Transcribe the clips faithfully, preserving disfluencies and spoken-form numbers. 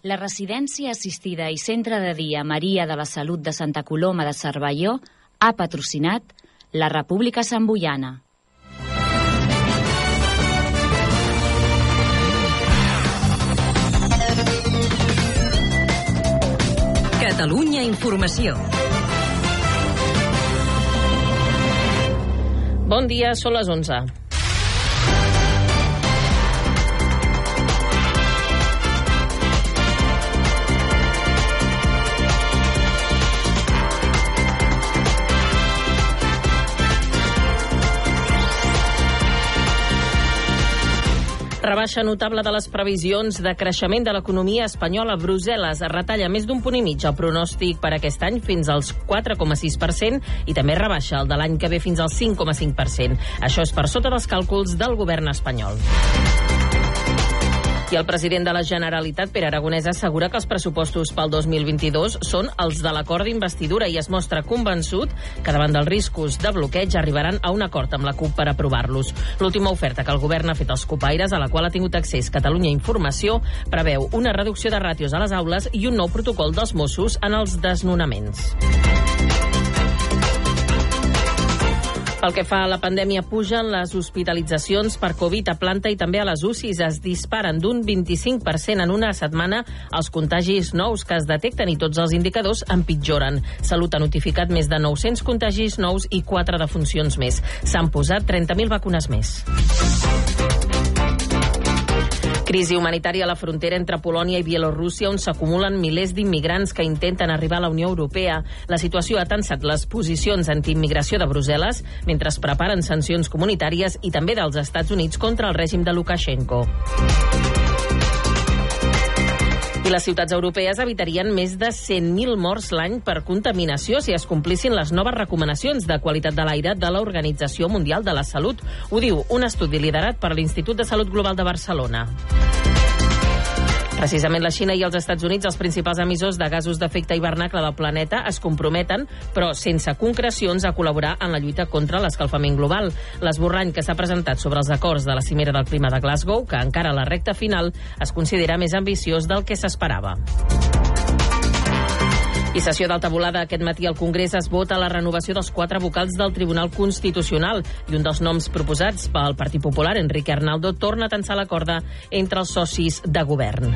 La residència assistida i centre de dia Maria de la Salut de Santa Coloma de Cervelló ha patrocinat la República Samboiana. Catalunya Informació. Bon dia, són les onze. Rebaixa notable de les previsions de creixement de l'economia espanyola. Brussel·les retalla més d'un punt i mig el pronòstic per aquest any fins als quatre coma sis per cent i també rebaixa el de l'any que ve fins al cinc coma cinc per cent. Això és per sota dels càlculs del govern espanyol. I el president de la Generalitat, Pere Aragonès, assegura que els pressupostos pel dos mil vint-i-dos són els de l'acord d'investidura i es mostra convençut que davant dels riscos de bloqueig arribaran a un acord amb la CUP per aprovar-los. L'última oferta que el govern ha fet als copaires, a la qual ha tingut accés Catalunya Informació, preveu una reducció de ràtios a les aules i un nou protocol dels Mossos en els desnonaments. Pel que fa a la pandèmia, pugen les hospitalitzacions per Covid a planta i també a les U C Is. Es disparen d'un vint-i-cinc per cent en una setmana els contagis nous que es detecten i tots els indicadors empitjoren. Salut ha notificat més de nou-cents contagis nous i quatre defuncions més. S'han posat trenta mil vacunes més. Crisi humanitària a la frontera entre Polònia i Bielorússia, on s'acumulen milers d'immigrants que intenten arribar a la Unió Europea. La situació ha tensat les posicions antiimmigració de Brussel·les mentre es preparen sancions comunitàries i també dels Estats Units contra el règim de Lukashenko. I les ciutats europees evitarien més de cent mil morts l'any per contaminació si es complissin les noves recomanacions de qualitat de l'aire de l'Organització Mundial de la Salut. Ho diu un estudi liderat per l'Institut de Salut Global de Barcelona. Precisament la Xina i els Estats Units, els principals emissors de gasos d'efecte hivernacle del planeta, es comprometen, però sense concrecions, a col·laborar en la lluita contra l'escalfament global. L'esborrany que s'ha presentat sobre els acords de la cimera del clima de Glasgow, que encara a la recta final es considera més ambiciós del que s'esperava. I sessió d'alta volada aquest matí al Congrés es vota la renovació dels quatre vocals del Tribunal Constitucional i un dels noms proposats pel Partit Popular, Enrique Arnaldo, torna a tensar la corda entre els socis de govern.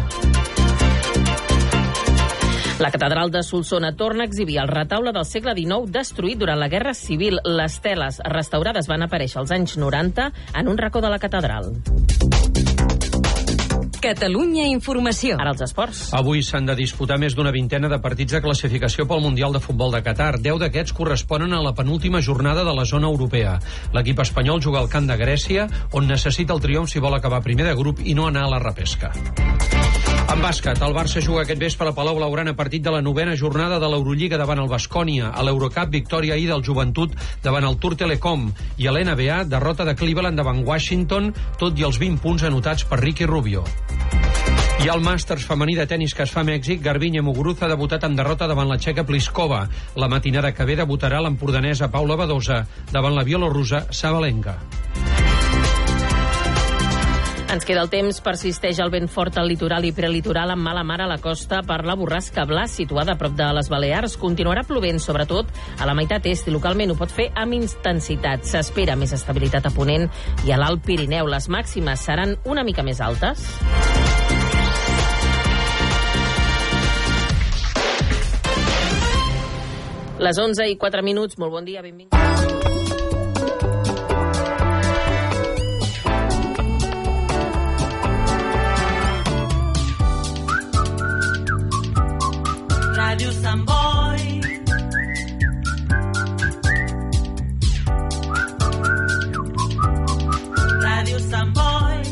La catedral de Solsona torna a exhibir el retaule del segle dinou destruït durant la Guerra Civil. Les teles restaurades van aparèixer als anys noranta en un racó de la catedral. Catalunya Informació. Ara els esports. Avui s'han de disputar més d'una vintena de partits de classificació pel Mundial de Futbol de Qatar. Deu d'aquests corresponen a la penúltima jornada de la zona europea. L'equip espanyol juga al camp de Grècia, on necessita el triomf si vol acabar primer de grup i no anar a la repesca. En bàsquet, el Barça juga aquest vespre a Palau Blaugrana a partit de la novena jornada de l'Eurolliga davant el Baskonia. A l'Eurocup, victòria ahir del Joventut davant el Tour Telecom. I a l'N B A, derrota de Cleveland davant Washington, tot i els vint punts anotats per Ricky Rubio. I al Màsters femení de tenis que es fa a Mèxic, Garbiñe Muguruza ha debutat amb derrota davant la txeca Pliskova. La matinada que ve debutarà l'empordanesa Paula Badosa davant la bielorrussa Sabalenka. Ens queda el temps. Persisteix el vent fort al litoral i prelitoral amb mala mar a la costa per la borrasca Blas, situada a prop de les Balears. Continuarà plovent, sobretot a la meitat est, i localment ho pot fer amb intensitat. S'espera més estabilitat a Ponent i a l'Alt Pirineu. Les màximes seran una mica més altes. Les onze i quatre minuts. Molt bon dia, benvinguts. Ràdio Sant Boi. Ràdio Sant Boi.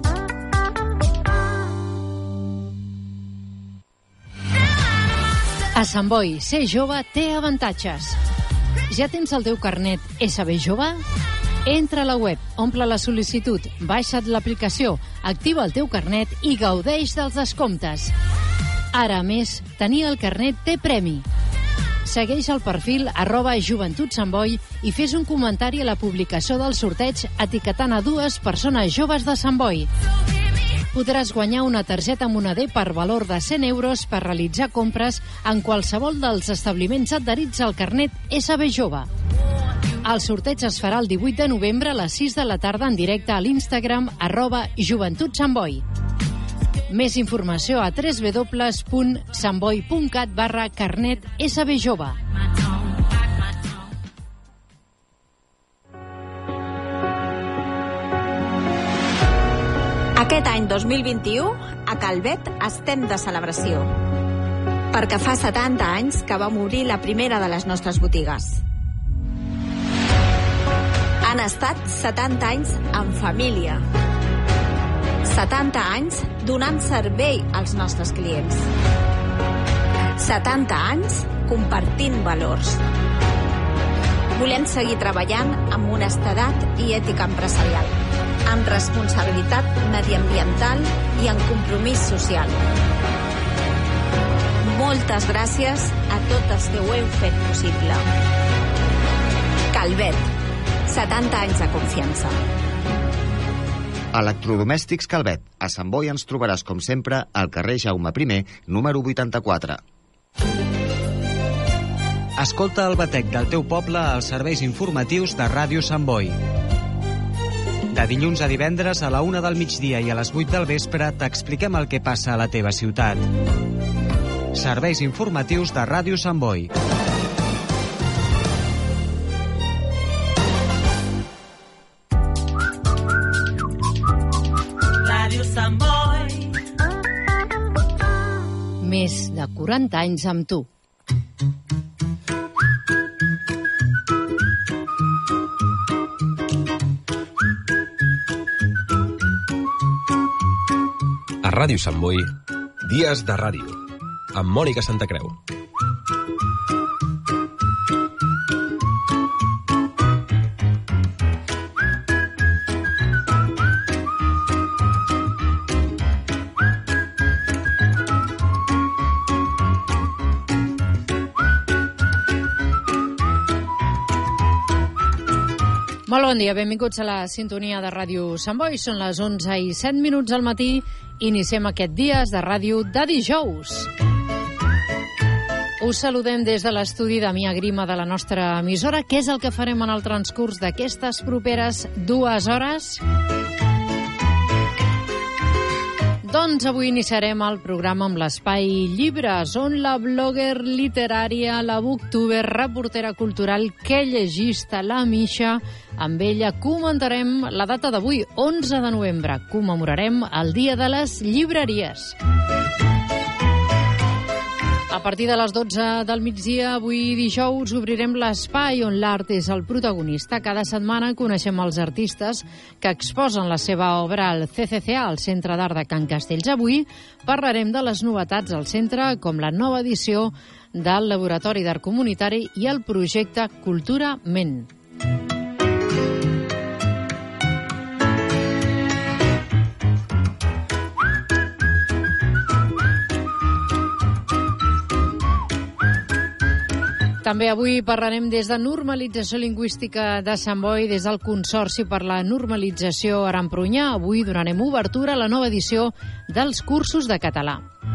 A Sant Boi, ser jove té avantatges. Ja tens el teu carnet S B Jove? Entra a la web, omple la sol·licitud, baixa't l'aplicació, activa el teu carnet i gaudeix dels descomptes. Ara, a més, tenir el carnet té premi. Segueix el perfil arroba Joventut Sant Boi i fes un comentari a la publicació del sorteig etiquetant a dues persones joves de Sant Boi. podràs guanyar una targeta Moneder per valor de cent euros per realitzar compres en qualsevol dels establiments adherits al carnet S B Jove. El sorteig es farà el divuit de novembre a les sis de la tarda en directe a l'Instagram arroba Joventut Sant Boi. Més informació a w w w punt santboi punt cat barra carnet S B Jove. Aquest any dos mil vint-i-u, a Calvet estem de celebració, perquè fa setanta anys que va morir la primera de les nostres botigues. Han estat setanta anys en família, setanta anys donant servei als nostres clients, setanta anys compartint valors. Volem seguir treballant amb honestedat i ètica empresarial, amb responsabilitat mediambiental i en compromís social. Moltes gràcies a totes que ho heu fet possible. Calvet, setanta anys de confiança. Electrodomèstics Calvet. A Sant Boi ens trobaràs, com sempre, al carrer Jaume primer, número vuitanta-quatre. Escolta el batec del teu poble als serveis informatius de Ràdio Sant Boi. De dilluns a divendres a la una del migdia i a les vuit del vespre t'expliquem el que passa a la teva ciutat. Serveis informatius de Ràdio Sant Boi. Ràdio Sant Boi. Més de quaranta anys amb tu. A Ràdio Sant Boi, Dies de Ràdio, amb Mònica Santacreu. Molt bon dia, benvinguts a la sintonia de Ràdio Sant Boi. Són les onze i set minuts del matí. Iniciem aquest Dies de Ràdio de dijous. Us saludem des de l'estudi de Mia Grima de la nostra emissora. Què és el que farem en el transcurs d'aquestes properes dues hores? Doncs avui iniciarem el programa amb l'Espai Llibres, on la blogger literària, la booktuber, reportera cultural, que llegista, la Misha, amb ella comentarem la data d'avui, onze de novembre. Commemorarem el Dia de les Llibreries. A partir de les dotze del migdia, avui dijous, obrirem l'espai on l'art és el protagonista. Cada setmana coneixem els artistes que exposen la seva obra al C C C A, al Centre d'Art de Can Castells. Avui parlarem de les novetats al centre, com la nova edició del Laboratori d'Art Comunitari i el projecte Cultura Ment. També avui parlarem des de Normalització Lingüística de Sant Boi, des del Consorci per la Normalització Aran-Prunyà. Avui donarem obertura a la nova edició dels cursos de català.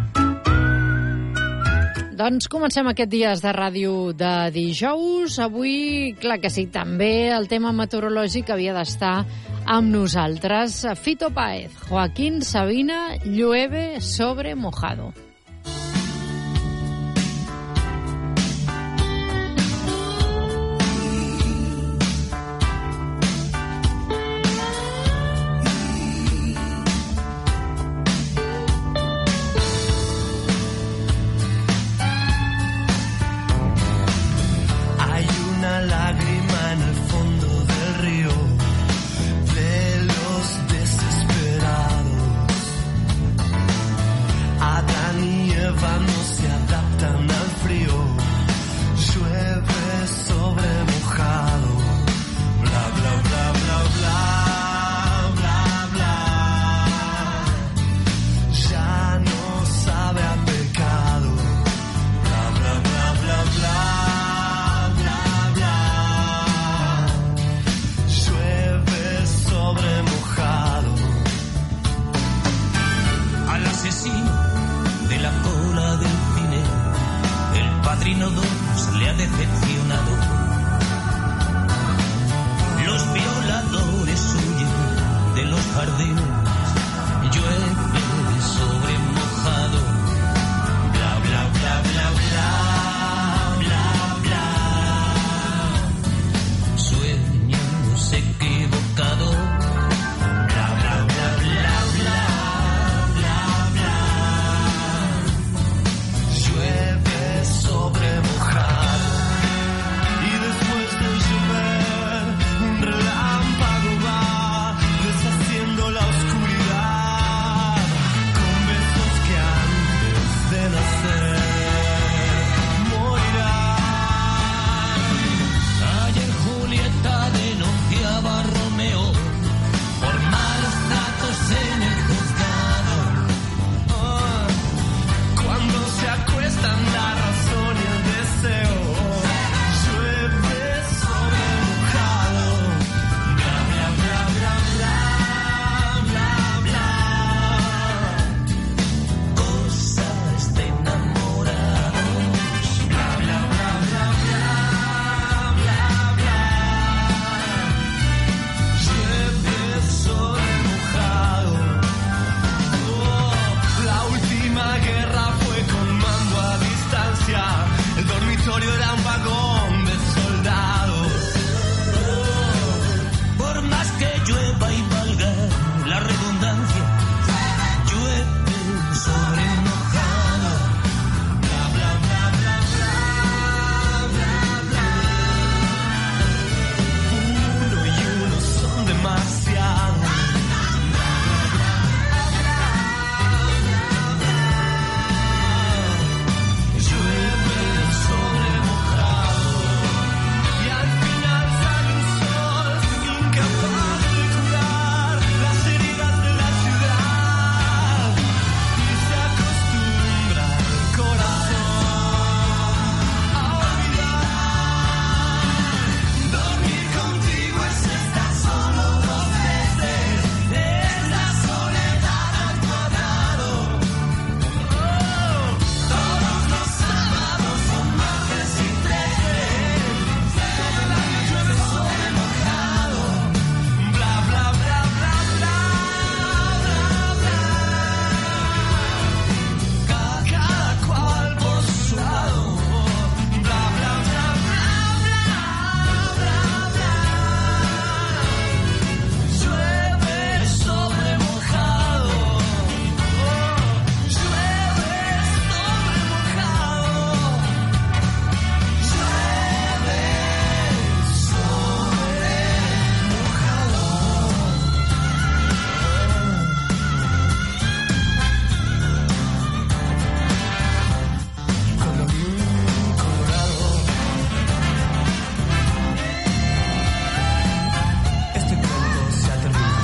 Doncs comencem aquest Dies de Ràdio de dijous. Avui, clar que sí, també el tema meteorològic havia d'estar amb nosaltres. Fito Páez, Joaquín Sabina, llueve sobre mojado. Adán los jardines, llueve sobre mojado, bla bla bla bla bla bla bla. Sueños equivocados, bla bla bla bla bla bla bla. Llueve sobre mojado y después de llover un relámpago va deshaciendo la oscuridad con besos que antes de nacer morirán. Ayer Julieta denunciaba a Romeo por malos tratos en el juzgado. Ah, cuando se acuestan la razón y el deseo, llueve sobre mojado, bla bla bla bla bla bla bla. Cosas de enamorados, bla bla bla bla bla bla bla. Llueve sobre mojado. Oh, la última guerra fue con mando a distancia. El dormitorio era un vagón de soldados. Oh, por más que llueva y valga la redundancia, llueve sobre mojado. Bla bla bla bla bla bla bla. Uno y uno son demasiados. Llueve sobre mojado y al final sale un sol incapaz de curar las heridas de la ciudad y se acostumbra el corazón a olvidar. Dormir contigo es estar solo dos veces, es la soledad al cuadrado. Oh, todos los sábados son martes y trece, todo el año llueve sobre mojado, bla bla bla bla bla bla bla. Cada cual por su lado, bla bla bla bla bla bla bla. Llueve sobre mojado, llueve sobre mojado, llueve Colorín colorado. Este cuento se ha terminado.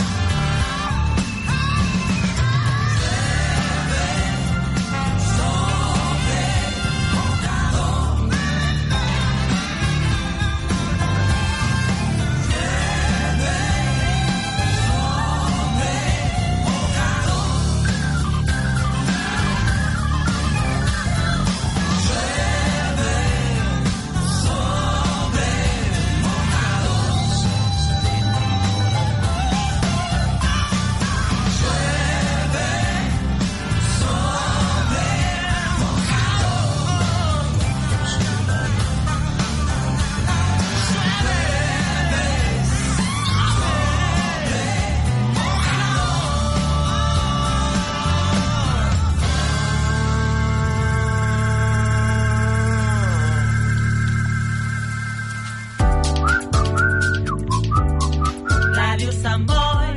Ràdio Sant Boi.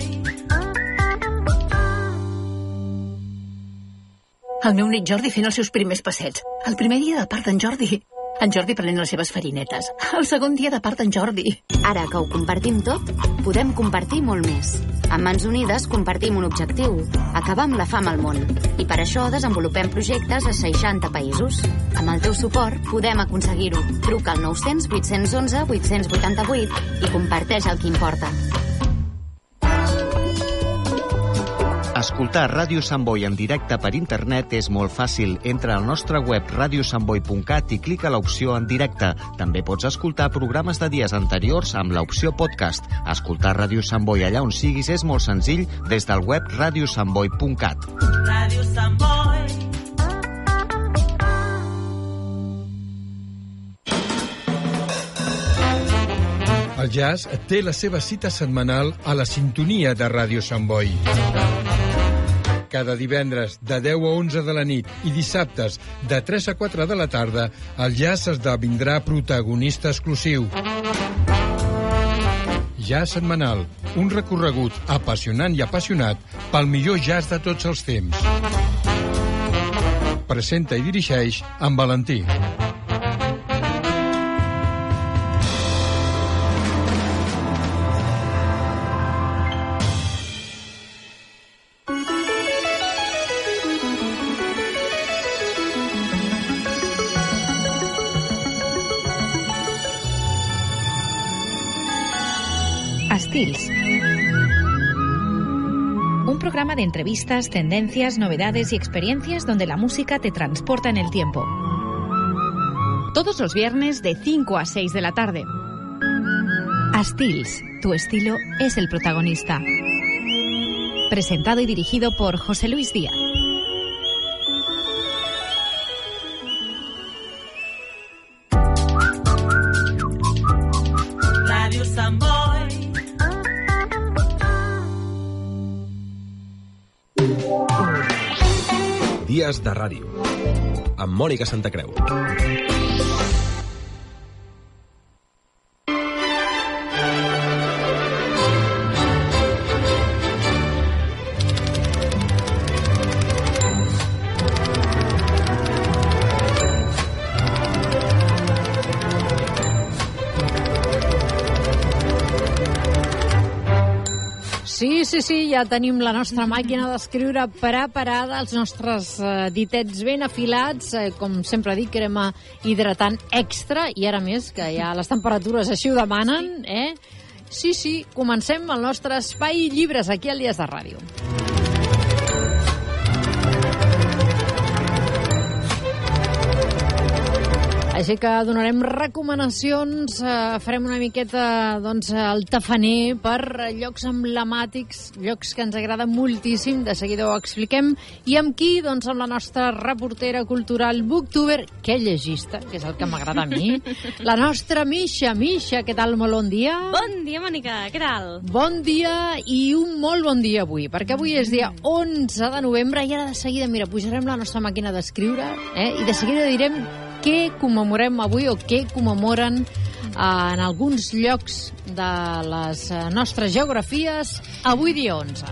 El meu nét Jordi fent els seus primers passets. El primer dia de part d'en Jordi. En Jordi prenent les seves farinetes. El segon dia de part d'en Jordi. Ara que ho compartim tot, podem compartir molt més. Amb Mans Unides compartim un objectiu, acabar amb la fam al món. I per això desenvolupem projectes a seixanta països. Amb el teu suport podem aconseguir-ho. Truca al nou cents vuit cents onze vuit cents vuitanta-vuit i comparteix el que importa. Escoltar Ràdio Sant Boi en directe per internet és molt fàcil. Entra al nostre web radio sant boi punt cat i clica l'opció en directe. També pots escoltar programes de dies anteriors amb l'opció podcast. Escoltar Ràdio Sant Boi allà on siguis és molt senzill des del web radio sant boi punt cat. Ràdio Sant Boi. El jazz té la seva cita setmanal a la sintonia de Ràdio Sant Boi. Cada divendres de deu a onze de la nit i dissabtes de tres a quatre de la tarda, el jazz esdevindrà protagonista exclusiu. Jazz setmanal, un recorregut apassionant i apassionat pel millor jazz de tots els temps. Presenta i dirigeix en Valentí. Estils. Un programa de entrevistas, tendencias, novedades y experiencias donde la música te transporta en el tiempo. Todos los viernes de cinco a seis de la tarde. Estils, tu estilo es el protagonista. Presentado y dirigido por José Luis Díaz. Ràdio Sant Boi. Dies de ràdio, amb Mònica Santacreu. Sí, sí, sí, ja tenim la nostra màquina d'escriure preparada, els nostres eh, ditets ben afilats, eh, com sempre dic, crema hidratant extra, i ara més, que ja les temperatures així ho demanen, eh? Sí, sí, comencem el nostre espai llibres aquí al Dies de Ràdio. Així que donarem recomanacions, eh, farem una miqueta doncs, el tafaner per llocs emblemàtics, llocs que ens agraden moltíssim, de seguida ho expliquem. I amb qui? Doncs amb la nostra reportera cultural, booktuber, que llegista, que és el que m'agrada a mi, la nostra Misha. Misha, què tal? Molt bon dia. Bon dia, Mònica, què tal? Bon dia i un molt bon dia avui, perquè avui és dia onze de novembre i ara de seguida, mira, pujarem la nostra màquina d'escriure eh, i de seguida direm què commemorem avui o què commemoren eh, en alguns llocs de les nostres geografies avui dia onze.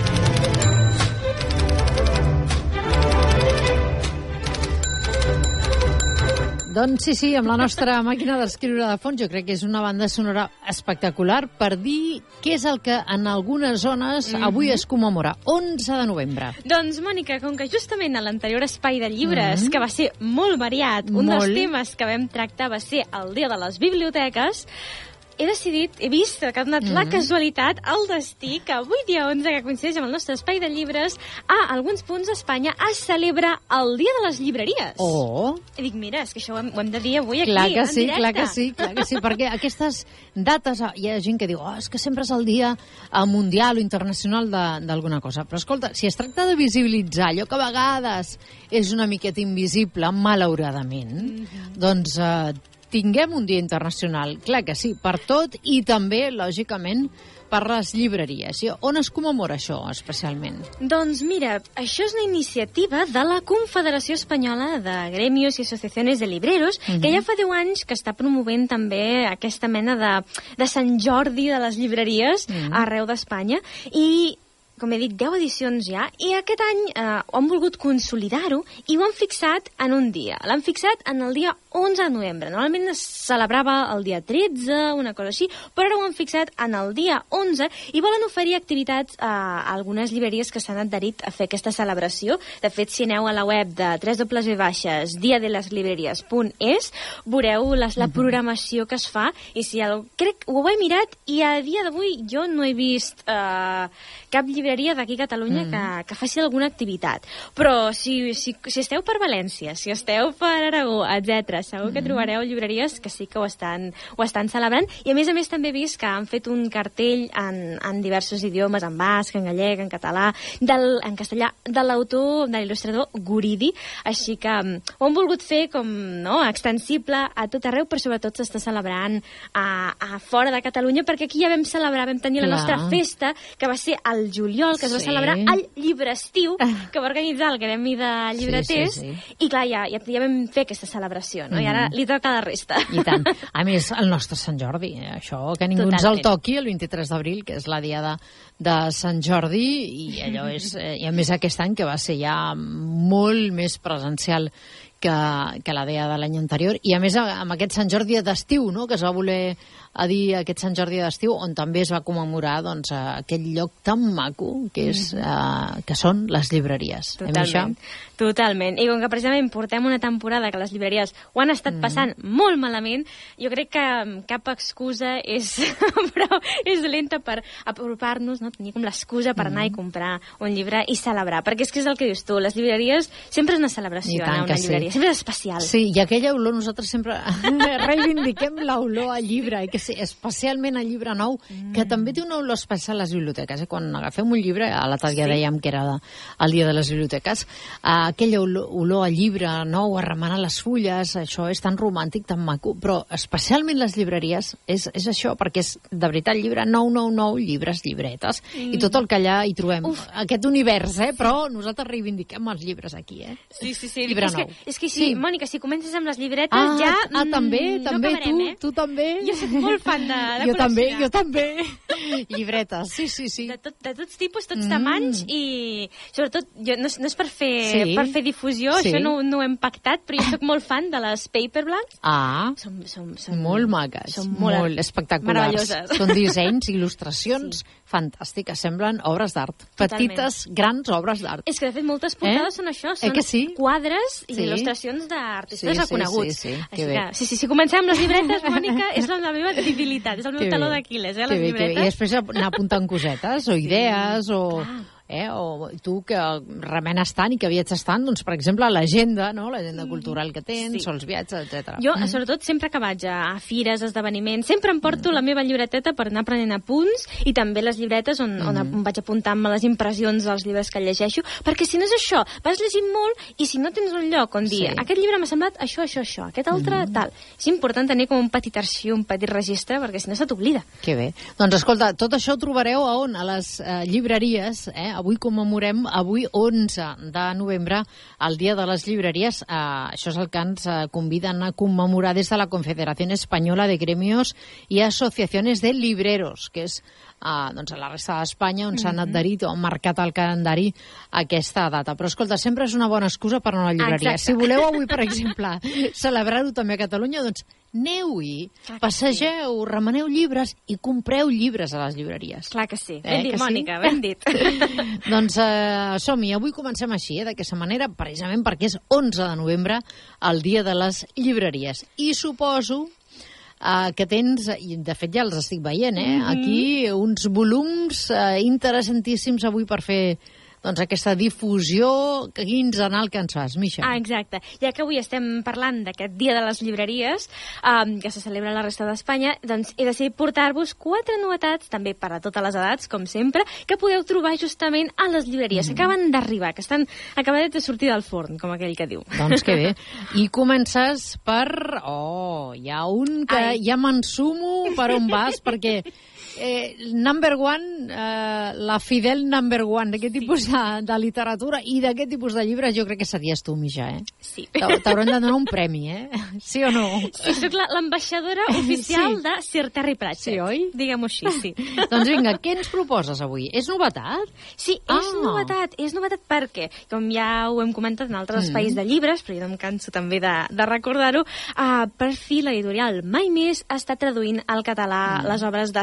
Doncs sí, sí, amb la nostra màquina d'escriure de fons, jo crec que és una banda sonora espectacular per dir què és el que en algunes zones avui es commemora, onze de novembre. Doncs, Mònica, com que justament a l'anterior espai de llibres, Mm. que va ser molt variat, un Molt. dels temes que vam tractar va ser el dia de les biblioteques, he decidit, he vist que ha donat la Mhm. casualitat, el destí, que avui dia onze, que coincideix amb el nostre espai de llibres, a alguns punts d'Espanya es celebra el dia de les llibreries. Oh! I dic, mira, és que això ho hem, ho hem de dir avui aquí, Clar que en sí, directe. clar que sí, clar que sí, perquè aquestes dates, hi ha gent que diu, oh, és que sempre és el dia eh, mundial o internacional de- d'alguna cosa. Però escolta, si es tracta de visibilitzar allò que a vegades és una miqueta invisible, malauradament, mm-hmm. doncs eh, tinguem un dia internacional, clar que sí, per tot i també, lògicament, per les llibreries. I on es commemora això, especialment? Doncs mira, això és una iniciativa de la Confederació Espanyola de Gremios i Associacions de Libreros, Mhm. que ja fa deu anys que està promovent també aquesta mena de, de Sant Jordi de les llibreries Mhm. arreu d'Espanya, i com he dit, deu edicions ja, i aquest any eh, han volgut consolidar-ho i ho han fixat en un dia. L'han fixat en el dia onze de novembre. Normalment es celebrava el dia tretze, una cosa així, però ara ho han fixat en el dia onze i volen oferir activitats a algunes llibreries que s'han adherit a fer aquesta celebració. De fet, si aneu a la web de w w w punt dia de les llibreries punt es, veureu les, la programació que es fa, i si el, crec, ho he mirat, i a dia d'avui jo no he vist eh, cap llibreria llibreria d'aquí a Catalunya mm. que, que faci alguna activitat. Però si, si, si esteu per València, si esteu per Aragó, etcètera, segur que mm. trobareu llibreries que sí que ho estan, ho estan celebrant. I a més a més també he vist que han fet un cartell en, en diversos idiomes, en basc, en gallec, en català, del, en castellà, de l'autor, de l'il·lustrador Guridi. Així que ho han volgut fer com no, extensible a tot arreu, però sobretot s'està celebrant a, a fora de Catalunya, perquè aquí ja vam celebrar, vam tenir la Clar. nostra festa, que va ser al juliol, que es va Sí. celebrar al Llibre Estiu, que va organitzar el Gremi de Llibreters, Sí, sí, sí. i clar, ja, ja, ja vam fer aquesta celebració, no? Mm. I ara li toca a la resta. I tant. A més, el nostre Sant Jordi, eh? Això, que ningú ens el toqui, el vint-i-tres d'abril, que és la diada de Sant Jordi, i allò és... Eh, I a més aquest any, que va ser ja molt més presencial que, que la diada de l'any anterior, i a més amb aquest Sant Jordi d'estiu, no?, que es va voler a dir aquest Sant Jordi d'estiu, on també es va commemorar doncs, aquest lloc tan maco que, és, eh, que són les llibreries. Totalment, totalment. I com que precisament portem una temporada que les llibreries ho han estat passant mm. molt malament, jo crec que cap excusa és, però és lenta per apropar-nos, no? Tenir com l'excusa per anar mm. i comprar un llibre i celebrar, perquè és que és el que dius tu, les llibreries sempre és una celebració anar a una llibreria, sí. sempre és especial. Sí, i aquella olor nosaltres sempre reivindiquem l'olor al llibre, i que sí, especialment al llibre nou, mm. que també té una olor especial a les biblioteques. Eh? Quan agafem un llibre, a l'altre dia sí. dèiem que era de, el dia de les biblioteques, eh, aquella olor, olor al llibre nou, a remenar les fulles, això és tan romàntic, tan maco, però especialment les llibreries és, és això, perquè és de veritat llibre nou, nou, nou, llibres, llibretes, mm. i tot el que allà hi trobem. Uf. Aquest univers, eh? Però nosaltres reivindiquem els llibres aquí, eh? Sí, sí, sí. Llibre és nou. Que, és que sí, sí, Mònica, si comences amb les llibretes ah, ja... Ah, també, mm, també, no acabarem, tu, eh? tu també. Jo soc molt fan de, de jo també, col·leccionar. jo també. Llibretes, sí, sí, sí. De, tot, de tots tipus, tots Mm. tamanys, i sobretot, jo, no, és- no és per fer, Sí. per fer difusió, Sí. això no, no ho hem pactat, però jo soc molt fan de les paperblanks. Ah, Som, som, som, molt maques, són molt, molt espectaculars. meravelloses. Són dissenys, il·lustracions sí. fantàstiques, semblen obres d'art. Totalment. Petites, grans obres d'art. És que, de fet, moltes portades Eh? són això, Eh són que sí? quadres i Sí. il·lustracions d'artistes Sí, sí, reconeguts. sí, sí, Així que bé. que, sí, sí, si comencem amb les llibretes, Mònica, és la, la meva debilitat, és el meu Que taló bé. d'Aquil·les, eh, Que les bé, que bé. I llibretes. després anar apuntant cosetes, o idees, o... Eh, o tu que remenes tant i que viatges tant, doncs, per exemple, l'agenda, no? l'agenda cultural que tens, Sí. o els viatges, etcètera. Jo, sobretot, sempre que vaig a, a fires, esdeveniments, sempre em porto mm. la meva llibreteta per anar prenent apunts, i també les llibretes on, mm. on vaig apuntant-me les impressions dels llibres que llegeixo, perquè si no és això, vas llegint molt, i si no tens un lloc on dir, Sí. aquest llibre m'ha semblat això, això, això, aquest altre, mm. tal. És important tenir com un petit arxiu, un petit registre, perquè si no se t'oblida. Que bé. Doncs escolta, tot això ho trobareu a on? A les eh, llibreries. Eh? Avui commemorem, avui onze de novembre, el Dia de les Llibreries. Eh, això és el que ens eh, conviden a commemorar des de la Confederació Espanyola de Gremios i Associacions de Libreros, que és Uh, doncs a la resta d'Espanya on mm-hmm. s'han adherit o han marcat al calendari aquesta data. Però escolta, sempre és una bona excusa per anar a la llibreria. Exacte. Si voleu avui, per exemple, celebrar-ho també a Catalunya, doncs aneu-hi, passegeu, remeneu llibres i compreu llibres a les llibreries. Clar que sí. Eh, Ben dit, que sí? Mònica, ben dit. Doncs eh, som-hi, avui comencem així, eh, d'aquesta manera, precisament perquè és onze de novembre, el Dia de les Llibreries. I suposo Uh, que tens, i de fet ja els estic veient, eh? Mhm. Aquí uns volums uh, interessantíssims avui per fer doncs, aquesta difusió. Quins anal que ens fas, Misha? Ah, exacte. Ja que avui estem parlant d'aquest Dia de les Llibreries, um, que se celebra a la resta d'Espanya, doncs he decidit portar-vos quatre novetats, també per a totes les edats, com sempre, que podeu trobar justament a les llibreries. Mm. Acaben d'arribar, que estan acabades de sortir del forn, com aquell que diu. Doncs que bé. I comences per... Oh, hi ha un que Ai. ja m'ensumo per on vas, perquè eh, number one, eh, la fidel number one d'aquest tipus de, de literatura i d'aquest tipus de llibres, jo crec que series tu, Misha, eh? Sí. T'haurem de donar un premi, eh? Sí o no? Sí, soc l'ambaixadora oficial sí. de Sir Terry Pratchett. Sí, oi? Diguem-ho així, sí. Doncs vinga, què ens proposes avui? És novetat? Sí, és Ah. novetat. És novetat perquè, com ja ho hem comentat en altres Mm. espais de llibres, però jo no em canso també de, de recordar-ho, uh, per fi l'editorial Mai Més està traduint al català mm. les obres de Sir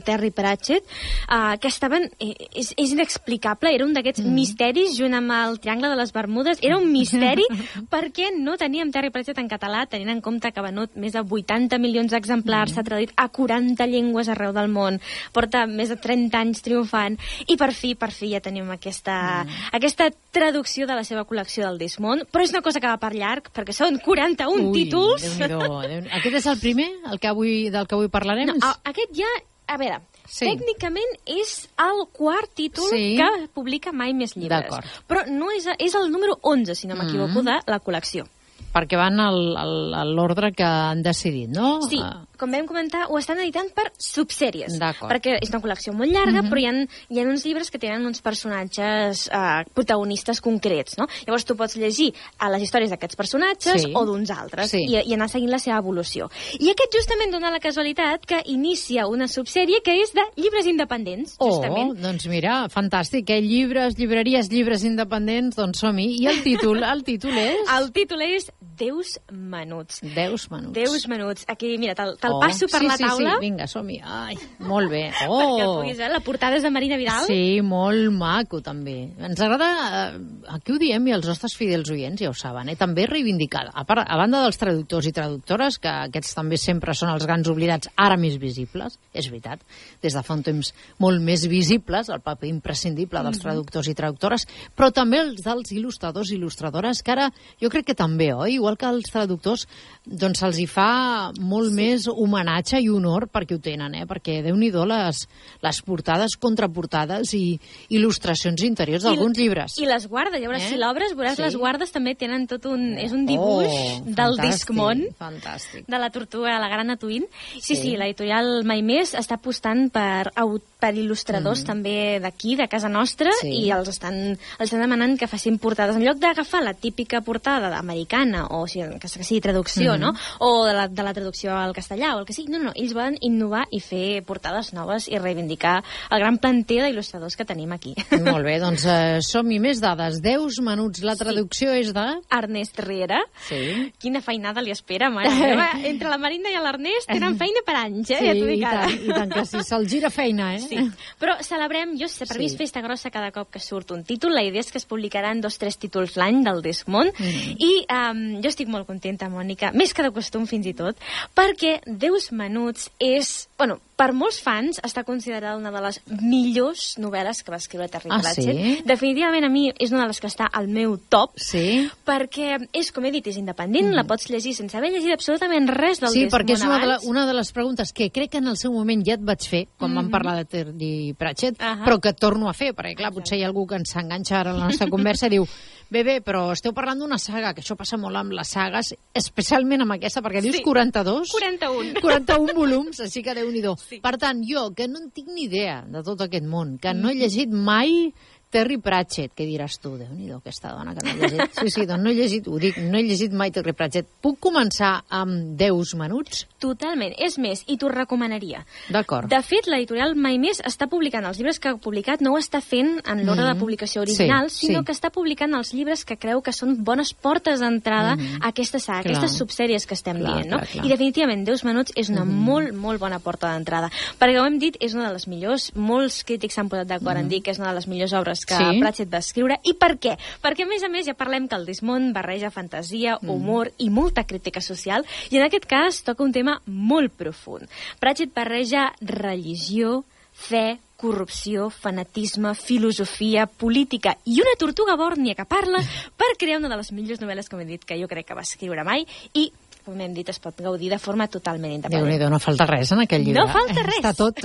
Terry Pratchett, uh, que estaven... Eh, és, és inexplicable, era un d'aquests mm. misteris junt amb el Triangle de les Bermudes. Era un misteri perquè no teníem Terry Pratchett en català, tenint en compte que ha venut més de vuitanta milions d'exemplars, s'ha mm. traduït a quaranta llengües arreu del món, porta més de trenta anys triomfant, i per fi, per fi ja tenim aquesta, mm. aquesta traducció de la seva col·lecció del Desmond, però és una cosa que va per llarg, perquè són quaranta-un Ui, títols. Déu-n'hi-do. Aquest és el primer, el que avui, del que avui parlarem? No, aquest ja, a veure, sí. tècnicament és el quart títol sí. que publica Mai Més Llibres. Però no és, és el número onze, si no m'equivoco, mm. de la col·lecció. Perquè van al, al, a l'ordre que han decidit, no? Sí, com vam comentar, ho estan editant per subsèries. Perquè és una col·lecció molt llarga, uh-huh. però hi ha, hi ha uns llibres que tenen uns personatges eh, protagonistes concrets, no? Llavors tu pots llegir a les històries d'aquests personatges sí. o d'uns altres sí. i, i anar seguint la seva evolució. I aquest justament dona la casualitat que inicia una subsèrie que és de llibres independents, justament. Oh, doncs mira, fantàstic, eh? Llibres, llibreries, llibres independents, doncs som-hi. I el títol, el títol és? El títol és Déus menuts. Déus menuts. Déus menuts. Aquí, mira, te'l te oh. passo per sí, la sí, taula. Sí, vinga, som-hi. Ai, molt bé. Oh. Perquè el puguis veure. La portada és de Marina Vidal. Sí, molt maco, també. Ens agrada, eh, aquí ho diem, i els nostres fidels oients ja ho saben, eh? També reivindicar, a, part, a banda dels traductors i traductores, que aquests també sempre són els grans oblidats, ara més visibles, és veritat, des de fa un temps molt més visibles, el paper imprescindible dels traductors i traductores, però també els dels il·lustradors i il·lustradores, que ara jo crec que també, oi? Igual que als traductors, doncs se'ls hi fa molt sí. més homenatge i honor perquè ho tenen, eh? Perquè Déu-n'hi-do les, les portades, contraportades i il·lustracions interiors d'alguns llibres. I les guardes, llavors eh? si l'obres veuràs sí. les guardes també tenen tot un... és un dibuix oh, del Discmon, fantàstic. De la tortuga, la gran Atuin. Sí, sí, sí l'editorial Mai Més està apostant per, per il·lustradors mm. també d'aquí, de casa nostra, sí. i els estan, els estan demanant que facin portades. En lloc d'agafar la típica portada americana o sigui, que sigui traducció, mm-hmm. no? O de la, de la traducció al castellà o el que sigui. No, no, ells volen innovar i fer portades noves i reivindicar el gran planter d'il·lustradors que tenim aquí. Molt bé, doncs eh, som-hi més dades. Déus menuts, la traducció sí. és de... Ernest Riera. Sí. Quina feinada li espera, mare meva. Entre la Marina i l'Ernest tenen feina per anys, eh? Sí, ja t'ho dic i ara. tant, i tant que sí, se'l gira feina, eh? Sí, però celebrem, jo sé, per mi és sí. festa grossa cada cop que surt un títol. La idea és que es publicaran dos o tres títols l'any del Desmond mm. i um, jo estic molt contenta, Mònica, més que de costum fins i tot, perquè Déus menuts és... Bueno, per molts fans està considerada una de les millors novel·les que va escriure Terry ah, Pratchett. Sí? Definitivament a mi és una de les que està al meu top, sí? perquè és, com he dit, és independent, mm. la pots llegir sense haver llegit absolutament res del sí, Desmond abans. Sí, perquè és una de, la, una de les preguntes que crec que en el seu moment ja et vaig fer, quan mm-hmm. vam parlar de Terry Pratchett, uh-huh. però que et torno a fer, perquè clar, potser hi ha algú que ens enganxa ara a la nostra conversa i diu bé, bé, però esteu parlant d'una saga, que això passa molt amb les sagues, especialment amb aquesta, perquè dius sí. quaranta-dos? quaranta-un. quaranta-un volums, així que Déu-n'hi-do. Sí. Per tant, jo, que no en tinc ni idea de tot aquest món, que no he llegit mai Terry Pratchett, què diràs tu? Déu-n'hi-do, aquesta dona que no he llegit. Sí, sí, doncs no he llegit, ho dic, no he llegit mai Terry Pratchett. Puc començar amb Déus menuts? Totalment. És més, i t'ho recomanaria. D'acord. De fet, l'editorial Mai Més està publicant els llibres que ha publicat, no ho està fent en l'ordre mm. de publicació original, sí, sinó sí. que està publicant els llibres que creu que són bones portes d'entrada mm. a aquesta saga, a aquestes subsèries que estem clar, dient, no? Clar, clar. I definitivament, Déus menuts és una mm. molt, molt bona porta d'entrada. Perquè, com hem dit, és una de les millors, molts crítics s'han posat d'acord mm. en dir que és una de les millors obres que sí. Pratchett va escriure. I per què? Perquè, a més a més, ja parlem que el Desmond barreja fantasia, humor mm. i molta crítica social, i en aquest cas toca un tema molt profund. Pratchett barreja religió, fe, corrupció, fanatisme, filosofia, política i una tortuga bòrnia que parla per crear una de les millors novel·les, com he dit, que jo crec que va escriure mai, i com hem dit, es pot gaudir de forma totalment independent. Déu-n'hi-do, no falta res en aquell llibre. No falta res. Està tot.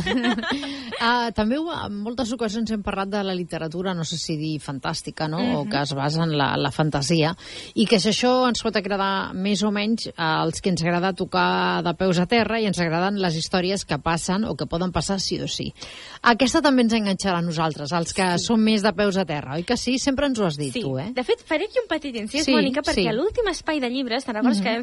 uh, també en moltes ocasions hem parlat de la literatura, no sé si dir fantàstica, no? Mm-hmm. O que es basa en la, la fantasia, i que si això ens pot agradar més o menys als que ens agrada tocar de peus a terra i ens agraden les històries que passen o que poden passar sí o sí. Aquesta també ens enganxarà a nosaltres, els que sí. som més de peus a terra, oi que sí? Sempre ens ho has dit sí. tu, eh? De fet, faré aquí un petit incís, sí, Mònica, perquè sí. a l'últim espai de llibres, te'n recordes mm-hmm. que vam fer un repàs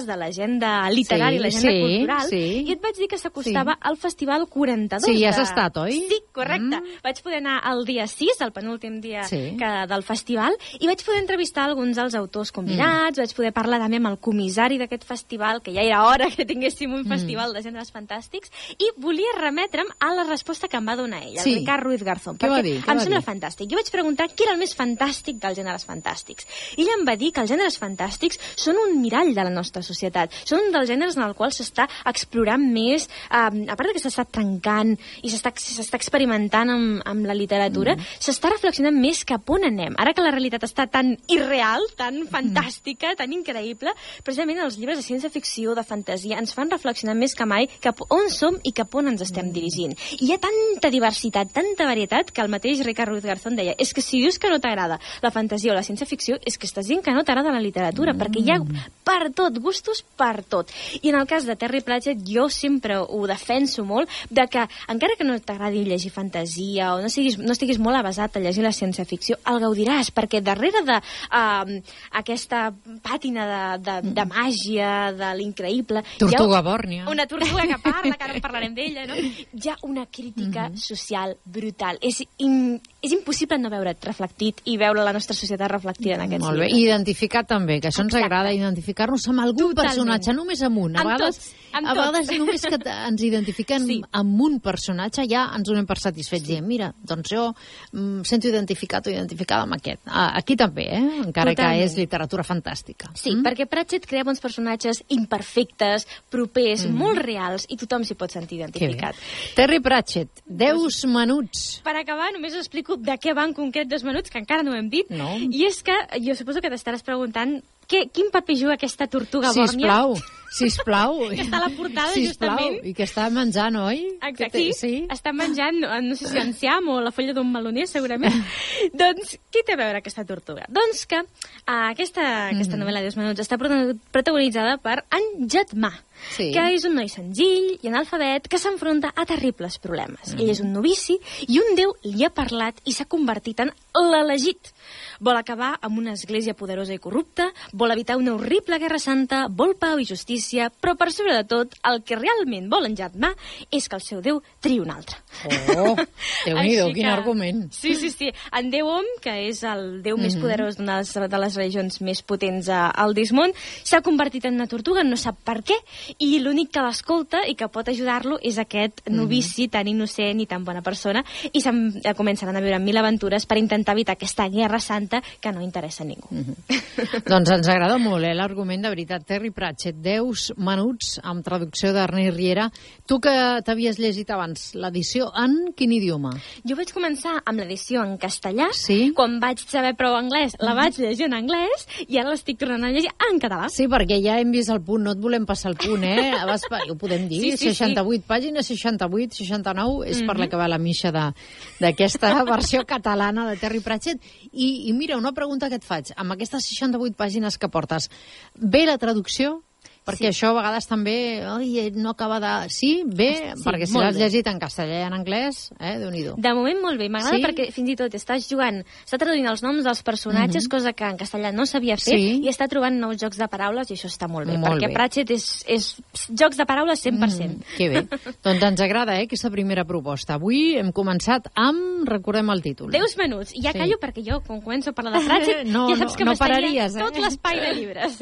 parles de l'agenda literària, Sí, l'agenda sí, cultural, sí. i et vaig dir que s'acostava al Festival quaranta-dos. Sí, has de... estat, oi? Sí, correcte. Mm. Vaig poder anar el dia sis, el penúltim dia Sí. que, del festival, i vaig poder entrevistar alguns dels autors convidats, mm. vaig poder parlar també amb el comissari d'aquest festival, que ja era hora que tinguéssim un Mm. festival de gèneres fantàstics, i volia remetre'm a la resposta que em va donar ell, el Sí. Ricard Ruiz Garzón, Què va perquè dir? Què em va sembla dir? fantàstic. Jo vaig preguntar què era el més fantàstic dels gèneres fantàstics. I ell em va dir que els gèneres fantàstics són un mirall de la nostra societat. Són un dels gèneres en el qual s'està explorant més, eh, a part de que s'està trencant i s'està s'està experimentant amb, amb la literatura, mm. s'està reflexionant més cap on anem. Ara que la realitat està tan irreal, tan fantàstica, tan increïble, precisament els llibres de ciència-ficció, de fantasia, ens fan reflexionar més que mai cap on som i cap on ens estem dirigint. I hi ha tanta diversitat, tanta varietat, que el mateix Ricard Ruiz Garzón deia, és que si dius que no t'agrada la fantasia o la ciència-ficció, és que estàs dient que no t'agrada la literatura, mm. perquè hi ha per tot, gustos per tot. I en el cas de Terry Pratchett, jo sempre ho defenso molt, de que, encara que no t'agradi llegir fantasia o no, siguis, no estiguis molt avasat a llegir la ciència-ficció, el gaudiràs, perquè darrere de uh, aquesta pàtina de, de, de màgia, de l'increïble... Tortuga bòrnia. Una tortuga que parla, que ara en parlarem d'ella, no? Hi ha una crítica mm-hmm. social brutal. És, in, és impossible no veure't reflectit i veure la nostra societat reflectida en aquests Molt bé, llibres. i identificar també, que això ens agrada, identificar-nos amb algun Totalment. personatge, només amb un. A Amb vegades, tots, amb a tots. vegades només que t- ens identifiquem sí. amb un personatge, ja ens donem per satisfets. Sí. Diem, mira, doncs jo mm, sento identificat o identificada amb aquest. Ah, aquí també, eh? Encara Totalment. que és literatura fantàstica. Sí, mm? perquè Pratchett crea bons personatges imperfectes, propers, mm. molt reals, i tothom s'hi pot sentir identificat. Terry Pratchett, Deus menuts. Per acabar, només us explico de què va en concret Dos menuts, que encara no ho hem dit. No. I és que jo suposo que t'estaràs preguntant què, quin paper juga aquesta tortuga bòrnia. Sisplau, sisplau. Que està a la portada, Sisplau, justament. i que està menjant, oi? Exacte, sí, sí. Està menjant, no sé si enciam o la folla d'un meloner, segurament. Doncs, què té a veure aquesta tortuga? Doncs que uh, aquesta, aquesta Mhm. novel·la de Dos menuts està prota- protagonitzada per en Jatmà, Sí. que és un noi senzill i analfabet que s'enfronta a terribles problemes. Mm. Ell és un novici i un déu li ha parlat i s'ha convertit en l'elegit. Vol acabar amb una església poderosa i corrupta, vol evitar una horrible guerra santa, vol pau i justícia, però per sobre de tot, el que realment vol en Jatmà és que el seu déu triï un altre. Oh, Déu-n'hi-do, Així quin que- argument. Sí, sí, sí. En Déu Om, que és el déu més Mhm. poderós d'una de les, de les religions més potents a- al Dismont, s'ha convertit en una tortuga, no sap per què, i l'únic que l'escolta i que pot ajudar-lo és aquest novici tan innocent i tan bona persona, i se'n eh, començaran a viure mil aventures per intentar evitar aquesta guerra santa que no interessa a ningú. Doncs ens agrada molt, eh, l'argument, de veritat. Terry Pratchett, Deus menuts, amb traducció d'Ernest Riera. Tu que t'havies llegit abans, l'edició en quin idioma? Jo vaig començar amb l'edició en castellà, sí? quan vaig saber prou anglès, la vaig llegir en anglès, i ara l'estic tornant a llegir en català. Sí, perquè ja hem vist el punt, no et volem passar el punt, eh? Vas, ho podem dir, Sí, sí, sí. seixanta-vuit pàgines, seixanta-vuit, seixanta-nou, és per Mhm. la que va la mitja de- d'aquesta versió catalana de Terry Pratchett. I, I mira, una pregunta que et faig, amb aquestes seixanta-vuit pàgines que portes, ve la traducció? Perquè això a vegades també oi, no acaba de... Sí, bé, Sí, perquè si molt l'has bé. llegit en castellà i en anglès, eh, Déu-n'hi-do. De moment molt bé, m'agrada Sí? perquè fins i tot estàs jugant, està traduint els noms dels personatges, Mhm. cosa que en castellà no s'havia fet, Sí. i està trobant nous jocs de paraules, i això està molt bé, Molt perquè bé. Pratchett és, és jocs de paraules cent per cent. Mm, que bé. Doncs ens agrada, eh, aquesta primera proposta. Avui hem començat amb, recordem el títol. Deus menuts. I ja Sí. callo perquè jo, quan començo a parlar de Pratchett, No, ja saps no, que no m'estaria pararies, eh? tot l'espai de llibres.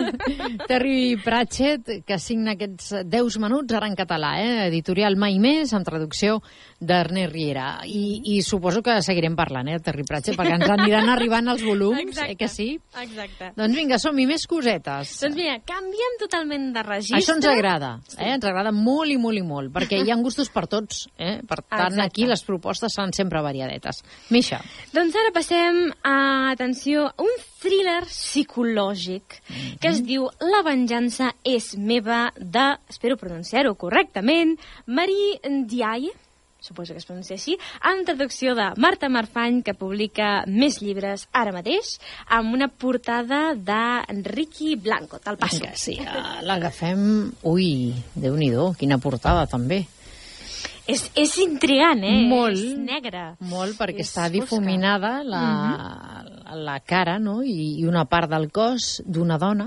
Terry Pratchett, que signa aquests Deus menuts, ara en català, eh? Editorial Mai Més, amb traducció d'Ernest Riera. I, I suposo que seguirem parlant, eh, Terry Pratchett, perquè ens aniran arribant els volums, Exacte. eh, que sí? Exacte. Doncs vinga, som-hi, més cosetes. Doncs mira, canviem totalment de registre. Això ens agrada, eh? Ens agrada molt i molt i molt, perquè hi ha gustos per tots, eh? Per tant, Exacte. aquí les propostes seran sempre variadetes. Misha. Doncs ara passem a, atenció, a un thriller psicològic que es diu La venjança és meva, de, espero pronunciar-ho correctament, Marie Ndiaye, suposo que es pronuncia així, amb traducció de Marta Marfany, que publica més llibres ara mateix, amb una portada d'Enriqui Blanco. Te'l passo. Vinga, sí, ah, l'agafem... Ui, Déu-n'hi-do, quina portada, també. És, és intrigant, eh? Molt. És negra. Molt, perquè És està fosca. difuminada la, la cara, no?, I, i una part del cos d'una dona,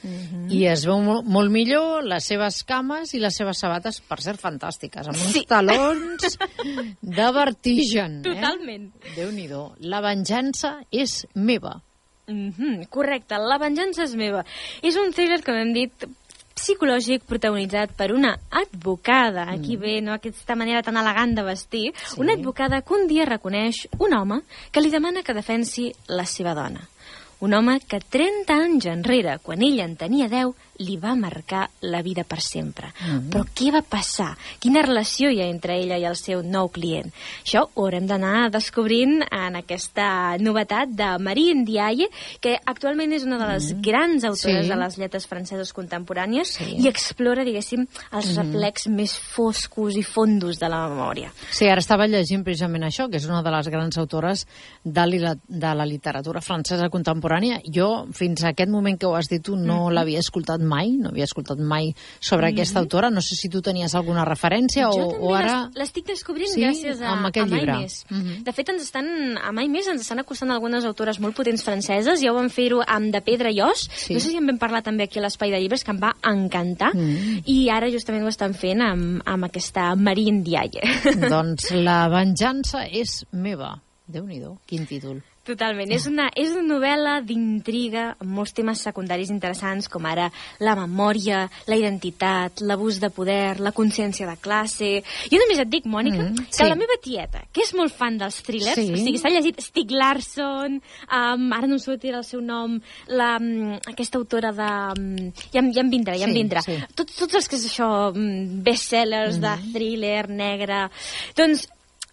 Mm-hmm. I es veu molt, molt millor les seves cames i les seves sabates, per ser fantàstiques, amb uns sí. talons de vertigen. Totalment. Eh? Déu-n'hi-do. La venjança és meva. Mm-hmm, correcte, La venjança és meva. És un thriller, com hem dit, psicològic protagonitzat per una advocada, aquí mm. ve no, aquesta manera tan elegant de vestir, sí. una advocada que un dia reconeix un home que li demana que defensi la seva dona. Un home que trenta anys enrere, quan ella en tenia deu, li va marcar la vida per sempre. Mm-hmm. Però què va passar? Quina relació hi ha entre ella i el seu nou client? Això ho haurem d'anar descobrint en aquesta novetat de Marie Ndiaye, que actualment és una de les mm-hmm. grans autores sí. de les lletres franceses contemporànies sí. i explora, diguéssim, els mm-hmm. reflex més foscos i fondos de la memòria. Sí, ara estava llegint precisament això, que és una de les grans autores de, li de la literatura francesa contemporània. Jo, fins a aquest moment que ho has dit tu, no mm-hmm. l'havia escoltat mai, no havia escoltat mai sobre mm-hmm. aquesta autora. No sé si tu tenies alguna referència jo o, o ara... l'estic descobrint sí? gràcies a, a Mai llibre. Més. Mm-hmm. De fet, ens estan, a Mai Més ens estan acostant algunes autores molt potents franceses. Ja ho vam fer-ho amb De Pedra i Os. Sí. No sé si en vam parlar també aquí a l'Espai de Llibres, que em va encantar. Mm-hmm. I ara justament ho estan fent amb, amb aquesta Marie Ndiaye. Doncs La venjança és meva. Déu-n'hi-do, quin títol. Totalment. És una, és una novel·la d'intriga amb molts temes secundaris interessants, com ara la memòria, la identitat, l'abús de poder, la consciència de classe... Jo només et dic, Mònica, mm, que sí. la meva tieta, que és molt fan dels thrillers, sí. o sigui, s'ha llegit Stieg Larsson, um, ara no em surt el seu nom, la, um, aquesta autora de... Um, ja, ja em vindrà, ja em vindrà. Sí, sí. Tots, tots els que és això, um, bestsellers mm. de thriller, negre... Doncs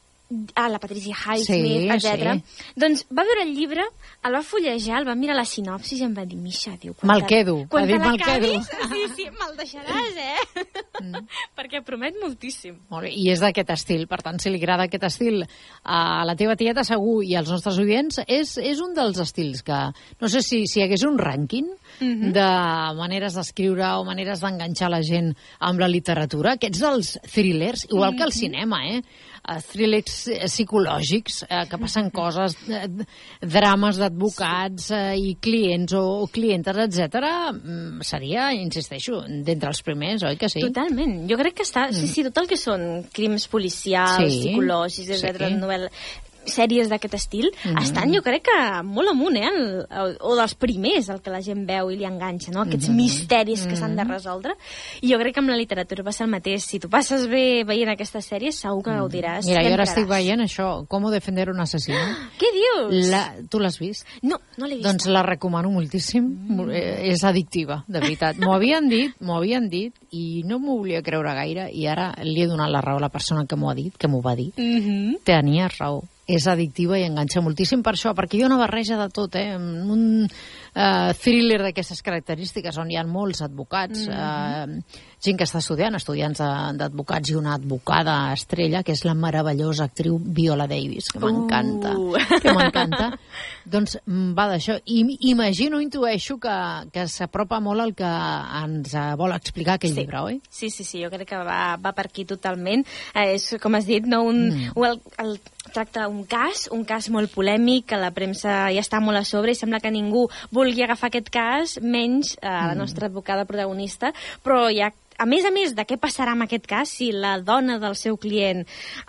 ah, la Patricia Highsmith, sí, etcètera. Sí. Doncs va veure el llibre, el va fullejar, el va mirar la sinopsis i em va dir, Misha, diu... Me'l quedo, ha dit me'l quedo. Sí, sí, me'l deixaràs, eh? Mm. Perquè promet moltíssim. Molt bé, i és d'aquest estil, per tant, si li agrada aquest estil a la teva tieta, segur, i als nostres oients, és, és un dels estils que... No sé si, si hi hagués un rànquing mm-hmm. de maneres d'escriure o maneres d'enganxar la gent amb la literatura, aquests dels thrillers, igual mm-hmm. que el cinema, eh? thrillers psicològics, eh, que passen coses, eh, drames d'advocats eh, i clients o, o clientes, etcètera, seria, insisteixo, d'entre els primers, oi que sí? Totalment. Jo crec que està... Mm. Sí, sí, tot el que són crims policials, sí, psicològics, etcètera, sí. novel·la... sèries d'aquest estil, mm-hmm. estan, jo crec que molt amunt, eh? El, el, o dels primers, el que la gent veu i li enganxa, no? Aquests mm-hmm. misteris que mm-hmm. s'han de resoldre. I jo crec que amb la literatura va ser el mateix. Si tu passes bé veient aquestes sèries, segur que gaudiràs. Mira, jo ara estic veient això, Com defender un assassino. Què dius? La... Tu l'has vist? No, no l'he vist. Doncs la recomano moltíssim. Mm. És addictiva, de veritat. M'ho havien dit, m'ho havien dit, i no m'ho volia creure gaire, i ara li he donat la raó a la persona que m'ho ha dit, que m'ho va dir. Mm-hmm. Tenia raó. És addictiva i enganxa moltíssim per això, perquè hi ha una barreja de tot, eh? Un uh, thriller d'aquestes característiques on hi ha molts advocats, mm-hmm. uh, gent que està estudiant, estudiants d'advocats i una advocada estrella, que és la meravellosa actriu Viola Davis, que m'encanta, uh. que m'encanta. Doncs va d'això. I imagino, intueixo que, que s'apropa molt al que ens vol explicar aquell sí. llibre, oi? Sí, sí, sí, jo crec que va, va per aquí totalment. Eh, és, com has dit, no, un, mm. el, el tracta un cas, un cas molt polèmic, que la premsa ja està molt a sobre i sembla que ningú vulgui agafar aquest cas, menys eh, la nostra advocada protagonista, però ja a més a més de què passarà amb aquest cas, si la dona del seu client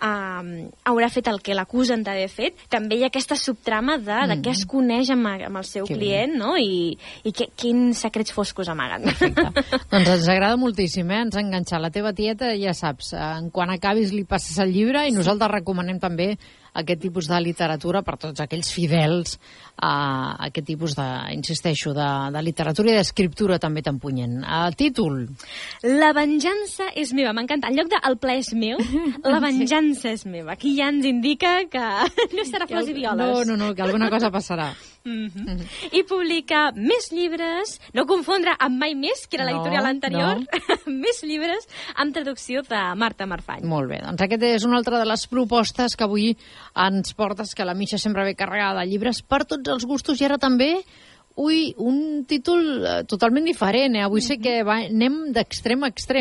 eh, haurà fet el que l'acusen d'haver fet, també hi ha aquesta subtrama de, mm. de què es coneix amb, amb el seu que client, bé. No? I, i que, quins secrets foscos amaguen. Perfecte. Doncs ens agrada moltíssim, eh? Ens ha enganxat. La teva tieta, ja saps, en quan acabis li passes el llibre i sí. nosaltres recomanem també aquest tipus de literatura per tots aquells fidels a aquest tipus de, insisteixo, de, de literatura i d'escriptura també tan punyent. El títol? La venjança és meva. M'encanta. En lloc de el ple és meu, la venjança és meva. Aquí ja ens indica que no serà flors i violes. No, no, no, que alguna cosa passarà. Mm-hmm. Mm-hmm. I publica més llibres, no confondre amb Mai Més, que era l'editorial no, anterior, no. més llibres amb traducció de Marta Marfany. Molt bé, doncs aquest és una altra de les propostes que avui ens portes, que la Misha sempre ve carregada de llibres per tots els gustos, i ara també ui, un títol totalment diferent, eh? Avui mm-hmm. sé que va, anem d'extrem a extrem.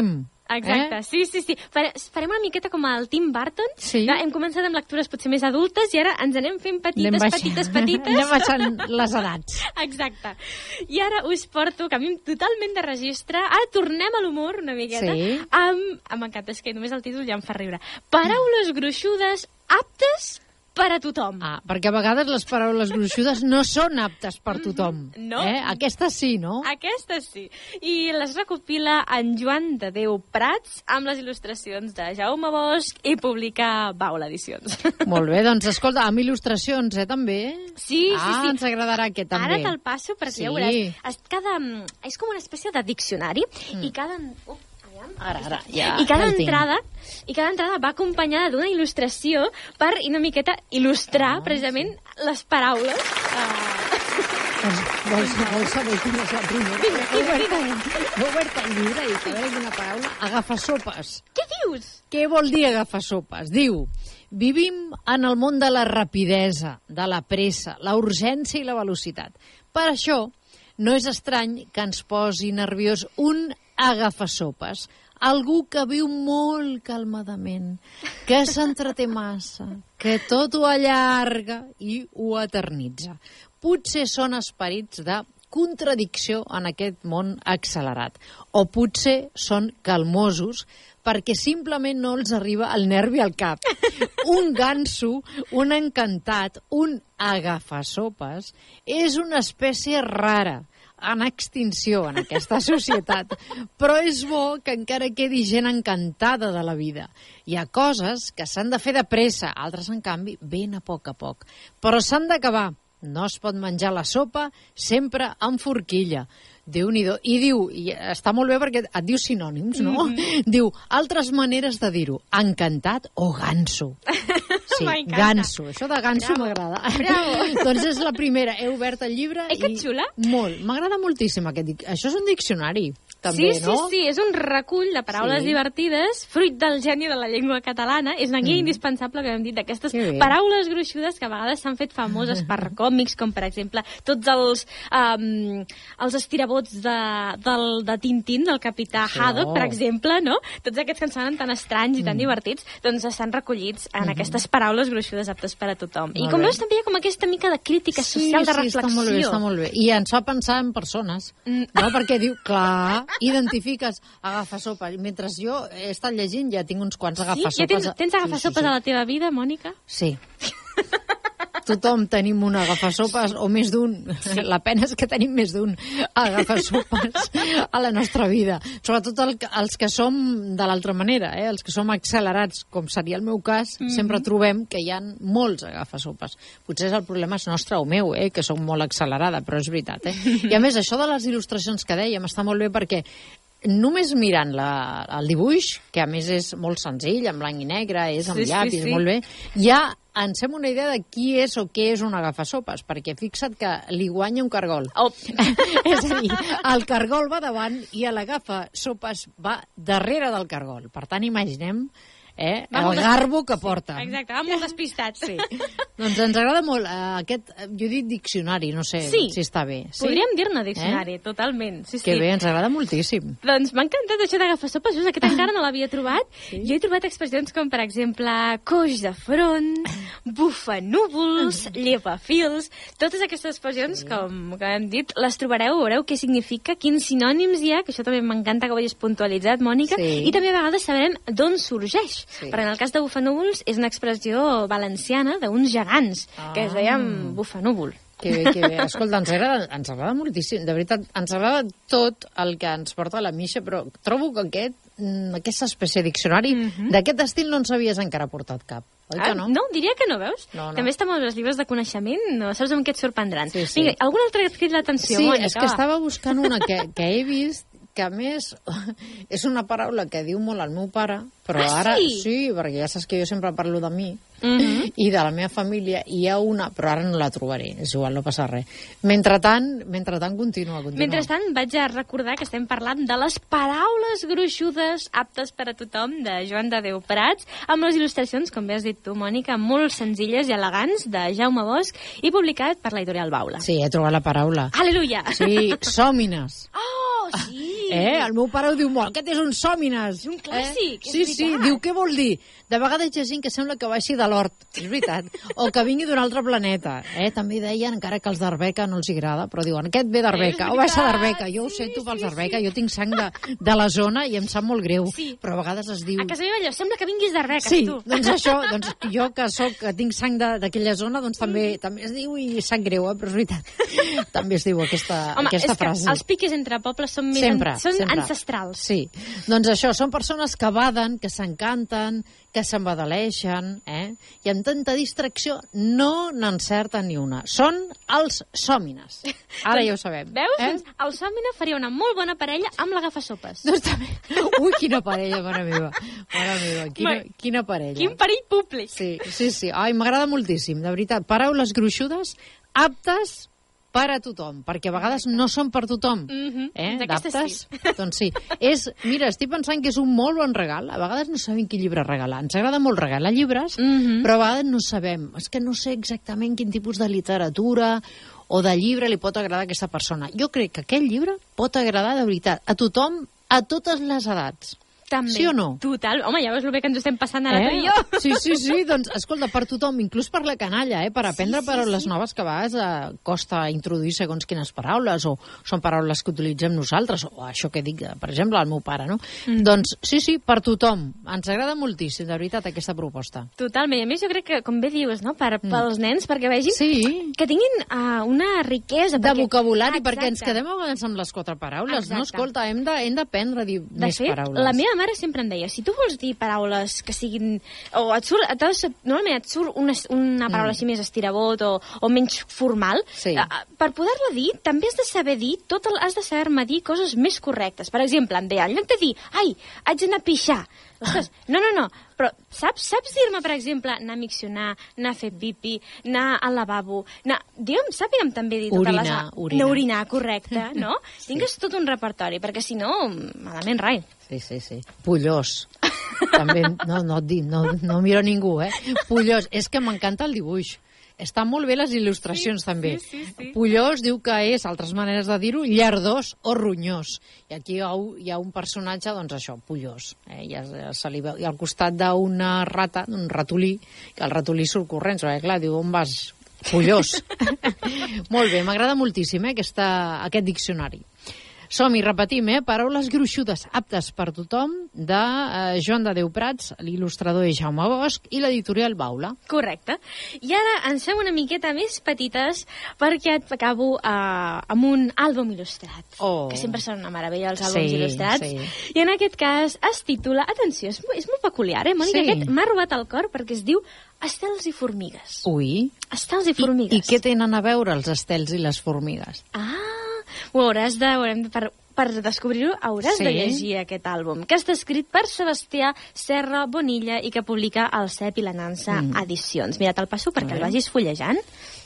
Exacte, eh? sí, sí, sí. Fare, farem una miqueta com el Tim Burton. Sí. No? Hem començat amb lectures potser més adultes i ara ens anem fent petites, Anem baixant. petites, petites. Anem baixant les edats. Exacte. I ara us porto, canviem totalment de registre, ara tornem a l'humor una miqueta. Sí. Amb, ah, m'encanta, és que només el títol ja em fa riure. Paraules gruixudes aptes per a tothom. Ah, perquè a vegades les paraules gruixudes no són aptes per tothom. No. Eh? Aquestes sí, no? Aquestes sí. I les recopila en Joan de Déu Prats amb les il·lustracions de Jaume Bosch i publica Baula Edicions. Molt bé, doncs escolta, amb il·lustracions, eh, també? Sí, ah, sí, sí. ens agradarà aquest, també. Ara te'l passo perquè Sí. ja veuràs. Es, cada, és com una espècie de diccionari Mm. i cada... Uh, Ara, ara, ja, I cada ja el tinc. entrada i cada entrada va acompanyada d'una il·lustració per una miqueta il·lustrar Ah, precisament les paraules. Uh... Vols, vols, vols saber quina és la primera? He obert, he obert el llibre i a veure quina paraula. Agafasopes. Què dius? Què vol dir agafasopes? Diu, vivim en el món de la rapidesa, de la pressa, la urgència i la velocitat. Per això, no és estrany que ens posi nerviós un agafasopes. Algú que viu molt calmadament, que s'entreté massa, que tot ho allarga i ho eternitza. Potser són esperits de contradicció en aquest món accelerat. O potser són calmosos perquè simplement no els arriba el nervi al cap. Un ganso, un encantat, un agafasopes, és una espècie rara, en extinció en aquesta societat, però és bo que encara quedi gent encantada de la vida. Hi ha coses que s'han de fer de pressa, altres, en canvi, ben a poc a poc. Però s'han d'acabar. No es pot menjar la sopa sempre amb forquilla. Déu-n'hi-do. I diu, i està molt bé perquè et diu sinònims, no? Mm-hmm. Diu, altres maneres de dir-ho. Encantat o ganso. Sí, ganso. Això de ganso m'agrada. Doncs és la primera. He obert el llibre Eh, que i... xula. Molt. M'agrada moltíssim aquest... dic- Això és un diccionari, també, sí, no? sí, sí, és un recull de paraules Sí. divertides, fruit del geni de la llengua catalana. És una guia mm. indispensable, que hem dit, d'aquestes Que bé. paraules gruixudes que a vegades s'han fet famoses per còmics, com per exemple tots els, um, els estirabots de, del, de Tintín, del capità Sí. Haddock, per exemple, no? Tots aquests que ens sonen tan estranys i tan Mm. divertits, doncs estan recollits en Mhm. aquestes paraules gruixudes aptes per a tothom. I Molt com bé. veus, també hi ha com aquesta mica de crítica Sí, social, de sí, reflexió. està molt bé, està molt bé. I ens fa pensar en persones, Mm. no? Perquè diu, clar, identifiques agafasopa. Mentre jo he estat llegint, ja tinc uns quants Sí? agafasopes. Ja tens, tens agafasopes sí, sí, a la teva vida, Mònica? sí. Sí. Tothom tenim un agafasopes, o més d'un. Sí. La pena és que tenim més d'un agafasopes a la nostra vida. Sobretot el, els que som de l'altra manera, eh? Els que som accelerats, com seria el meu cas, mm -hmm. sempre trobem que hi ha molts agafasopes. Potser el problema és nostre o meu, eh? Que soc molt accelerada, però és veritat. Eh? I a més, això de les il·lustracions que dèiem està molt bé perquè només mirant la, el dibuix, que a més és molt senzill, en blanc i negre, és amb Sí, sí, llapis, sí. molt bé, ja ens fem una idea de qui és o què és un agafasopes, perquè fixa't que li guanya un cargol. Oh. És a dir, el cargol va davant i l'agafasopes va darrere del cargol. Per tant, imaginem eh, Va el molt garbo despistat. que porta. Exacte, va molt despistat. Sí. Doncs ens agrada molt eh, aquest, eh, jo he dit diccionari, no sé Sí. si està bé. Sí? Podríem dir-ne diccionari, eh? totalment. Sí, Que sí. bé, ens agrada moltíssim. Doncs m'ha encantat això d'agafar sopes, just aquest encara no l'havia trobat. Sí? Jo he trobat expressions com, per exemple, coix de front, bufanúvols, llepafils... Totes aquestes expressions, sí. com que hem dit, les trobareu, veureu què significa, quins sinònims hi ha, que això també m'encanta que ho hagis puntualitzat, Mònica, Sí. i també a vegades sabrem d'on sorgeix. Sí. Perquè en el cas de bufanúvols és una expressió valenciana d'uns gegants, ah. que es deien bufanúvol. Que bé, que bé. Escolta, ens agrada, ens agrada moltíssim. De veritat, ens agrada tot el que ens porta la Misha, però trobo que aquest, mm, aquesta espècie de diccionari Mhm. d'aquest estil no ens havies encara portat cap. Oi que no? no, diria que no, veus? No, no. També està molt bé els llibres de coneixement, no saps amb què et sorprendran. Sí, sí. Vinga, algun altre que et crida l'atenció, Sí, Mònica? és que va. estava buscant una que, que he vist que a més és una paraula que diu molt el meu pare, però Ah, ara sí? sí, perquè ja saps que jo sempre parlo de mi Mhm. i de la meva família, i hi ha una, però ara no la trobaré, és igual, no passa res. Mentrestant, mentrestant continua, continua. Mentrestant, vaig a recordar que estem parlant de les paraules gruixudes aptes per a tothom de Joan de Déu Prats, amb les il·lustracions, com bé has dit tu, Mònica, molt senzilles i elegants, de Jaume Bosch, i publicat per l'editorial Baula. Sí, he trobat la paraula. Aleluia! Sí, sòmines. Oh, sí! Eh? El meu pare ho diu molt. Aquest és un sòmines. És un clàssic, eh? Sí, és sí, diu, què vol dir? De vegades hi ha gent que sembla que baixi de l'hort, és veritat. O que vingui d'un altre planeta. Eh? També deien, encara que els d'Arbeca no els agrada, però diuen, aquest ve d'Arbeca, o baixa d'Arbeca. Jo ho sento pels d'Arbeca, jo tinc sang de, de la zona i em sap molt greu. Sí. Però a vegades es diu... A casa meva allò, sembla que vinguis d'Arbeca, Sí, tu. doncs això, doncs jo que soc, que tinc sang de- d'aquella zona, doncs també, Mm. també es diu, i sap greu, eh? Però és veritat. També es diu aquesta, Home, aquesta és que frase. els piques entre pobles són més Sempre, an són sempre. ancestrals. Sí, doncs això, són persones que baden, que s'encanten, que s'embadaleixen, eh? I amb tanta distracció no n'encerten ni una. Són els sòmines. Ara ja ho sabem. Veus? Eh? Doncs el Sòmina faria una molt bona parella amb l'agafasopes. Doncs també. Ui, quina parella, mare meva. Mare meva, quina, Ma- quina parella. Quin perill públic. Sí, sí, sí. Ai, m'agrada moltíssim, de veritat. Paraules gruixudes, aptes per a tothom, perquè a vegades no són per tothom. Mhm, Eh? d'aquest D'aptes? Doncs sí. És, mira, estic pensant que és un molt bon regal. A vegades no sabem quin llibre regalar. Ens agrada molt regalar llibres, Mhm. però a vegades no sabem. És que no sé exactament quin tipus de literatura o de llibre li pot agradar a aquesta persona. Jo crec que aquest llibre pot agradar de veritat a tothom, a totes les edats. També. Sí o no? Total. Home, ja veus el bé que ens ho estem passant ara Eh? tu i jo. Sí, sí, sí, doncs, escolta, per tothom, inclús per la canalla, eh? Per aprendre Sí, sí, paraules sí. noves que a vegades eh, costa introduir segons quines paraules, o són paraules que utilitzem nosaltres, o això que dic, eh, per exemple, al meu pare, no? Mm. Doncs sí, sí, per tothom. Ens agrada moltíssim, de veritat, aquesta proposta. Totalment. I a més, jo crec que, com bé dius, no? per, pels nens, perquè vegin Sí. que tinguin uh, una riquesa. De perquè... vocabulari, Exacte. perquè ens quedem a vegades amb les quatre paraules, no? Exacte. Escolta, hem de- hem d'aprendre a dir De més fet, paraules. la meva mare sempre em deia, si tu vols dir paraules que siguin... O et surt, et has, normalment et surt una, una paraula Mm. així més estirabot o, o menys formal, Sí. eh, per poder-la dir, també has de saber dir, tot el, has de saber-me dir coses més correctes. Per exemple, em deia, en lloc de dir, ai, haig d'anar a pixar. Ostres, no, no, no, però saps, saps dir-me, per exemple, anar a miccionar, anar a fer pipi, anar al lavabo, anar... Digue'm, sàpigue'm també dir totes Orinar, les... orinar. No, orinar, correcte, no? Sí. Tingues tot un repertori, perquè si no, malament rai. Sí, sí, sí. Pollós. També, no, no, et dic, no, no miro ningú, eh? Pollós. És que m'encanta el dibuix. Estan molt bé les il·lustracions, Sí, també. sí, sí, sí. Pollós diu que és, altres maneres de dir-ho, llardós o ronyós. I aquí hi ha, un- hi ha un personatge, doncs això, pollós. Eh? I, ja se li veu. I al costat d'una rata, d'un ratolí, que el ratolí surt corrents, perquè clar, diu, on vas? Pollós. Molt bé, m'agrada moltíssim, eh, aquesta, aquest diccionari. Som-hi, repetim, eh? Paraules gruixudes, aptes per tothom, de eh, Joan de Déu Prats, l'il·lustrador és Jaume Bosch i l'editorial Baula. Correcte. I ara ens fem una miqueta més petites perquè et acabo eh, amb un àlbum il·lustrat, Oh. que sempre són una meravella els àlbums Sí, il·lustrats. sí. I en aquest cas es titula, atenció, és, mo- és molt peculiar, eh, Mònica? Sí. Aquest m'ha robat el cor perquè es diu Estels i formigues. Ui. Estels i I, formigues. I què tenen a veure els estels i les formigues? Ah, ho hauràs de... Ho haurem de per, per descobrir-ho hauràs Sí? de llegir aquest àlbum, que està escrit per Sebastià Serra Bonilla i que publica el C E P i la Nansa Mm. Edicions. Mira, te'l passo perquè A el veure. vagis fullejant.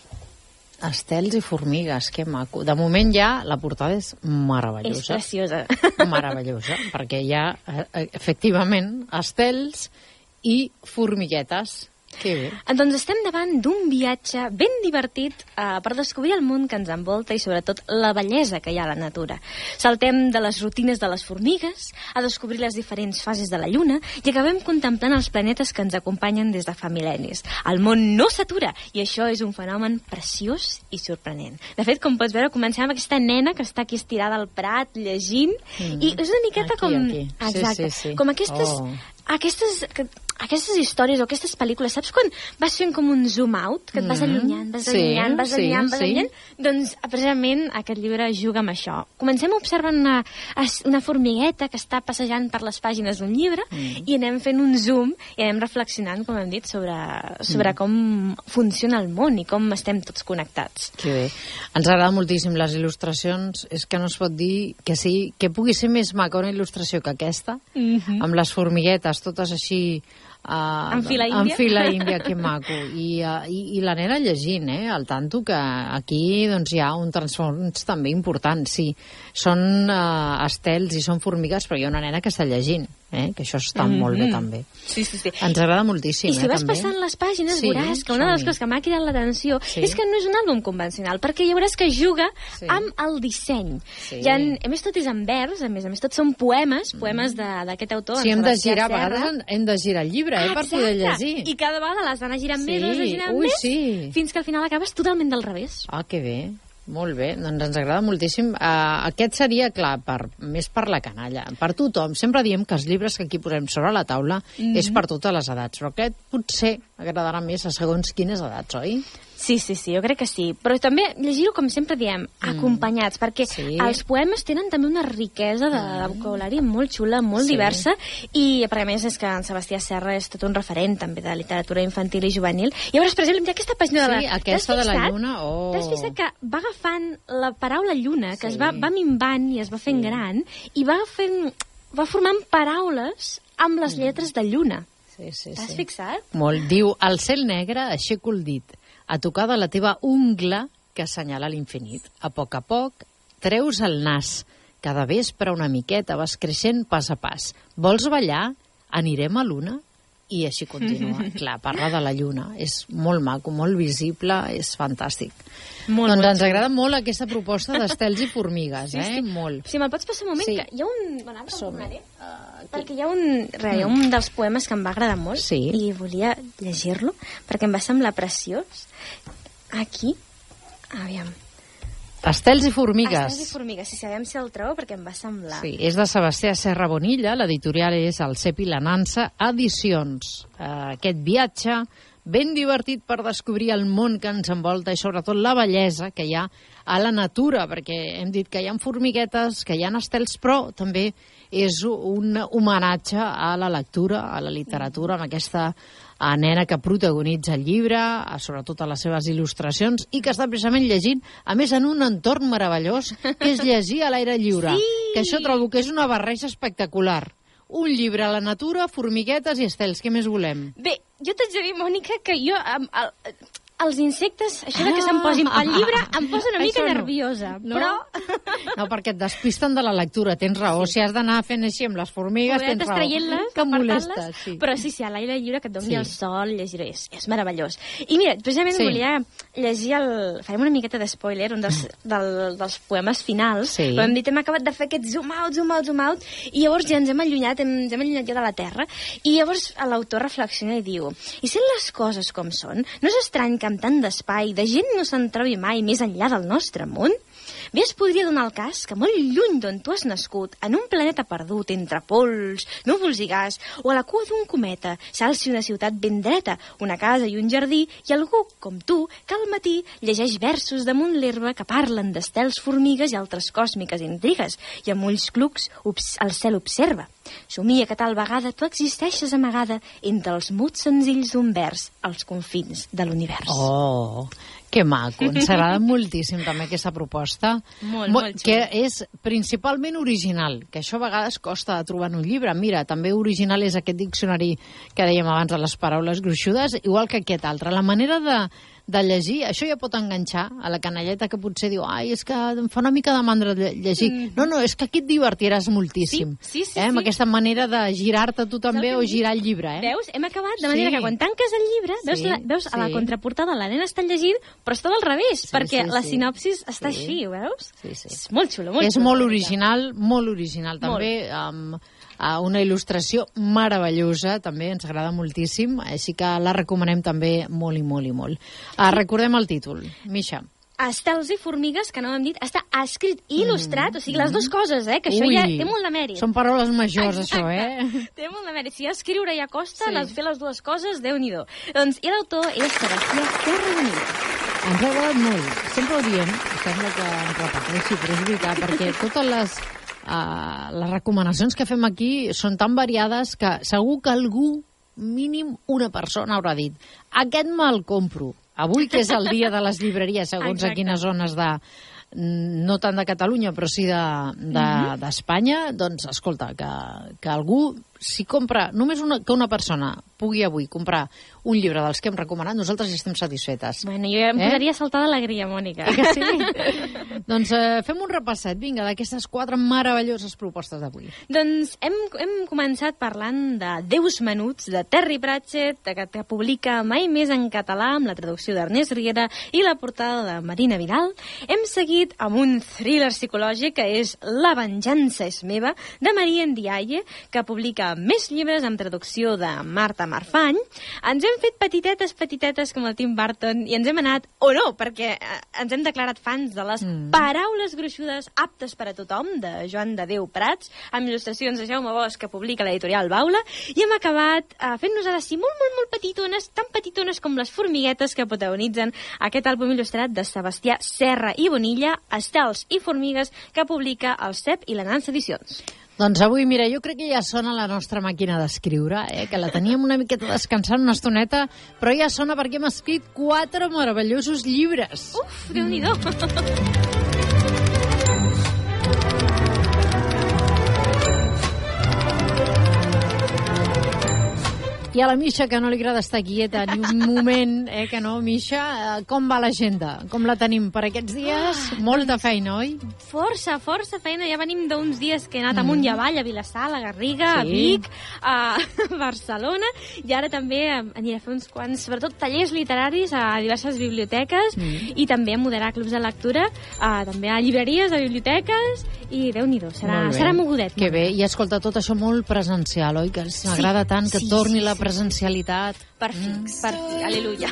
Estels i formigues, que maco. De moment ja la portada és És meravellosa. preciosa. Meravellosa, perquè hi ha, eh, eh, efectivament, estels i formiguetes. Que bé. Doncs estem davant d'un viatge ben divertit eh, per descobrir el món que ens envolta i sobretot la bellesa que hi ha a la natura. Saltem de les rutines de les formigues a descobrir les diferents fases de la Lluna i acabem contemplant els planetes que ens acompanyen des de fa mil·lennis. El món no s'atura i això és un fenomen preciós i sorprenent. De fet, com pots veure, comencem amb aquesta nena que està aquí estirada al prat llegint Mm. i és una miqueta Aquí, com... aquí. Sí, Exacte. sí, sí. Com aquestes... Oh. Aquestes, que, aquestes històries o aquestes pel·lícules, saps quan vas fent com un zoom out, que et vas Mm, allunyant, vas sí, allunyant, vas sí, allunyant, vas sí. allunyant? Doncs precisament aquest llibre juga amb això. Comencem observant una, una formigueta que està passejant per les pàgines d'un llibre Mm. i anem fent un zoom i anem reflexionant, com hem dit, sobre, sobre Mm. com funciona el món i com estem tots connectats. Que bé. Ens agrada moltíssim les il·lustracions. És que no es pot dir que sí, que pugui ser més maca una il·lustració que aquesta, Mm-hmm. amb les formiguetes totes així... Uh, En fila índia. En fila índia, que maco. I, uh, i, I la nena llegint, eh? Al tanto que aquí doncs, hi ha un transfons també important, sí. Són uh, estels i són formigues, però hi ha una nena que està llegint. eh? Que això està mm-hmm. molt bé també. Sí, sí, sí. Ens agrada moltíssim. I si eh, vas també. passant les pàgines sí, veuràs que una de les coses que m'ha cridat l'atenció sí. és que no és un àlbum convencional, perquè ja veuràs que juga sí. amb el disseny. Sí. I en, a més, tot és en vers, a més a més, tot són poemes, poemes d'aquest autor. Sí, hem de girar, a vegades hem de girar el llibre, eh, per poder llegir. I cada vegada l'has d'anar girant sí. més, l'has d'anar girant Ui, més, sí. fins que al final acabes totalment del revés. Ah, que bé. Molt bé, doncs ens agrada moltíssim. Uh, aquest seria, clar, per, més per la canalla, per tothom. Sempre diem que els llibres que aquí posem sobre la taula mm-hmm. és per totes les edats, però aquest potser agradarà més a segons quines edats, oi? Sí, sí, sí, jo crec que sí. Però també llegir-ho, com sempre diem, acompanyats, mm. perquè sí. els poemes tenen també una riquesa de, de vocabulari molt xula, molt sí. diversa, i perquè a més és que en Sebastià Serra és tot un referent també de literatura infantil i juvenil. I llavors, per exemple, aquesta pàgina sí, de la... aquesta de la lluna, oh. T'has fixat que va agafant la paraula lluna, que sí. es va, va minvant i es va fent sí. gran, i va, fent, va formant paraules amb les lletres de lluna. Sí, sí, T'has sí. fixat? Molt. Diu, al cel negre aixeco el dit, a tocar de la teva ungla que assenyala l'infinit. A poc a poc treus el nas. Cada vespre una miqueta vas creixent pas a pas. Vols ballar? Anirem a l'una? I així continua. Clar, parla de la lluna. És molt maco, molt visible, és fantàstic. Molt, doncs molt ens agrada molt aquesta proposta d'estels i formigues, sí, eh? Sí. Molt. Si me'l pots passar un moment, sí. que hi ha un... Bueno, ara tornaré, uh, perquè hi ha un, re, hi ha un dels poemes que em va agradar molt sí. i volia llegir-lo perquè em va semblar preciós. Aquí, aviam. Estels i formigues. Estels i formigues, si sabem si el trobo, perquè em va semblar. Sí, és de Sebastià Serra Bonilla, l'editorial és el Cep i la Nansa Edicions. Uh, aquest viatge ben divertit per descobrir el món que ens envolta i sobretot la bellesa que hi ha a la natura, perquè hem dit que hi ha formiguetes, que hi ha estels, però també és un homenatge a la lectura, a la literatura, amb aquesta a nena que protagonitza el llibre, a, sobretot a les seves il·lustracions, i que està precisament llegint, a més en un entorn meravellós, que és llegir a l'aire lliure. Sí! Que això trobo que és una barreja espectacular. Un llibre a la natura, formiguetes i estels. Què més volem? Bé, jo t'haig de dir, Mònica, que jo... Amb, el, els insectes, això de que se'm posin pel llibre, em posa una mica no. nerviosa, no? però... No, perquè et despisten de la lectura, tens raó. Sí. Si has d'anar fent així amb les formigues, tens raó. Que molesta, sí. Però sí, sí, a l'aire lliure, que et doni sí. el sol, llegir és, és meravellós. I mira, precisament sí. volia llegir el... Farem una miqueta d'espoiler, un dels, del, dels poemes finals, sí. però hem dit, hem acabat de fer aquest zoom out, zoom out, zoom out, i llavors ja ens hem allunyat, hem, ens hem allunyat ja de la Terra, i llavors l'autor reflexiona i diu, i sent les coses com són, no és estrany que amb tant d'espai de gent no se'n trobi mai més enllà del nostre món? Bé, es podria donar el cas que molt lluny d'on tu has nascut, en un planeta perdut entre pols, núvols i gas, o a la cua d'un cometa, s'alci una ciutat ben dreta, una casa i un jardí, i algú, com tu, que al matí llegeix versos damunt l'herba que parlen d'estels, formigues i altres còsmiques intrigues, i amb ulls clucs el cel observa. Somia que tal vegada tu existeixes amagada entre els muts senzills d'un vers, als confins de l'univers. Oh, que maco. Ens agrada moltíssim també aquesta proposta. Molt, molt xulo. Que és principalment original, que això a vegades costa de trobar en un llibre. Mira, també original és aquest diccionari que dèiem abans de les paraules gruixudes, igual que aquest altre. La manera de de llegir, això ja pot enganxar a la canalleta que potser diu, ai, és que em fa una mica de mandra de llegir. Mm. No, no, és que aquí et divertiràs moltíssim. Sí, sí, sí. Eh? Amb sí. aquesta manera de girar-te tu també o girar el llibre. Eh? Veus? Hem acabat de manera sí. que quan tanques el llibre, veus, sí, la, veus sí. a la contraportada la nena està llegint, però està del revés, sí, perquè sí, la sí. sinopsis està sí. així, veus? Sí, sí. És molt xulo, molt és xulo. molt original, molt original també, amb uh, una il·lustració meravellosa, també ens agrada moltíssim, així que la recomanem també molt i molt i molt. Uh, recordem el títol, Misha. Estels i formigues, que no hem dit, està escrit i il·lustrat, mm. o sigui, les dues coses, eh, que això Ui, ja té molt de mèrit. Són paraules majors, Exacte. això, eh? Té molt de mèrit. Si escriure ja costa, Sí. les, fer les dues coses, Déu-n'hi-do. Doncs, i l'autor és Sebastià Serra Bonilla. Ens ha agradat molt. Sempre ho diem, sembla que ens repeteixi, però és veritat, perquè totes les, uh, les recomanacions que fem aquí són tan variades que segur que algú, mínim una persona, haurà dit aquest me'l compro. Avui, que és el dia de les llibreries, segons Exacte. a quines zones de, no tant de Catalunya, però sí d'Espanya, de, de, doncs, escolta, que, que algú, si compra, només una, que una persona pugui avui comprar un llibre dels que hem recomanat, nosaltres ja estem satisfetes. Bueno, jo em eh? podria saltar d'alegria, Mònica. Eh que sí? Doncs eh, fem un repasset, vinga, d'aquestes quatre meravelloses propostes d'avui. Doncs hem, hem començat parlant de Déus menuts, de Terry Pratchett, que, que publica Mai més en català, amb la traducció d'Ernest Riera i la portada de Marina Vidal. Hem seguit amb un thriller psicològic que és La venjança és meva, de Maria Ndiaye, que publica més llibres amb traducció de Marta Marfany. Ens hem fet petitetes, petitetes com el Tim Burton i ens hem anat, o no, perquè ens hem declarat fans de les mm. paraules gruixudes aptes per a tothom, de Joan de Déu Prats, amb il·lustracions de Jaume Bosch, que publica l'editorial Baula, i hem acabat uh, fent-nos ara sí molt, molt, molt petitones, tan petitones com les formiguetes que protagonitzen aquest àlbum il·lustrat de Sebastià Serra i Bonilla, Estels i formigues, que publica el C E P i la Nansa Edicions. Doncs avui, mira, jo crec que ja sona la nostra màquina d'escriure, eh? Que la teníem una miqueta descansant una estoneta, però ja sona perquè hem escrit quatre meravellosos llibres. Uf, Déu-n'hi-do! I a la Misha, que no li agrada estar quieta ni un moment, eh, que no, Misha, com va l'agenda? Com la tenim per aquests dies? Ah, Molta doncs, feina, oi? Força, força feina. Ja venim d'uns dies que he anat mm. amunt i avall, a Vilassar, a la Garriga, sí. a Vic, a Barcelona, i ara també aniré a fer uns quants, sobretot tallers literaris a diverses biblioteques, mm. i també a moderar clubs de lectura, a, també a llibreries, a biblioteques, i Déu-n'hi-do, serà, serà mogudet. Que bé, i escolta, tot això molt presencial, oi? Que m'agrada sí, tant que sí, torni sí, la presencialitat. Per fix, mm. per fi, aleluia.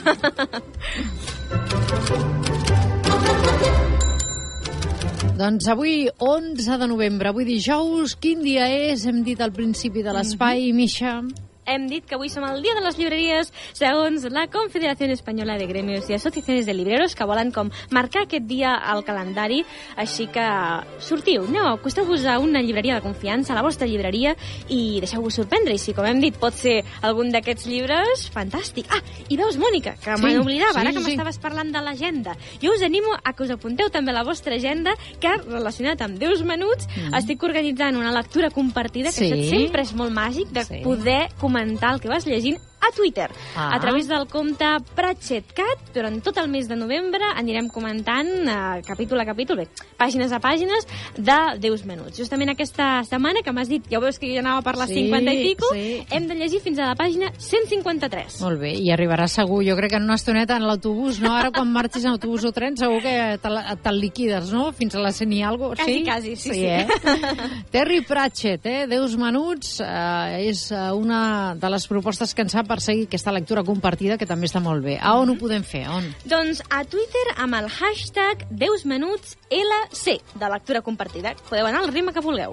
Doncs avui, onze de novembre, avui dijous, quin dia és? Hem dit al principi de l'espai, mm-hmm. Misha. Hem dit que avui som el dia de les llibreries segons la Confederació Espanyola de Gremios i Associacions de Libreros, que volen com marcar aquest dia al calendari. Així que sortiu, aneu, acosteu-vos a una llibreria de confiança, a la vostra llibreria, i deixeu-vos sorprendre. I si, com hem dit, pot ser algun d'aquests llibres, fantàstic. Ah, i veus, Mònica, que sí, me n'oblidava, sí, ara que sí. m'estaves parlant de l'agenda. Jo us animo a que us apunteu també a la vostra agenda, que, relacionat amb Déus menuts, mm. estic organitzant una lectura compartida, que sí. això sempre és molt màgic, de sí. poder comentar el que vas llegint a Twitter, ah. a través del compte PratchettCat. Durant tot el mes de novembre anirem comentant uh, capítol a capítol, bé, pàgines a pàgines de Déus menuts. Justament aquesta setmana, que m'has dit, ja ho veus que jo anava per les sí, cinquanta i pico, sí. hem de llegir fins a la pàgina cent cinquanta-tres. Molt bé, i arribarà segur, jo crec que en una estoneta en l'autobús, no? Ara quan marxis en autobús o tren segur que te'l te liquides, no? Fins a les cent i algo. Quasi, sí? quasi, sí, sí. sí. Eh? Terry Pratchett, eh? Déus menuts, eh, és una de les propostes que ens ha per seguir aquesta lectura compartida, que també està molt bé. A on ho podem fer? A on? Doncs a Twitter amb el hashtag Déus menuts L C de lectura compartida. Podeu anar al ritme que vulgueu.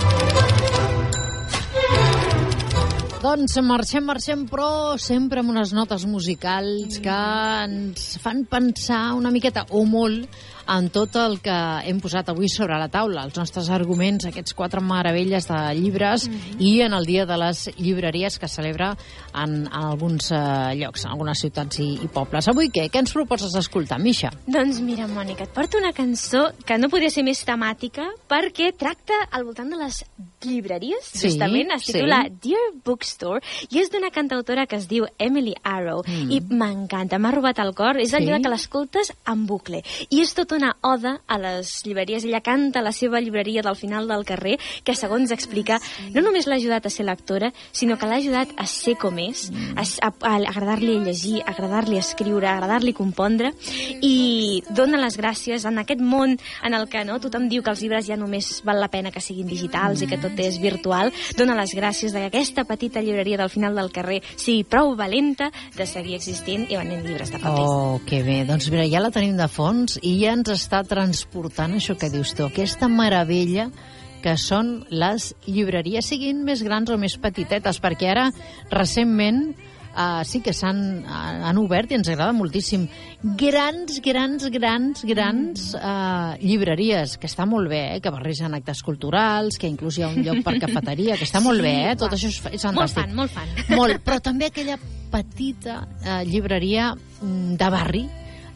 Doncs marxem, marxem, però sempre amb unes notes musicals que ens fan pensar una miqueta, o molt, en tot el que hem posat avui sobre la taula, els nostres arguments, aquests quatre meravelles de llibres, mm-hmm. i en el dia de les llibreries que celebra en, en alguns eh, llocs, en algunes ciutats i, i pobles. Avui què? Què ens proposes escoltar, Misha? Doncs mira, Mònica, et porto una cançó que no podria ser més temàtica, perquè tracta al voltant de les llibreries, sí, justament, es titula sí. Dear Bookstore, i és d'una cantautora que es diu Emily Arrow, mm. i m'encanta, m'ha robat el cor, és el sí. llibre que l'escoltes en bucle, i és tot una oda a les llibreries. Ella canta a la seva llibreria del final del carrer, que segons explica, no només l'ha ajudat a ser lectora, sinó que l'ha ajudat a ser com és, a, a, a agradar-li a llegir, a agradar-li a escriure, a agradar-li compondre, i dona les gràcies en aquest món en el que no tothom diu que els llibres ja només val la pena que siguin digitals i que tot és virtual. Dona les gràcies de que aquesta petita llibreria del final del carrer sigui prou valenta de seguir existint i venent llibres de paper. Oh, que bé. Doncs mira, ja la tenim de fons i ja ens està transportant això que dius tu, aquesta meravella que són les llibreries, siguin més grans o més petitetes, perquè ara, recentment, uh, sí que s'han han obert i ens agrada moltíssim. Grans, grans, grans, grans uh, llibreries, que està molt bé, eh? Que barregen actes culturals, que inclús hi ha un lloc per cafeteria, que està sí, molt bé, eh? Tot això és, és fantàstic. Molt fan, molt fan. Molt, però també aquella petita uh, llibreria mm, de barri,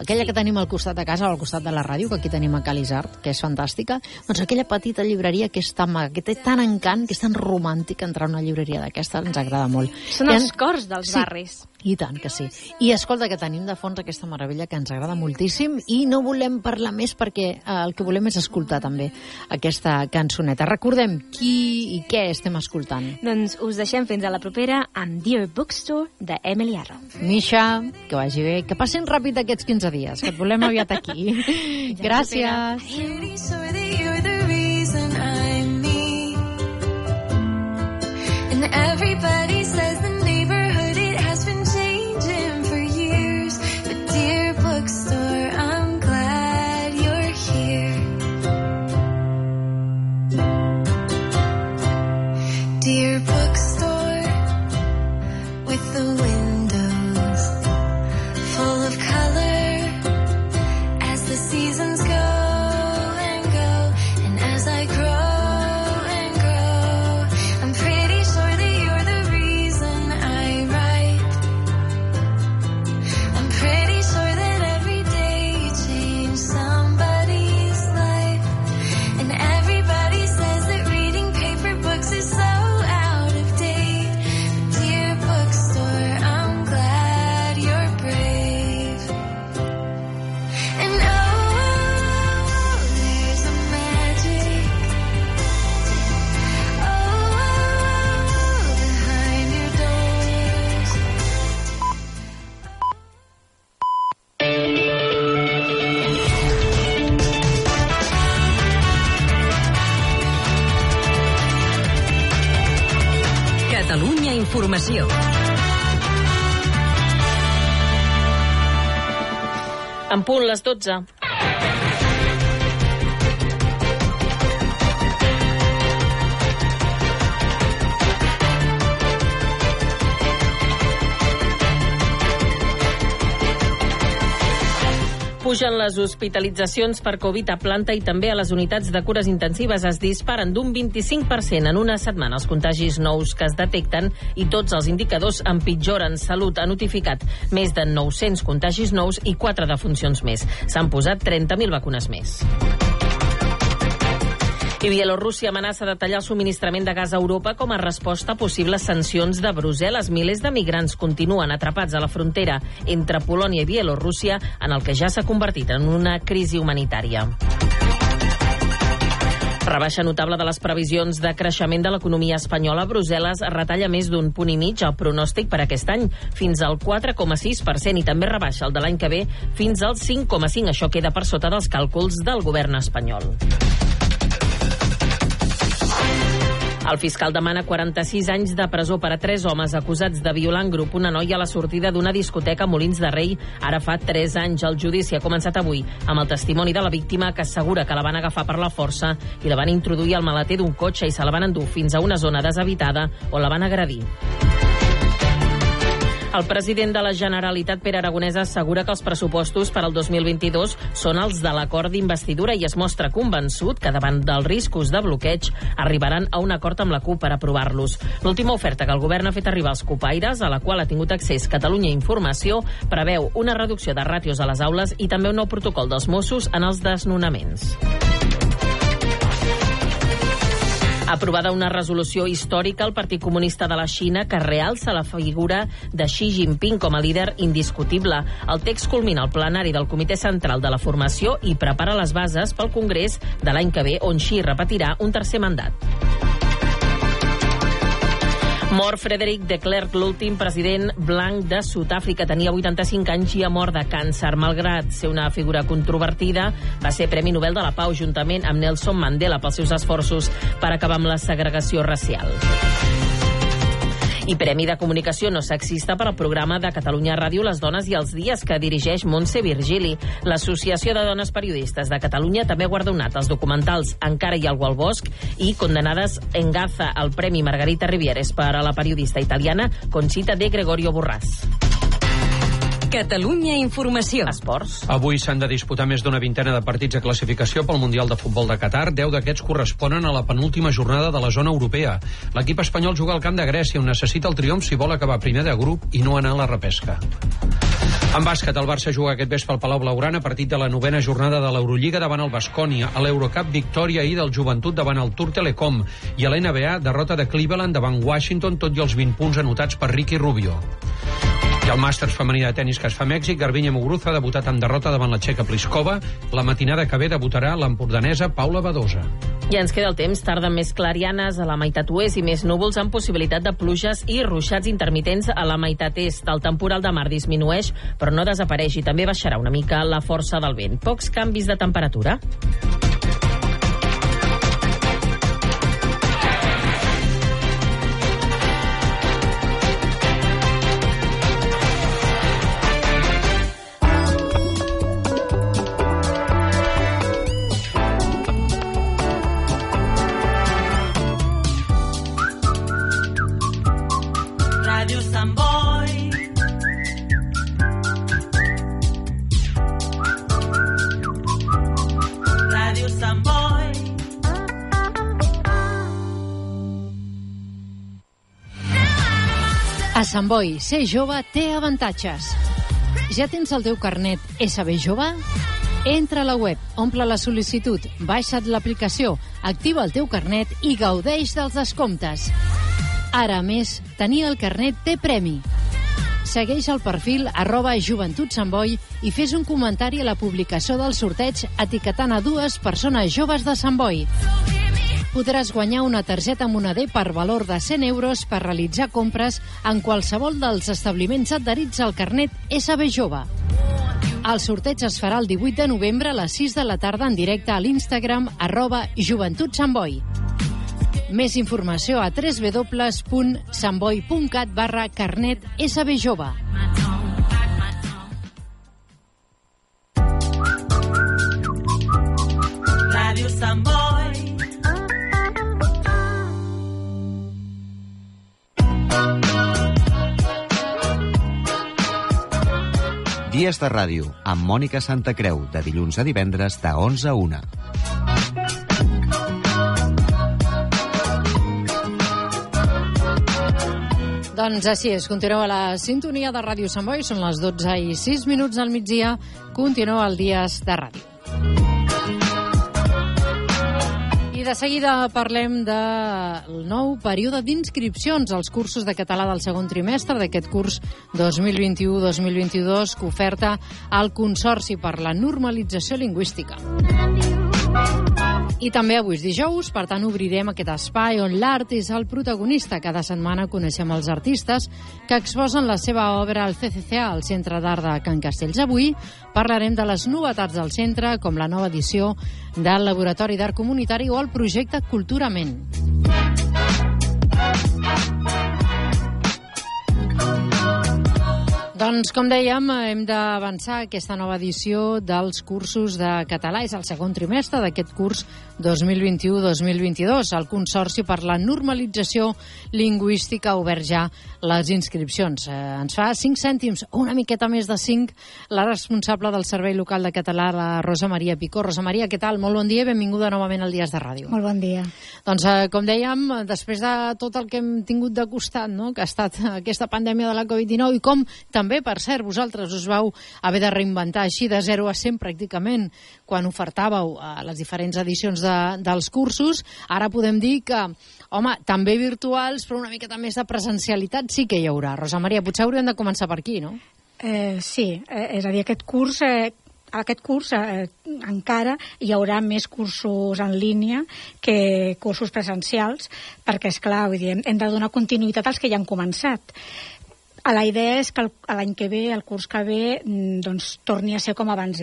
aquella que tenim al costat de casa, al costat de la ràdio, que aquí tenim a Calisart, que és fantàstica, doncs aquella petita llibreria que és tan maca, que té tant encant, que és tan romàntic entrar a una llibreria d'aquesta, ens agrada molt. Són I els en... cors dels sí. barris. I tant que sí. I escolta, que tenim de fons aquesta meravella que ens agrada moltíssim i no volem parlar més perquè el que volem és escoltar també aquesta cançoneta. Recordem qui i què estem escoltant. Doncs us deixem fins a la propera amb Dear Bookstore de Emily Arro. Misha, que vagi bé, que passin ràpid aquests quinze dies, que et volem aviat aquí. Gràcies. Everybody says the neighborhood, it has been changing for years. But dear bookstore, I'm glad you're here. Dear bookstore, with the windows full of color, as the seasons go and go, and as I grow and grow, I'm pretty sure that you're the reason I write. I'm pretty sure that every day you change somebody's life. And everybody says that reading paper books is so out of date. But dear bookstore, I'm glad you're brave. And oh, there's a magic. Oh, behind your doors. Catalunya Informació. En punt, les dotze. Pugen les hospitalitzacions per Covid a planta i també a les unitats de cures intensives es disparen d'un vint-i-cinc per cent en una setmana. Els contagis nous que es detecten i tots els indicadors empitjoren. Salut ha notificat més de nou-cents contagis nous i quatre defuncions més. S'han posat trenta mil vacunes més. I Bielorússia amenaça de tallar el subministrament de gas a Europa com a resposta a possibles sancions de Brussel·les. Milers de migrants continuen atrapats a la frontera entre Polònia i Bielorússia, en el que ja s'ha convertit en una crisi humanitària. Rebaixa notable de les previsions de creixement de l'economia espanyola. Brussel·les retalla més d'un punt i mig el pronòstic per aquest any, fins al quatre coma sis per cent, i també rebaixa el de l'any que ve fins al cinc coma cinc per cent. Això queda per sota dels càlculs del govern espanyol. El fiscal demana quaranta-sis anys de presó per a tres homes acusats de violar en grup una noia a la sortida d'una discoteca a Molins de Rei. Ara fa tres anys. El judici ha començat avui amb el testimoni de la víctima, que assegura que la van agafar per la força i la van introduir al maleter d'un cotxe i se la van endur fins a una zona deshabitada on la van agredir. El president de la Generalitat, Pere Aragonès, assegura que els pressupostos per al dos mil vint-i-dos són els de l'acord d'investidura i es mostra convençut que davant dels riscos de bloqueig arribaran a un acord amb la CUP per aprovar-los. L'última oferta que el govern ha fet arribar als copaires, a la qual ha tingut accés Catalunya Informació, preveu una reducció de ràtios a les aules i també un nou protocol dels Mossos en els desnonaments. Aprovada una resolució històrica al Partit Comunista de la Xina que realça la figura de Xi Jinping com a líder indiscutible. El text culmina el plenari del Comitè Central de la Formació i prepara les bases pel Congrés de l'any que ve, on Xi repetirà un tercer mandat. Mor Frederic de Klerk, l'últim president blanc de Sud-àfrica. Tenia vuitanta-cinc anys i ha mort de càncer. Malgrat ser una figura controvertida, va ser Premi Nobel de la Pau juntament amb Nelson Mandela pels seus esforços per acabar amb la segregació racial. I Premi de Comunicació no sexista per al programa de Catalunya Ràdio Les Dones i els Dies, que dirigeix Montse Virgili. L'Associació de Dones Periodistes de Catalunya també ha guardonat els documentals Encara hi ha algú al bosc i Condenadas en Gaza, el Premi Margarita Rivieres per a la periodista italiana Conchita de Gregorio Borràs. Catalunya Informació. Esports. Avui s'han de disputar més d'una vintena de partits de classificació pel Mundial de Futbol de Qatar. Deu d'aquests corresponen a la penúltima jornada de la zona europea. L'equip espanyol juga al camp de Grècia, on necessita el triomf si vol acabar primer de grup i no anar a la repesca. En bàsquet, el Barça juga aquest vespre al Palau Blaugrana, partit de la novena jornada de l'Eurolliga davant el Baskonia. A l'Eurocup, victòria ahir del Joventut davant el Tour Telecom. I a la N B A, derrota de Cleveland davant Washington, tot i els vint punts anotats per Ricky Rubio. I el Màsters femení de tenis que es fa a Mèxic, Garbiñe Muguruza ha debutat amb derrota davant la txeca Pliskova. La matinada que ve debutarà l'empordanesa Paula Badosa. I ens queda el temps, tarda més clarianes a la meitat oest i més núvols amb possibilitat de pluges i ruixats intermitents a la meitat est. El temporal de mar disminueix, però no desapareix i també baixarà una mica la força del vent. Pocs canvis de temperatura. A Sant Boi, ser jove té avantatges. Ja tens el teu carnet S B Jove? Entra a la web, omple la sol·licitud, baixa't l'aplicació, activa el teu carnet i gaudeix dels descomptes. Ara, a més, tenir el carnet té premi. Segueix el perfil arroba Joventut Sant Boi i fes un comentari a la publicació del sorteig etiquetant a dues persones joves de Sant Boi. Podràs guanyar una targeta Moneder per valor de cent euros per realitzar compres en qualsevol dels establiments adherits al carnet S B Jove. El sorteig es farà el divuit de novembre a les sis de la tarda en directe a l'Instagram arroba Joventut Sant Boi. Més informació a w w w punt santboi punt cat barra carnet S B Jove. Ràdio Sant Boi. Dies de ràdio, amb Mònica Santacreu, de dilluns a divendres de onze a una. Doncs així és, continua la sintonia de Ràdio Sant Boi, són les dotze i sis minuts del migdia, continua el Dies de Ràdio. I de seguida parlem del nou període d'inscripcions als cursos de català del segon trimestre d'aquest curs dos mil vint-i-u dos mil vint-i-dos que oferta el Consorci per la Normalització Lingüística. I també avui és dijous, per tant obrirem aquest espai on l'art és el protagonista. Cada setmana coneixem els artistes que exposen la seva obra al C C C A, al Centre d'Art de Can Castells. Avui parlarem de les novetats del centre, com la nova edició del Laboratori d'Art Comunitari o el projecte Culturament. Doncs, com dèiem, hem d'avançar aquesta nova edició dels cursos de català. És el segon trimestre d'aquest curs dos mil vint-i-u dos mil vint-i-dos. El Consorci per la Normalització Lingüística ha obert ja les inscripcions. Eh, ens fa cinc cèntims, una miqueta més de cinc, la responsable del Servei Local de Català, la Rosa Maria Picó. Rosa Maria, què tal? Molt bon dia i benvinguda novament al Dies de Ràdio. Molt bon dia. Doncs, eh, com dèiem, després de tot el que hem tingut de costat, no?, que ha estat aquesta pandèmia de la covid dinou, i com també, per cert, vosaltres us vau haver de reinventar així de zero a cent pràcticament quan ofertàveu a les diferents edicions de, dels cursos, ara podem dir que, home, també virtuals, però una miqueta més de presencialitat sí que hi haurà. Rosa Maria, potser hauríem de començar per aquí, no? Eh, sí, eh, és a dir, aquest curs... Eh... Aquest curs eh, encara hi haurà més cursos en línia que cursos presencials, perquè, esclar, vull dir, hem de donar continuïtat als que ja han començat. La idea és que l'any que ve, el curs que ve, doncs, torni a ser com abans era.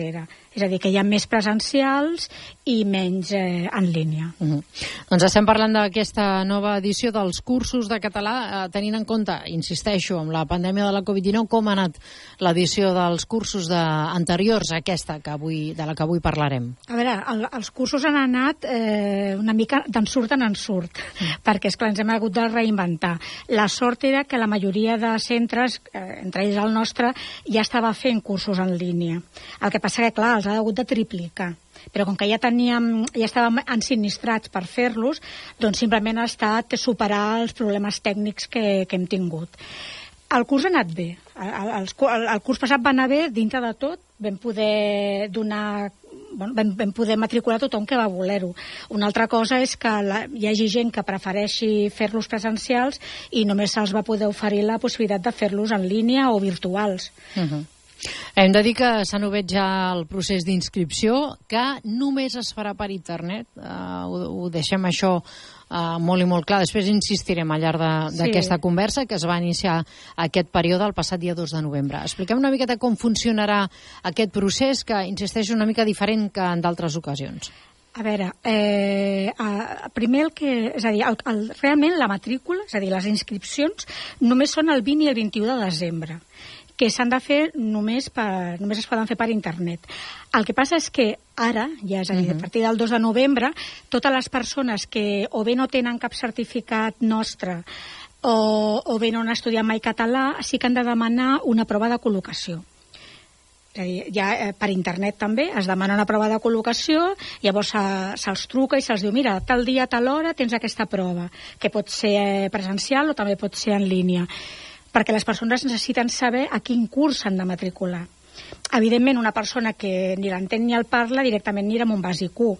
És a dir, que hi ha més presencials i menys eh, en línia. Uh -huh. Doncs estem parlant d'aquesta nova edició dels cursos de català, eh, tenint en compte, insisteixo, amb la pandèmia de la covid dinou, com ha anat l'edició dels cursos de, anteriors a aquesta que avui, de la que avui parlarem? A veure, el, els cursos han anat eh, una mica d'ensurt en ensurt, mm. perquè, esclar, ens hem hagut de reinventar. La sort era que la majoria de centres, eh, entre ells el nostre, ja estava fent cursos en línia. El que passa que, clar, els ha hagut de triplicar. Però com que ja teníem, ja estàvem ensinistrats per fer-los, doncs simplement ha estat superar els problemes tècnics que, que hem tingut. El curs ha anat bé. El, el, el curs passat va anar bé, dintre de tot, vam poder donar... Bueno, vam, vam poder matricular tothom que va voler-ho. Una altra cosa és que la, hi hagi gent que prefereixi fer-los presencials i només se'ls va poder oferir la possibilitat de fer-los en línia o virtuals. Uh-huh. Hem de dir que s'ha obert ja el procés d'inscripció, que només es farà per internet. Uh, ho, ho deixem això uh, molt i molt clar. Després insistirem al llarg d'aquesta sí. conversa, que es va iniciar aquest període el passat dia dos de novembre. Expliquem una miqueta com funcionarà aquest procés, que insisteix una mica diferent que en d'altres ocasions. A veure, eh, primer el que... És a dir, el, el, realment la matrícula, és a dir, les inscripcions, només són el vint i el vint-i-u de desembre, que s'han de fer només per, només es poden fer per internet. El que passa és que ara, ja és a dir, uh-huh. a partir del dos de novembre, totes les persones que o bé no tenen cap certificat nostre o, o bé no han estudiat mai català, sí que han de demanar una prova de col·locació. És a dir, ja eh, per internet també es demana una prova de col·locació, llavors se, se'ls truca i se'ls diu, mira, tal dia, tal hora tens aquesta prova, que pot ser presencial o també pot ser en línia, perquè les persones necessiten saber a quin curs s'han de matricular. Evidentment, una persona que ni l'entén ni el parla directament anirà amb un bàsic u,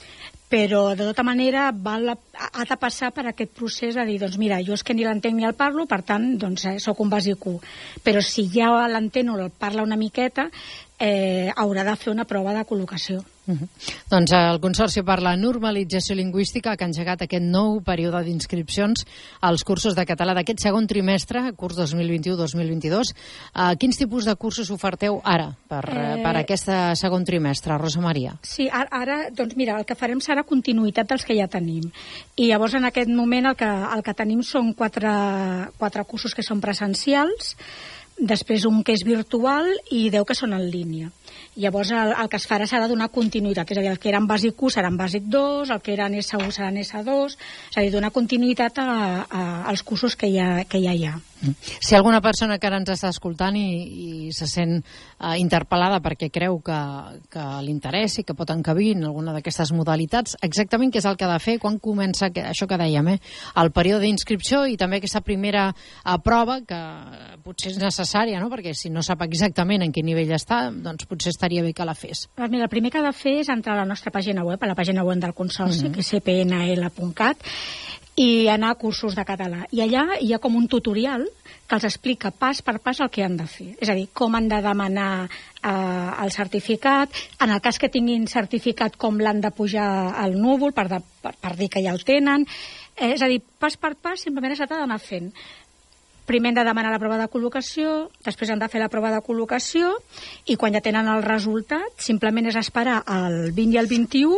però de tota manera val la, ha de passar per aquest procés de dir, doncs mira, jo és que ni l'entenc ni el parlo, per tant, doncs eh, soc un bàsic u. Però si ja l'entén o el parla una miqueta, eh, haurà de fer una prova de col·locació. Uh-huh. Doncs el Consorci per la Normalització Lingüística que ha engegat aquest nou període d'inscripcions als cursos de català d'aquest segon trimestre, curs dos mil vint-i-u dos mil vint-i-dos. Uh, quins tipus de cursos oferteu ara per, eh... per aquest segon trimestre, Rosa Maria? Sí, ara, ara, doncs mira, el que farem serà continuïtat dels que ja tenim. I llavors en aquest moment el que, el que tenim són quatre, quatre cursos que són presencials, després un que és virtual i deu que són en línia. Llavors el, el que es farà serà donar continuïtat, és a dir, el que era en bàsic u serà en bàsic dos, el que era en essa u serà en essa dos, és a dir, donar continuïtat a, a, als cursos que ja, que ja hi ha. Si alguna persona que ara ens està escoltant i, i se sent uh, interpel·lada perquè creu que, que li interessi, que pot encabir en alguna d'aquestes modalitats, exactament què és el que ha de fer, quan comença que, això que dèiem, eh? el període d'inscripció i també aquesta primera uh, prova, que potser és necessària, no? Perquè si no sap exactament en quin nivell està, doncs potser estaria bé que la fes. Mira, el primer que ha de fer és entrar a la nostra pàgina web, a la pàgina web del Consorci, uh-huh. que és c p n l punt cat, i anar a cursos de català. I allà hi ha com un tutorial que els explica pas per pas el que han de fer. És a dir, com han de demanar eh, el certificat, en el cas que tinguin certificat, com l'han de pujar al núvol per, de, per, per dir que ja el tenen. Eh, és a dir, pas per pas simplement s'ha d'anar fent. Primer han de demanar la prova de col·locació, després han de fer la prova de col·locació i quan ja tenen el resultat simplement és esperar el vint i el vint-i-u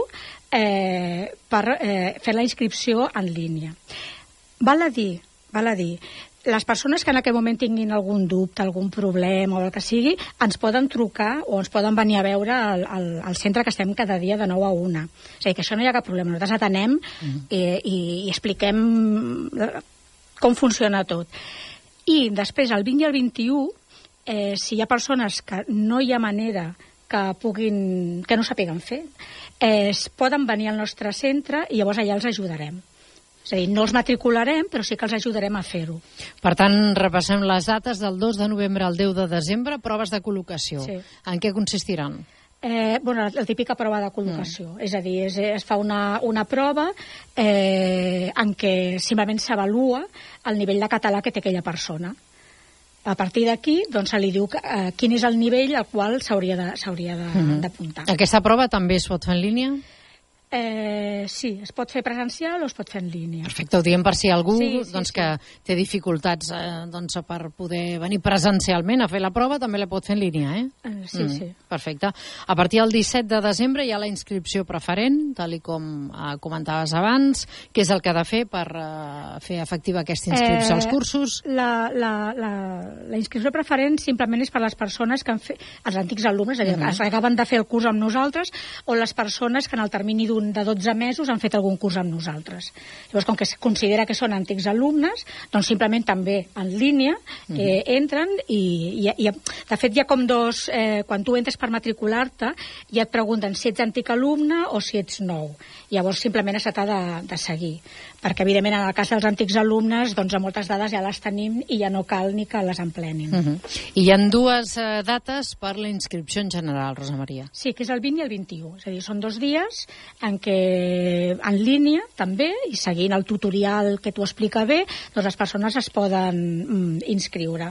eh, per eh, fer la inscripció en línia. Val a dir, val a dir, les persones que en aquell moment tinguin algun dubte, algun problema o el que sigui, ens poden trucar o ens poden venir a veure al, al, al centre que estem cada dia de nou a una. És a dir, que això no hi ha cap problema. Nosaltres atenem mm. i, i, i expliquem com funciona tot. I després, el vint i el vint-i-u, eh, si hi ha persones que no hi ha manera que puguin, que no sàpiguen fer, eh, poden venir al nostre centre i llavors allà els ajudarem. És a dir, no els matricularem, però sí que els ajudarem a fer-ho. Per tant, repassem les dates del dos de novembre al deu de desembre, proves de col·locació. Sí. En què consistiran? Eh, bueno, la típica prova de col·locació. Mm. És a dir, és, es fa una, una prova eh, en què simplement s'avalua el nivell de català que té aquella persona. A partir d'aquí, doncs, se li diu que, eh, quin és el nivell al qual s'hauria de, s'hauria de, mm-hmm. d'apuntar. Aquesta prova també es pot fer en línia? Eh, sí, es pot fer presencial o es pot fer en línia. Perfecte, ho diem per si algú Sí, sí, doncs, sí. que té dificultats eh, doncs, per poder venir presencialment a fer la prova, també la pot fer en línia, eh? Eh, sí, sí. Perfecte. A partir del disset de desembre hi ha la inscripció preferent, tal i com eh, comentaves abans. Què és el que ha de fer per eh, fer efectiva aquesta inscripció als cursos? La, la, la, la inscripció preferent simplement és per les persones que han fet, els antics alumnes, és a dir, Mhm. que acaben de fer el curs amb nosaltres, o les persones que en el termini d'un de dotze mesos han fet algun curs amb nosaltres. Llavors, com que es considera que són antics alumnes, doncs simplement també en línia eh, entren i, i, i de fet hi ha com dos, eh, quan tu entres per matricular-te, ja et pregunten si ets antic alumne o si ets nou. Llavors simplement se t'ha de, de seguir, perquè evidentment en el cas dels antics alumnes doncs a moltes dades ja les tenim i ja no cal ni que les emplenin. Uh -huh. I hi ha dues eh, dates per la inscripció en general, Rosa Maria. Sí, que és el vint i el vint-i-u, és a dir, són dos dies en què en línia també, i seguint el tutorial que t'ho explica bé, doncs les persones es poden mm, inscriure.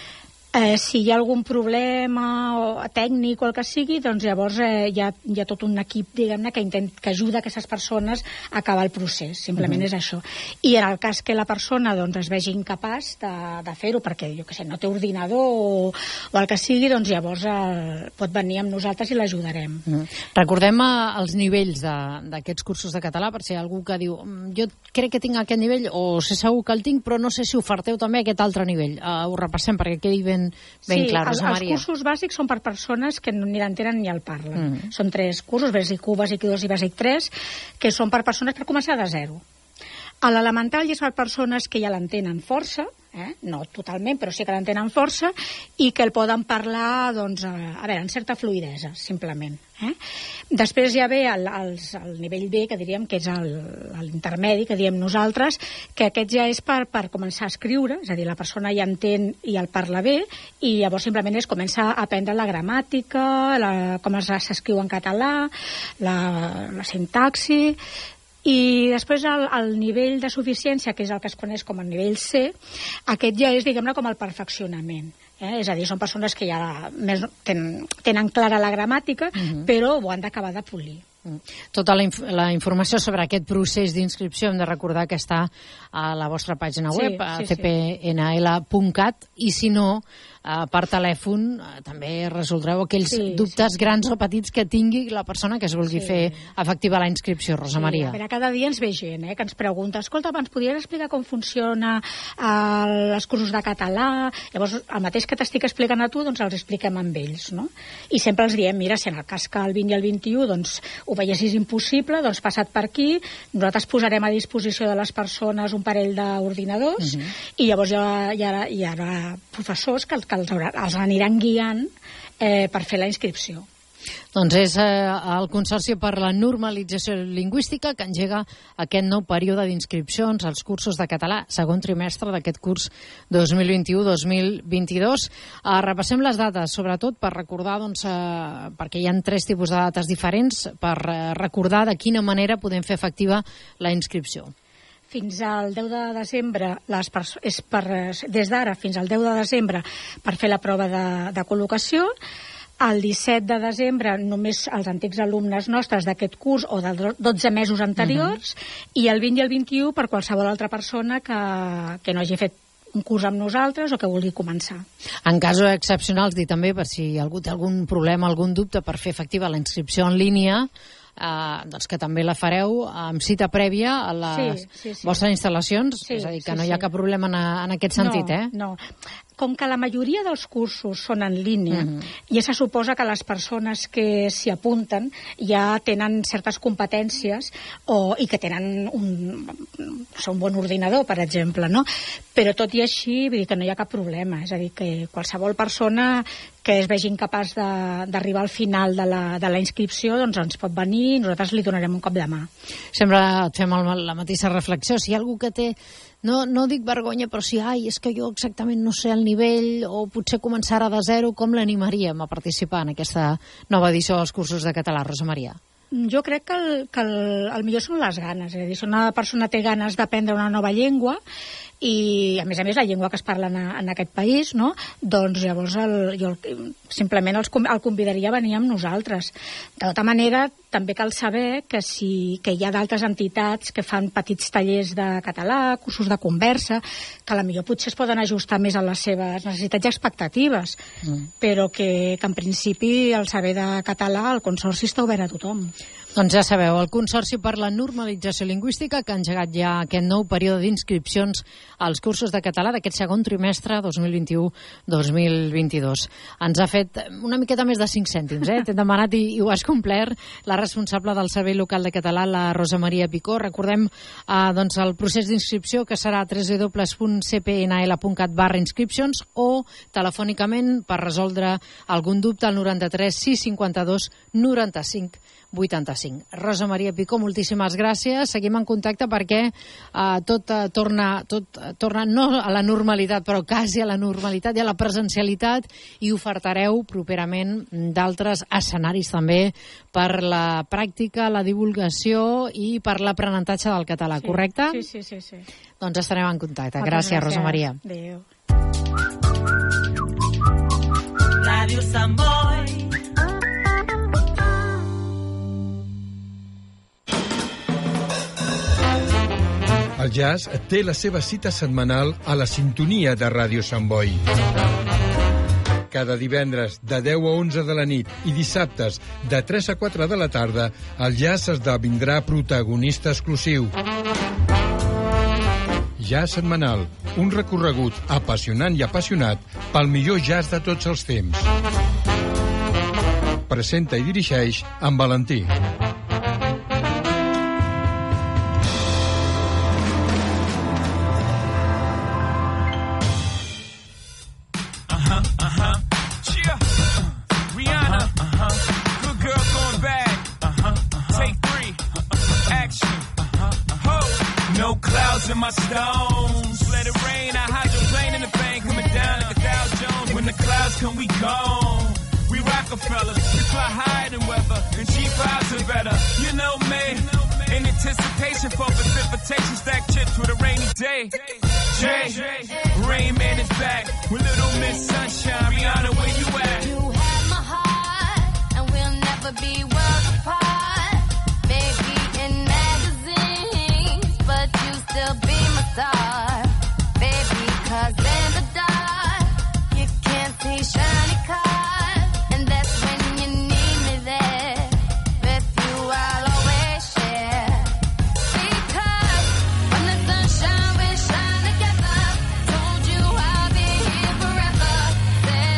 Eh, si hi ha algun problema o tècnic o el que sigui, doncs llavors eh, hi, ha, hi ha tot un equip, diguem-ne, que, intent, que ajuda aquestes persones a acabar el procés, simplement Mhm. és això. I en el cas que la persona doncs, es vegi incapaç de, de fer-ho, perquè jo que sé, no té ordinador o, o el que sigui, doncs llavors eh, pot venir amb nosaltres i l'ajudarem. Mm. Recordem eh, els nivells de- d'aquests cursos de català, per si hi ha algú que diu "Mm, jo crec que tinc aquest nivell, o sé segur que el tinc, però no sé si oferteu també aquest altre nivell. Uh, ho repassem perquè quedi ben, ben sí, clar, el, Rosa els Maria. cursos bàsics són per persones que no- ni l'entenen ni el parlen. Mm. Són tres cursos, Bàsic u, Bàsic dos i Bàsic tres, que són per persones per començar de zero. A l'elemental ja és per persones que ja l'entenen força, eh? No totalment, però sí que l'entenen força, i que el poden parlar, doncs, a, a veure, en certa fluïdesa, simplement. Eh? Després ja ve el, el, el nivell B, que diríem que és el- l'intermedi, que diem nosaltres, que aquest ja és per, per començar a escriure, és a dir, la persona ja entén i el parla bé, i llavors simplement es comença a aprendre la gramàtica, la, com es- s'escriu en català, la, la sintaxi. I després el, el nivell de suficiència, que és el que es coneix com el nivell C, aquest ja és, diguem-ne, com el perfeccionament. Eh? És a dir, són persones que ja més, ten, tenen clara la gramàtica, Mhm. però ho han d'acabar de polir. Tota la, inf la informació sobre aquest procés d'inscripció hem de recordar que està a la vostra pàgina Sí, web, a sí, c p n l punt cat, i si no, eh, per telèfon eh, també resoldreu aquells Sí, dubtes grans o petits que tingui la persona que es vulgui Sí. fer efectiva la inscripció, Rosa Maria. A veure, cada dia ens ve gent eh, que ens pregunta, escolta, ens podries explicar com funciona eh, els cursos de català? Llavors, el mateix que t'estic explicant a tu, doncs els expliquem amb ells, no? I sempre els diem, mira, si en el cas que el vint i el vint-i-u doncs, ho veiessis impossible, doncs passa't per aquí, nosaltres posarem a disposició de les persones un parell d'ordinadors, Mhm. i llavors hi ha, hi ha, hi ha professors que, que els, haurà, els aniran guiant eh, per fer la inscripció. Doncs és eh, el Consorci per la Normalització Lingüística que engega aquest nou període d'inscripcions als cursos de català, segon trimestre d'aquest curs dos mil vint-i-u dos mil vint-i-dos. Eh, repassem les dates, sobretot per recordar, doncs, eh, perquè hi ha tres tipus de dates diferents, per eh, recordar de quina manera podem fer efectiva la inscripció. Fins al deu de desembre, les és per, des d'ara fins al deu de desembre, per fer la prova de, de col·locació. El disset de desembre només els antics alumnes nostres d'aquest curs o de dotze mesos anteriors, uh-huh. i el vint i el vint-i-u per qualsevol altra persona que, que no hagi fet un curs amb nosaltres o que vulgui començar. En casos excepcionals, dir també, per si algú té algun problema, algun dubte per fer efectiva la inscripció en línia, eh, doncs que també la fareu amb cita prèvia a les sí, sí, sí. vostres instal·lacions, Sí, és a dir, que sí, no hi ha sí. cap problema en, en aquest sentit, no, eh? No, com que la majoria dels cursos són en línia, Mhm. ja se suposa que les persones que s'hi apunten ja tenen certes competències o, i que tenen un, un bon ordinador, per exemple, no? Però tot i així, vull dir que no hi ha cap problema, és a dir, que qualsevol persona que es vegi incapaç de- d'arribar al final de la, de la inscripció, doncs ens pot venir i nosaltres li donarem un cop de mà. Sempre et fem el, la mateixa reflexió. Si hi ha algú que té, no, no dic vergonya, però si, ai, és que jo exactament no sé el nivell, o potser començar de zero, com l'animaríem a participar en aquesta nova edició dels cursos de català, Rosa Maria? Jo crec que el, que el, el millor són les ganes, és a dir, si una persona té ganes d'aprendre una nova llengua i a més a més la llengua que es parla en, en aquest país, no? Doncs llavors el, jo el, simplement els, el convidaria a venir amb nosaltres. De tota manera, també cal saber que, si, que hi ha d'altres entitats que fan petits tallers de català, cursos de conversa, que potser potser es poden ajustar més a les seves necessitats i expectatives, mm. però que, que en principi el saber de català, el Consorci està obert a tothom. Doncs ja sabeu, el Consorci per la Normalització Lingüística, que ha engegat ja aquest nou període d'inscripcions als cursos de català d'aquest segon trimestre dos mil vint-i-u dos mil vint-i-dos. Ens ha fet una miqueta més de cinc cèntims, eh? T'he demanat i, i ho has complert. La responsable del Servei Local de Català, la Rosa Maria Picó. Recordem eh, doncs el procés d'inscripció, que serà w w w punt c p n l punt cat barra inscripcions o telefònicament per resoldre algun dubte al noranta-tres sis cinquanta-dos noranta-cinc vuitanta-cinc. Rosa Maria Picó, moltíssimes gràcies. Seguim en contacte perquè eh, tot, eh, torna, tot eh, torna no a la normalitat, però quasi a la normalitat i a la presencialitat, i ofertareu properament d'altres escenaris també per la pràctica, la divulgació i per l'aprenentatge del català, sí, correcte? Sí, sí, sí, sí. Doncs estarem en contacte. Moltes gràcies, gràcies, Rosa Maria. Adéu. Ràdio Sant Boi. El jazz té la seva cita setmanal a la sintonia de Ràdio Sant Boi. Cada divendres de deu a onze de la nit i dissabtes de tres a quatre de la tarda, el jazz esdevindrà protagonista exclusiu. Jazz setmanal, un recorregut apassionant i apassionat pel millor jazz de tots els temps. Presenta i dirigeix en Valentí. In my stones, let it rain. I hydroplane in the bank, coming down like a Dow Jones. When the clouds come, we gone. We Rockefellers, we fly higher than weather, and cheap vibes are better. You know me, in anticipation for precipitation, stack chips with a rainy day. Jay, Rain Man is back with Little Miss Sunshine. Rihanna, where you at? You have my heart, and we'll never be worlds apart. Maybe in magazines, but you still be my star, baby, 'cause in the dark you can't see shiny cars, and that's when you need me there. With you I'll always share, because when the sunshine we shine together. Told you I'll be here forever, said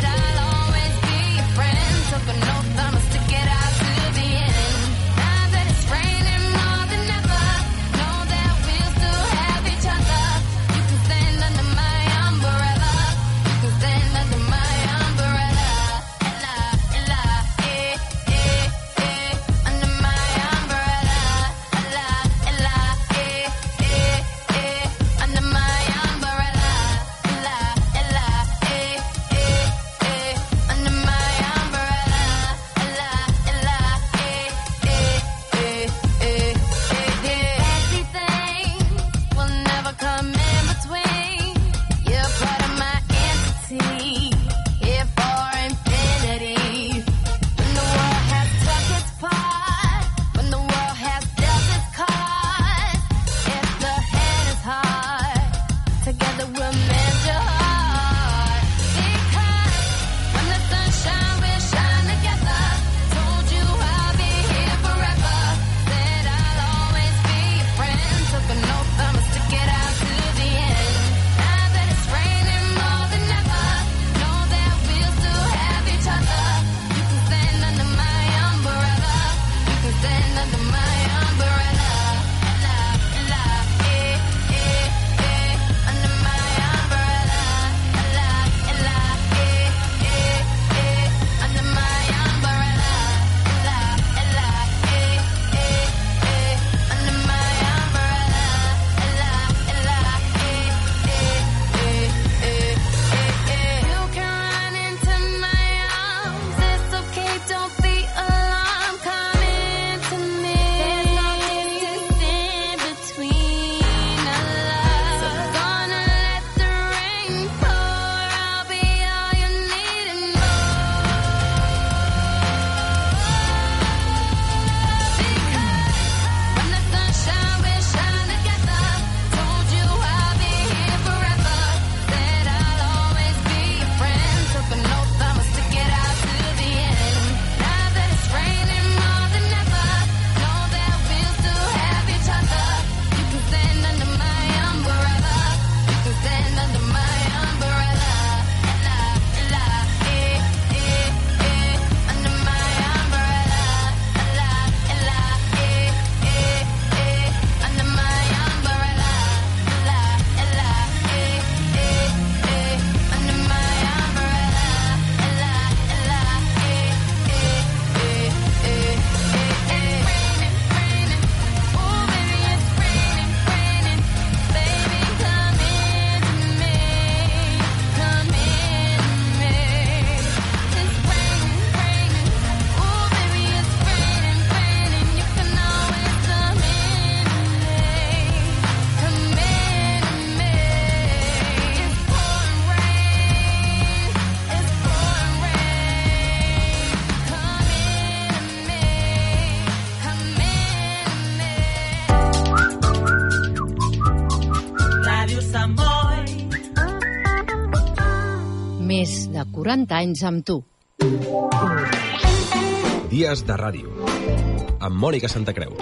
quaranta anys amb tu. Dies de ràdio, amb Mònica Santacreu.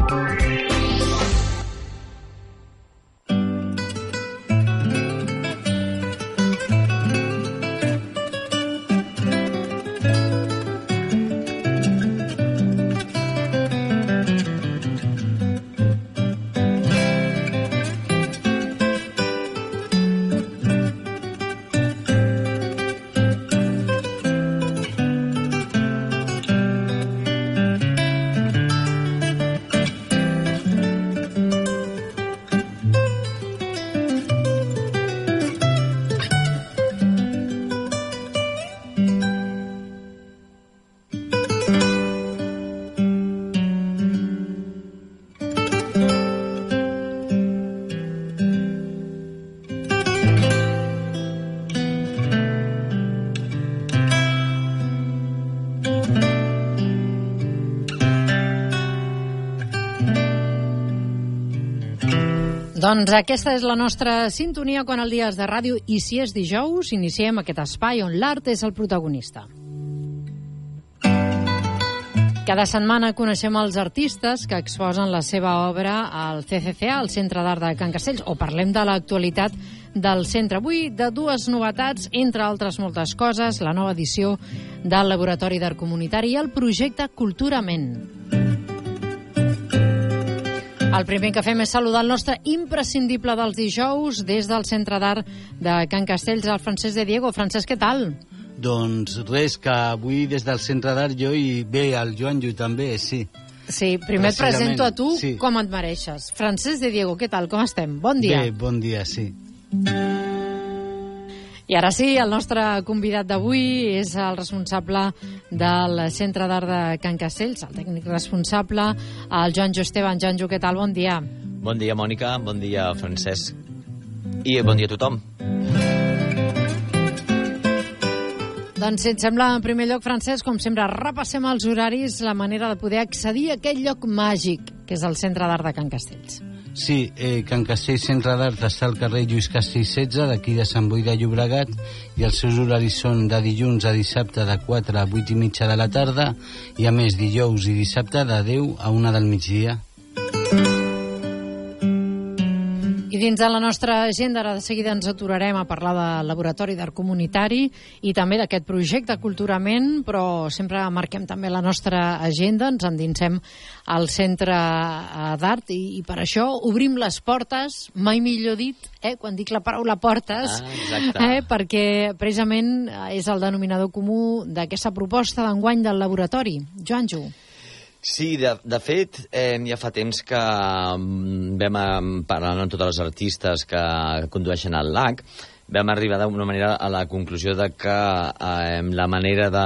Doncs aquesta és la nostra sintonia quan el dia és de ràdio i si és dijous iniciem aquest espai on l'art és el protagonista. Cada setmana coneixem els artistes que exposen la seva obra al C C C A, al Centre d'Art de Can Castells, o parlem de l'actualitat del centre. Avui de dues novetats, entre altres moltes coses, la nova edició del Laboratori d'Art Comunitari i el projecte Culturament. El primer que fem és saludar el nostre imprescindible dels dijous des del Centre d'Art de Can Castells, el Francesc de Diego. Francesc, què tal? Doncs res, que avui des del Centre d'Art jo i bé, el Joan Llull també, sí. Sí, primer et presento a tu sí. Com et mereixes. Francesc de Diego, què tal, com estem? Bon dia. Bé, bon dia, sí. I ara sí, el nostre convidat d'avui és el responsable del Centre d'Art de Can Castells, el tècnic responsable, el Joanjo Esteban. Joanjo, què tal? Bon dia. Bon dia, Mònica. Bon dia, Francesc. I bon dia a tothom. Doncs si et sembla, en primer lloc, Francesc, com sempre, repassem els horaris, la manera de poder accedir a aquest lloc màgic, que és el Centre d'Art de Can Castells. Sí, eh, Can Castells Centre d'Art està al carrer Lluís Castells setze, d'aquí de Sant Boi de Llobregat, i els seus horaris són de dilluns a dissabte de quatre a vuit i mitja de la tarda, i a més dijous i dissabte de deu a una del migdia. I dins de la nostra agenda, ara de seguida ens aturarem a parlar del Laboratori d'Art Comunitari i també d'aquest projecte Culturament, però sempre marquem també la nostra agenda, ens endinsem al Centre d'Art i, i per això obrim les portes, mai millor dit, eh, quan dic la paraula portes, ah, eh, perquè precisament és el denominador comú d'aquesta proposta d'enguany del laboratori. Joanjo. Sí, de, de fet, eh, ja fa temps que vam, parlant amb tots els artistes que condueixen el L A C, vam arribar d'alguna manera a la conclusió de que eh, la manera de,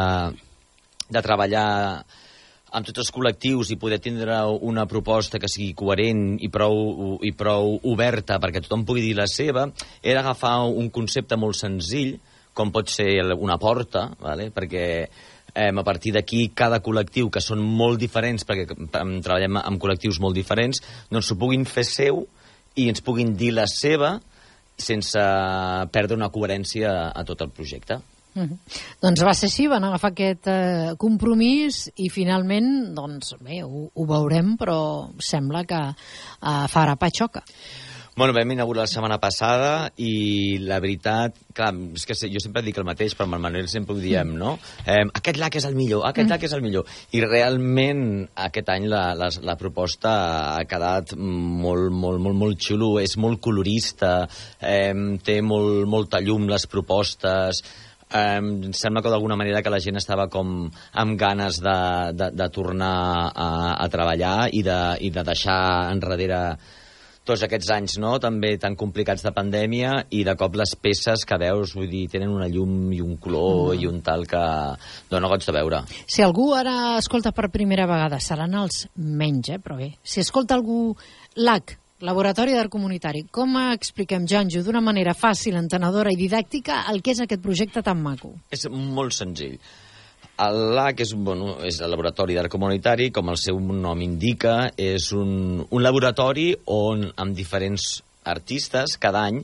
de treballar amb tots els col·lectius i poder tindre una proposta que sigui coherent i prou, i prou oberta perquè tothom pugui dir la seva, era agafar un concepte molt senzill, com pot ser una porta, vale? Perquè Eh, a partir d'aquí, cada col·lectiu, que són molt diferents, perquè treballem amb col·lectius molt diferents, doncs s'ho puguin fer seu i ens puguin dir la seva sense perdre una coherència a tot el projecte. Mm-hmm. Doncs va ser així, van agafar aquest eh, compromís i finalment, doncs bé, ho, ho veurem, però sembla que eh, farà patxoca. Bueno, vam inaugurar la setmana passada i la veritat, clar, és que jo sempre dic el mateix, però amb el Manuel sempre ho diem, no? Eh, aquest L A C és el millor, aquest L A C és el millor. I realment aquest any la, la, la proposta ha quedat molt, molt, molt, molt xulo, és molt colorista, eh, té molt, molta llum les propostes, eh, sembla que d'alguna manera que la gent estava com amb ganes de, de, de tornar a, a treballar i de, i de deixar enrere tots aquests anys, no?, també tan complicats de pandèmia, i de cop les peces que veus, vull dir, tenen una llum i un color mm. i un tal que dona goig de veure. Si algú ara escolta per primera vegada, seran els menys, eh, però bé, si escolta algú L A C, Laboratori d'Art Comunitari, com expliquem, Joanjo, d'una manera fàcil, entenedora i didàctica, el que és aquest projecte tan maco? És molt senzill. El L A C és, bueno, és el Laboratori d'Art Comunitari, com el seu nom indica, és un, un laboratori on amb diferents artistes cada any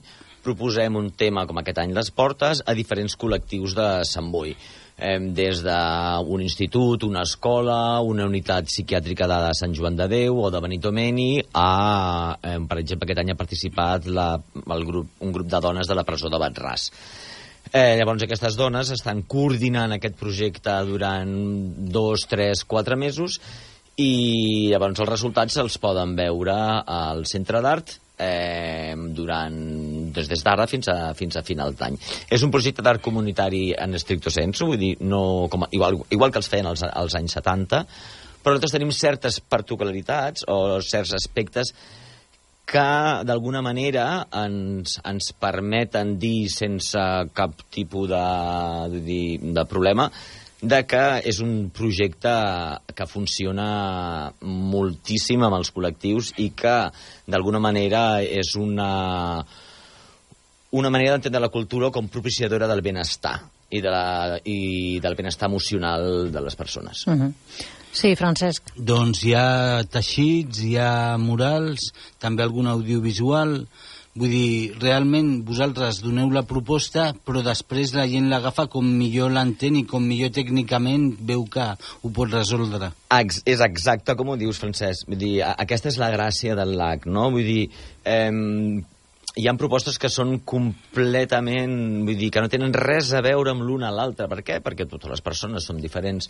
proposem un tema com aquest any les portes a diferents col·lectius de Sant Boi. Eh, des d'un institut, una escola, una unitat psiquiàtrica de Sant Joan de Déu o de Benito-Meni, a, eh, per exemple, aquest any ha participat la, el grup, un grup de dones de la presó de Bat-ras. Eh, llavors, aquestes dones estan coordinant aquest projecte durant dos, tres, quatre mesos i llavors els resultats se'ls poden veure al Centre d'Art eh, durant, des, des d'ara fins a, fins a final d'any. És un projecte d'art comunitari en estricto sensu, vull dir, no, com, igual, igual que els feien als, als anys setanta, però nosaltres tenim certes particularitats o certs aspectes que d'alguna manera ens, ens permeten dir sense cap tipus de, de, de problema de que és un projecte que funciona moltíssim amb els col·lectius i que d'alguna manera és una, una manera d'entendre la cultura com propiciadora del benestar i, de la, i del benestar emocional de les persones. Uh-huh. Sí, Francesc. Doncs hi ha teixits, hi ha murals, també algun audiovisual. Vull dir, realment vosaltres doneu la proposta, però després la gent l'agafa com millor l'entén i com millor tècnicament veu que ho pot resoldre. Ex és exacte com ho dius, Francesc. Vull dir, aquesta és la gràcia del L A C, no? Vull dir, eh, hi ha propostes que són completament... Vull dir, que no tenen res a veure amb l'una a l'altra. Per què? Perquè totes les persones són diferents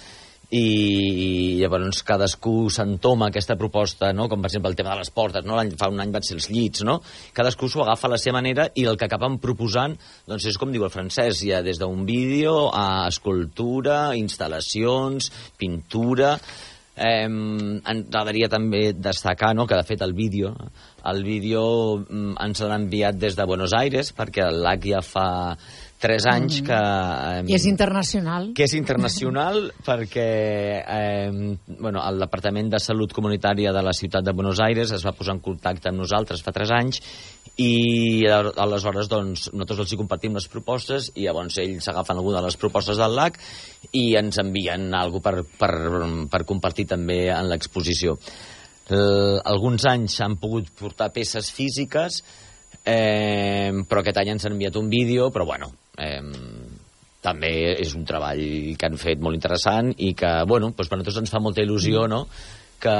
i llavors cadascú s'entoma aquesta proposta, no? Com per exemple el tema de les portes, no? Fa un any van ser els llits, no? Cadascú s'ho agafa a la seva manera i el que acaben proposant doncs és com diu el Francesc, hi ha des d'un vídeo a escultura, instal·lacions, pintura... Eh, ens agradaria també destacar, no?, que de fet el vídeo el vídeo mm, ens l'ha enviat des de Buenos Aires perquè el L A C ja fa tres anys que... Eh, I és internacional. Que és internacional perquè eh, bueno, el Departament de Salut Comunitària de la ciutat de Buenos Aires es va posar en contacte amb nosaltres fa tres anys i aleshores doncs, nosaltres els hi compartim les propostes i llavors ells agafen alguna de les propostes del L A C i ens envien alguna per, per, per compartir també en l'exposició. Alguns anys s'han pogut portar peces físiques, eh, però aquest any ens han enviat un vídeo, però bueno, eh, també és un treball que han fet molt interessant i que, bueno, doncs per nosaltres ens fa molta il·lusió, no?, que,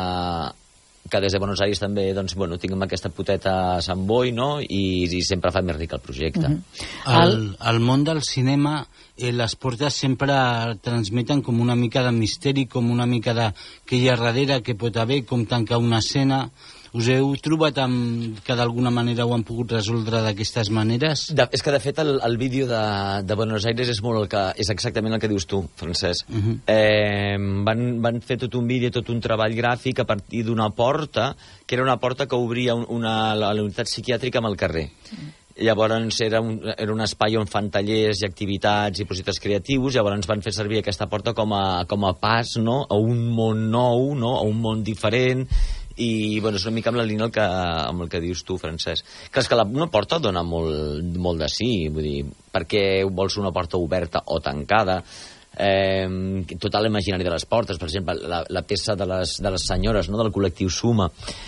que des de Buenos Aires també, doncs, bueno, tinguem aquesta poteta a Sant Boi, no?, i, i sempre fa més ric el projecte. Mm-hmm. el, el món del cinema, eh, les portes sempre transmeten com una mica de misteri, com una mica de què hi ha darrere, què pot haver, com tancar una escena. Us heu trobat amb que d'alguna manera ho han pogut resoldre d'aquestes maneres? De, és que, de fet, el, el vídeo de, de Buenos Aires és, molt el que, és exactament el que dius tu, Francesc. Uh-huh. eh, van, van fer tot un vídeo, tot un treball gràfic a partir d'una porta, que era una porta que obria un, una, la, la unitat psiquiàtrica amb el carrer. Uh-huh. Llavors era un, era un espai on fan tallers i activitats i projectes creatius, llavors van fer servir aquesta porta com a, com a pas, no?, a un món nou, no?, a un món diferent, i bueno, és una mica amb la línia el que, amb el que dius tu, Francesc. Clar, és que la, una porta dona molt, molt de sí, vull dir, perquè vols una porta oberta o tancada, eh, tot l'imaginari de les portes, per exemple, la, la peça de les, de les senyores, no?, del col·lectiu Suma,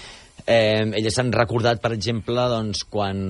eh, elles s'han recordat, per exemple, doncs, quan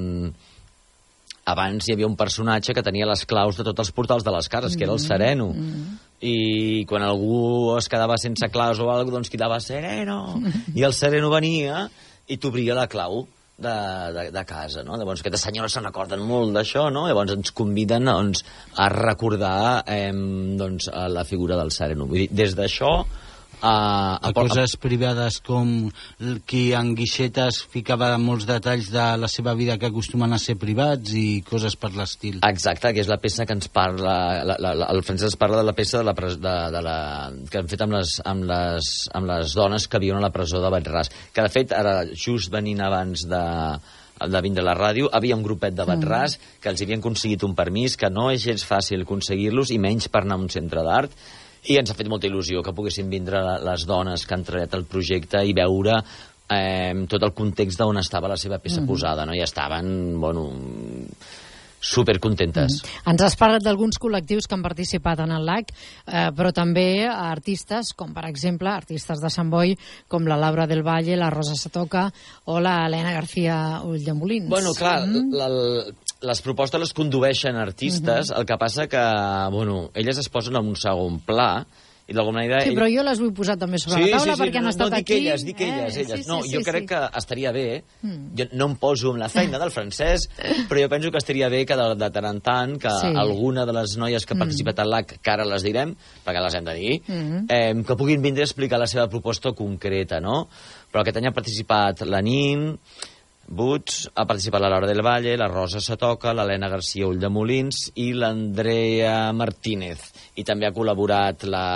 abans hi havia un personatge que tenia les claus de tots els portals de les cases, que era el Sereno. Mm. I quan algú es quedava sense claus o alguna cosa, doncs cridava Sereno! I el Sereno venia i t'obria la clau de, de, de casa, no? Llavors, aquestes senyores se'n recorden molt d'això, no? Llavors ens conviden doncs, a recordar eh, doncs, a la figura del Sereno. Vull dir, des d'això A, a, a coses a... privades com qui en guixetes ficava molts detalls de la seva vida que acostumen a ser privats i coses per l'estil. Exacte, que és la peça que ens parla, la, la, la, el Francesc parla de la peça de la, de, de la, que han fet amb les, amb, les, amb les dones que viuen a la presó de Bat-ras, que de fet ara just venint abans de de vindre a la ràdio, havia un grupet de Bat-ras mm. que els havien aconseguit un permís, que no és gens fàcil aconseguir-los, i menys per anar a un centre d'art, i ens ha fet molta il·lusió que poguessin vindre les dones que han treballat el projecte i veure eh, tot el context d'on estava la seva peça mm. posada, no? I estaven, bueno, supercontentes. Mm. Ens has parlat d'alguns col·lectius que han participat en el L A C, eh, però també artistes, com per exemple artistes de Sant Boi, com la Laura del Valle, la Rosa Satoca o la Helena García Ulldemolins. Bueno, clar, mm. la, la, les propostes les condueixen artistes, mm-hmm. el que passa que, bueno, elles es posen en un segon pla, i d'alguna manera... Sí, però jo les vull posar també sobre sí, la taula sí, sí, perquè no, han estat no, dic aquí. Elles, dic elles, eh? elles. Sí, no, sí, jo sí, crec sí. que estaria bé, mm. jo no em poso amb la feina del francès, però jo penso que estaria bé que de, de tant en tant que Sí. alguna de les noies que ha participat al L A C, que ara les direm, perquè les hem de dir, Mm. eh, que puguin vindre a explicar la seva proposta concreta, no? Però aquest any ha participat la Nin, Buts, ha participat la Laura del Valle, la Rosa Satoca, l'Helena García Ulldemolins i l'Andrea Martínez. I també ha col·laborat la...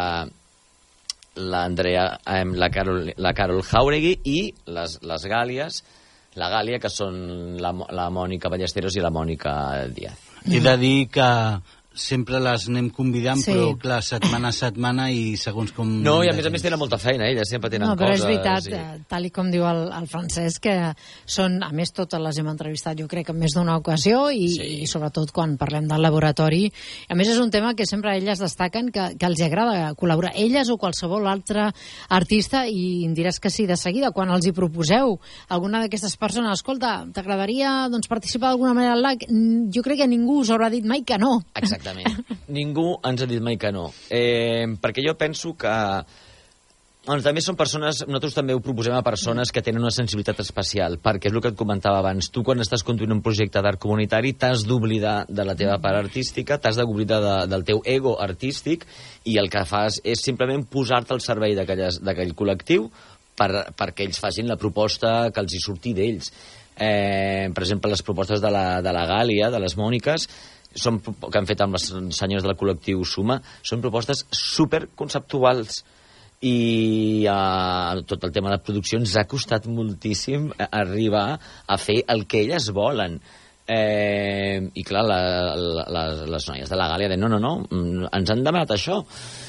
l'Andrea, eh, la, Carol, la Carol Jauregui i les, les Gàlies, la Gàlia, que són la, la Mònica Ballesteros i la Mònica Díaz. He de dir que sempre les anem convidant, Sí. però clar, setmana a setmana i segons com... No, i a més a més tenen molta feina, elles sempre tenen No, però coses. és veritat, i... eh, tal i com diu el, el Francesc, que són, a més, totes les hem entrevistat, jo crec, en més d'una ocasió, i, sí. i sobretot quan parlem del laboratori. A més, és un tema que sempre elles destaquen, que, que els agrada col·laborar, elles o qualsevol altre artista, i em diràs que sí, de seguida, quan els hi proposeu alguna d'aquestes persones, escolta, t'agradaria doncs, participar d'alguna manera al L A C? Jo crec que ningú us haurà dit mai que no. Exactament. Ningú ens ha dit mai que no. Eh, perquè jo penso que... Bueno, també són persones, nosaltres també ho proposem a persones que tenen una sensibilitat especial, perquè és el que et comentava abans, tu quan estàs conduint un projecte d'art comunitari t'has d'oblidar de la teva part artística, t'has d'oblidar de, del teu ego artístic, i el que fas és simplement posar-te al servei d'aquell col·lectiu per, perquè ells facin la proposta que els hi surti d'ells. Eh, per exemple, les propostes de la, de la Gàlia, de les Mòniques, són, que han fet amb les senyores del col·lectiu Suma, són propostes superconceptuals, i uh, tot el tema de producció ens ha costat moltíssim arribar a fer el que elles volen. Eh, I clar, la, la, les, les noies de la Gàlia deien no, no, no, ens han demanat això.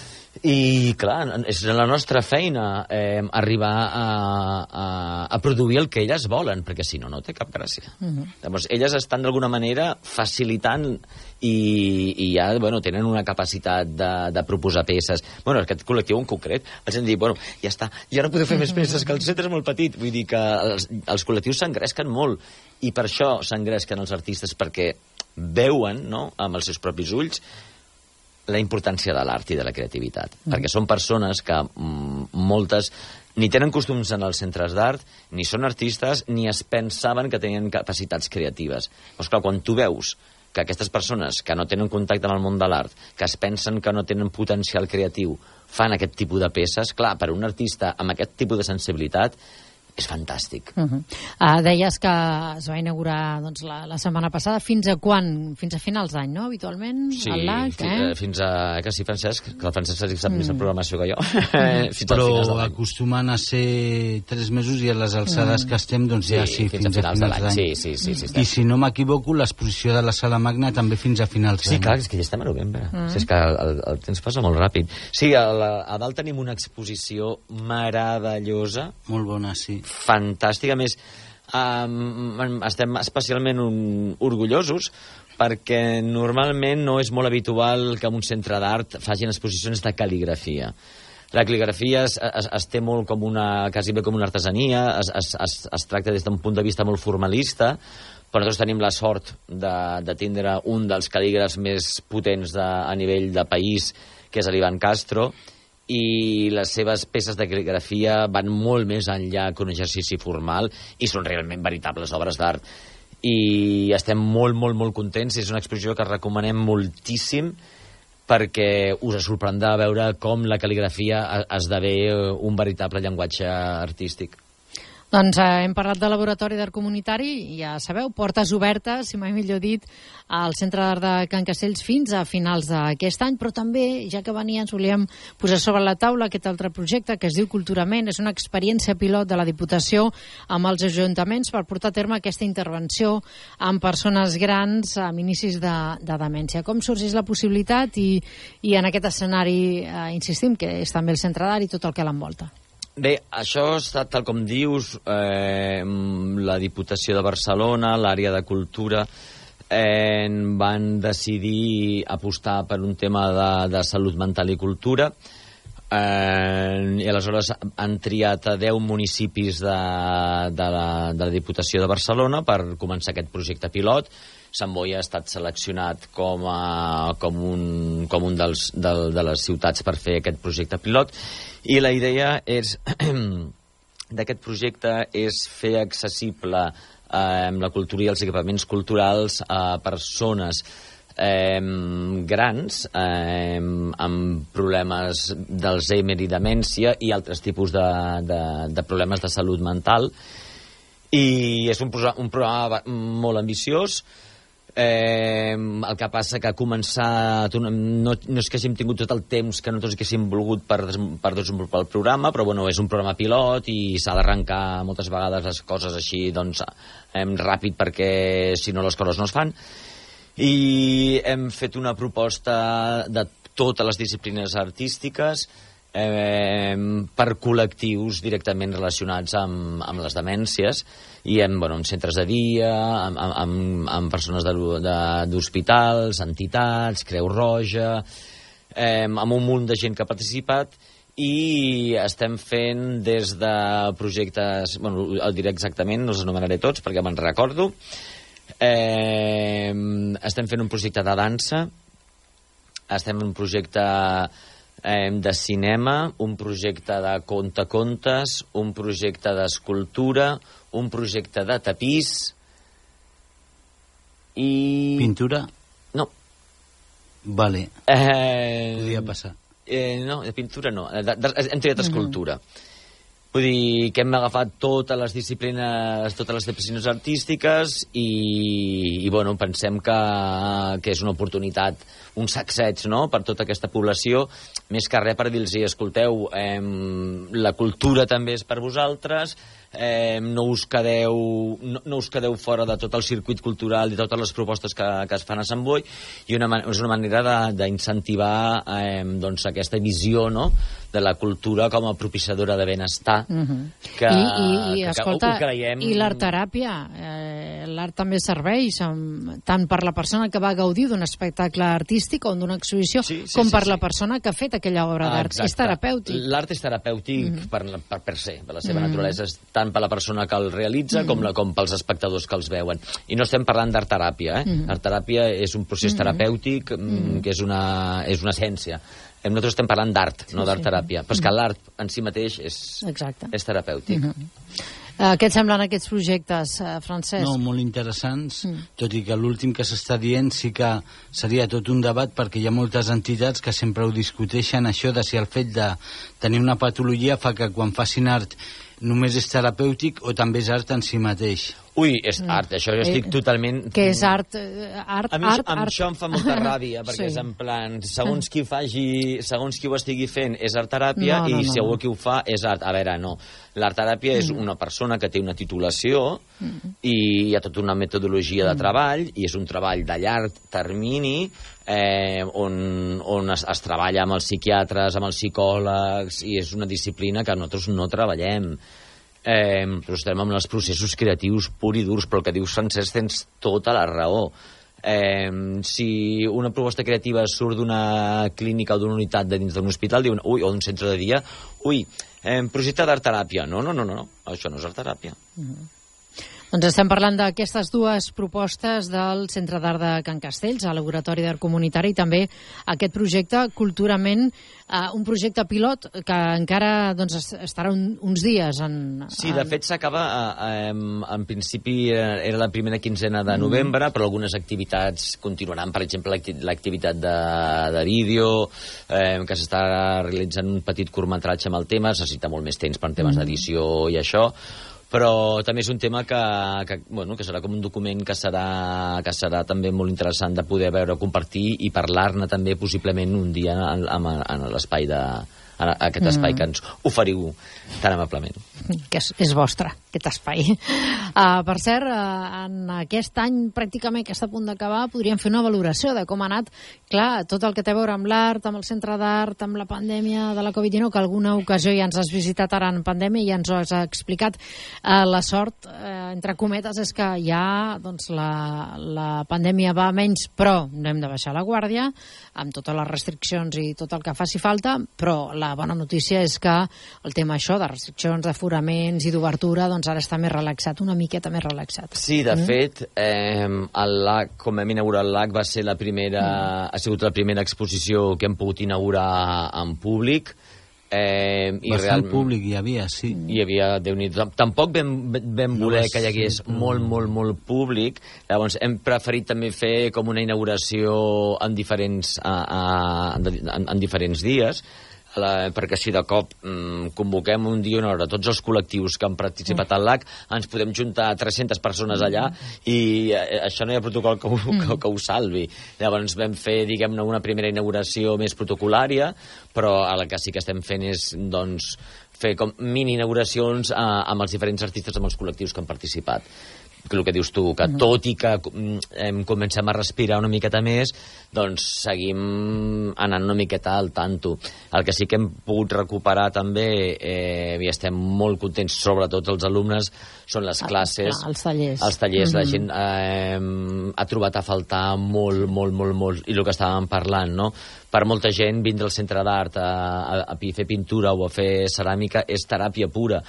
I clar, és la nostra feina eh, arribar a, a, a produir el que elles volen, perquè si no, no té cap gràcia. Mhm. Llavors, elles estan d'alguna manera facilitant i, i ja bueno, tenen una capacitat de, de proposar peces. Bueno, aquest col·lectiu en concret, els hem dit, bueno, ja està, ja no podeu fer més peces, que el centre és molt petit. Vull dir que els, els col·lectius s'engresquen molt, i per això s'engresquen els artistes, perquè veuen, no?, amb els seus propis ulls, la importància de l'art i de la creativitat. Mm. Perquè són persones que mm, moltes ni tenen costums en els centres d'art, ni són artistes, ni es pensaven que tenien capacitats creatives. Doncs clar, quan tu veus que aquestes persones que no tenen contacte amb el món de l'art, que es pensen que no tenen potencial creatiu, fan aquest tipus de peces, clar, per a un artista amb aquest tipus de sensibilitat, és fantàstic. Uh -huh. uh, deies que es va inaugurar doncs, la, la setmana passada. Fins a quan? Fins a finals d'any, no? Habitualment, Sí, al L A C, fi, eh? fins a... Que sí, Francesc, que el Francesc sap més de Mm. programació que jo. Mm. Fins als finals de Però l'any. acostumen a ser tres mesos, i a les alçades Mm. que estem, doncs ja Sí, sí, fins fins, a finals de finals l'any. d'any. Sí, sí, sí, sí, estem. I si no m'equivoco, l'exposició de la Sala Magna també fins a finals d'any. Sí, clar, és que ja estem a novembre. Mm. Sí, és que el, el, el temps passa molt ràpid. Sí, a, la, a dalt tenim una exposició meravellosa. Molt bona, sí. Fantàstica. A més, um, estem especialment un, orgullosos perquè normalment no és molt habitual que en un centre d'art facin exposicions de cal·ligrafia. La cal·ligrafia es, es, es té molt com una, quasi bé com una artesania, es, es, es, es tracta des d'un punt de vista molt formalista, però nosaltres tenim la sort de, de tindre un dels cal·lígrafs més potents de, a nivell de país, que és l'Ivan Castro, i les seves peces de cal·ligrafia van molt més enllà que un exercici formal i són realment veritables obres d'art. I estem molt, molt, molt contents. És una exposició que recomanem moltíssim perquè us sorprendrà veure com la cal·ligrafia esdevé un veritable llenguatge artístic. Doncs eh, hem parlat de laboratori d'art comunitari, ja sabeu, portes obertes, si mai millor dit, al Centre d'Art de Can Castells fins a finals d'aquest any, però també, ja que venia, ens volíem posar sobre la taula aquest altre projecte que es diu Culturament. És una experiència pilot de la Diputació amb els ajuntaments per portar a terme aquesta intervenció amb persones grans amb inicis de, de demència. Com sorgeix la possibilitat i, i en aquest escenari, eh, insistim, que és també el Centre d'Art i tot el que l'envolta? Bé, això ha estat, tal com dius, eh, la Diputació de Barcelona, l'àrea de cultura, eh, van decidir apostar per un tema de, de salut mental i cultura, eh, i aleshores han triat a deu municipis de, de, la, de la Diputació de Barcelona per començar aquest projecte pilot. Sant Boi ha estat seleccionat com, a, com un, com un dels, de, de les ciutats per fer aquest projecte pilot, i la idea és d'aquest projecte és fer accessible eh, la cultura i els equipaments culturals a persones eh, grans eh, amb problemes d'Alzheimer i demència i altres tipus de, de, de problemes de salut mental, i és un, programa, un programa molt ambiciós. Eh, el que passa que ha començat no, no és que hàgim tingut tot el temps que nosaltres haguéssim volgut per, per desenvolupar el programa, però bueno, és un programa pilot i s'ha d'arrencar moltes vegades les coses així doncs, eh, ràpid, perquè si no les coses no es fan, i hem fet una proposta de totes les disciplines artístiques eh, per col·lectius directament relacionats amb, amb les demències, i en, bueno, en centres de dia, amb, amb, amb persones d'hospitals, entitats, Creu Roja, eh, amb un munt de gent que ha participat, i estem fent des de projectes, bueno, el diré exactament, no els anomenaré tots perquè me'n recordo, eh, estem fent un projecte de dansa, estem fent un projecte eh, de cinema, un projecte de contacontes, un projecte d'escultura, un projecte de tapís i... Pintura? No. Vale. Eh... Podria passar. Eh, no, de pintura no. De, de, hem triat escultura. Mm-hmm. Vull dir que hem agafat totes les disciplines, totes les disciplines artístiques i, i bueno, pensem que, que és una oportunitat, un sacseig, no?, per tota aquesta població, més que res per dir-los, escolteu, eh, la cultura també és per vosaltres, eh, no, us quedeu, no, no us quedeu fora de tot el circuit cultural i totes les propostes que, que es fan a Sant Boi, i una, és una manera d'incentivar eh, doncs, aquesta visió, no?, de la cultura com a propiciadora de benestar. Uh-huh. que, I, i, i que, escolta, que ho creiem... i l'art-teràpia, eh, l'art també serveix amb, tant per la persona que va gaudir d'un espectacle artístic o d'una exhibició, sí, sí, com sí, per sí. la persona que ha fet aquella obra d'art. És terapèutic. L'art és terapèutic uh-huh. per, per, per ser, per la seva uh-huh. naturalesa, tant per la persona que el realitza uh-huh. com, la, com pels espectadors que els veuen. I no estem parlant d'art-teràpia, eh? Uh-huh. L'art-teràpia és un procés uh-huh. terapèutic uh-huh. que és una, és una essència. Nosaltres estem parlant d'art, sí, no d'art-teràpia. Sí. Però és que l'art en si mateix és, és terapèutic. Uh-huh. uh, què et semblen aquests projectes, uh, Francesc? No, molt interessants, mm. tot i que l'últim que s'està dient sí que seria tot un debat, perquè hi ha moltes entitats que sempre ho discuteixen, això de si el fet de tenir una patologia fa que quan facin art només és terapèutic o també és art en si mateix. Ui, és art, això jo estic eh, totalment... Que és art, art, a mi, art, amb art. això em fa molta ràbia, perquè sí. és en plan, segons qui faci, segons qui ho estigui fent és art-teràpia, no, no, i no. segur qui ho fa és art. A veure, no. L'art-teràpia mm. és una persona que té una titulació mm. i hi ha tota una metodologia de treball, i és un treball de llarg termini, eh, on, on es, es treballa amb els psiquiatres, amb els psicòlegs, i és una disciplina que nosaltres no treballem. Eh, però estem amb els processos creatius pur i durs, però el que dius, Francesc, tens tota la raó. Eh, si una proposta creativa surt d'una clínica o d'una unitat de dins d'un hospital, diuen, ui, o d'un centre de dia, ui, eh, projecte d'art-teràpia. No, no, no, no, això no és art-teràpia. Uh-huh. Doncs estem parlant d'aquestes dues propostes del Centre d'Art de Can Castells, el Laboratori d'Art Comunitari, i també aquest projecte Culturament, eh, un projecte pilot que encara doncs, estarà un, uns dies en... Sí, de fet s'acaba, eh, en principi era la primera quinzena de novembre, mm. però algunes activitats continuaran, per exemple l'activitat de, de vídeo, eh, que s'està realitzant un petit curtmetratge amb el tema, necessita molt més temps per temes mm. d'edició i això, però també és un tema que, que, bueno, que serà com un document que serà, que serà també molt interessant de poder veure, compartir i parlar-ne també possiblement un dia en, en, en l'espai de, a aquest espai mm. que ens oferiu tan amablement. Que és, és vostre, aquest espai. Uh, per cert, uh, en aquest any pràcticament que està a punt d'acabar podríem fer una valoració de com ha anat, clar, tot el que té a veure amb l'art, amb el centre d'art, amb la pandèmia de la covid dinou, que alguna ocasió ja ens has visitat ara en pandèmia i ja ens ho has explicat. Uh, la sort, uh, entre cometes, és que ja doncs, la, la pandèmia va menys, però no hem de baixar la guàrdia, amb totes les restriccions i tot el que faci falta, però la bona notícia és que el tema això de restriccions, d'aforaments i d'obertura, doncs ara està més relaxat, una miqueta més relaxat. Sí, de mm? fet, eh, el L A C, com hem inaugurat el L A C, va ser la primera, mm. ha sigut la primera exposició que hem pogut inaugurar en públic. Eh, i Bastant realment, públic hi havia, sí. Hi havia, Déu-n'hi-do. Tampoc vam, vam No voler va que hi hagués ser- molt, molt, molt públic. Llavors hem preferit també fer com una inauguració en diferents, a, a, en, en diferents dies, la, perquè si de cop mm, convoquem un dia i una hora tots els col·lectius que han participat al L A C, ens podem juntar tres-centes persones allà i eh, això no hi ha protocol que ho, que, que ho salvi. Llavors vam fer, diguem-ne, una primera inauguració més protocolària, però el que sí que estem fent és, doncs, fer com mini inauguracions eh, amb els diferents artistes, amb els col·lectius que han participat. El que dius tu, que tot i que em comencem a respirar una miqueta més, doncs seguim anant una miqueta al tanto. El que sí que hem pogut recuperar també, eh, i estem molt contents, sobretot els alumnes, són les classes. Ah, clar, els tallers. Els tallers, la Mhm. gent eh, ha trobat a faltar molt, molt, molt, molt, i el que estàvem parlant, no? Per molta gent, vindre al centre d'art a, a, a fer pintura o a fer ceràmica és teràpia pura.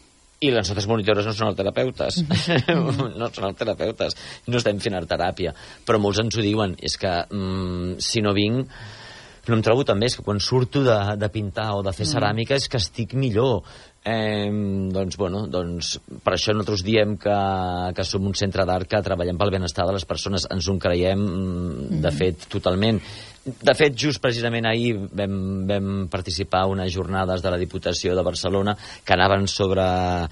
I les nostres monitores no són els terapeutes. Mm-hmm. No són els terapeutes. No estem fent art teràpia. Però molts ens ho diuen. És que mm, si no vinc, no em trobo tan bé. És que quan surto de, de pintar o de fer ceràmica és que estic millor. Eh, doncs, bueno, doncs, per això nosaltres diem que, que som un centre d'art que treballem pel benestar de les persones. Ens ho creiem, de fet, totalment. De fet, just precisament ahir vam, vam participar a unes jornades de la Diputació de Barcelona que anaven sobre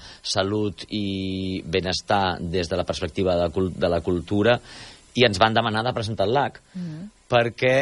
salut i benestar des de la perspectiva de, de la cultura, i ens van demanar de presentar el L A C. Mm. perquè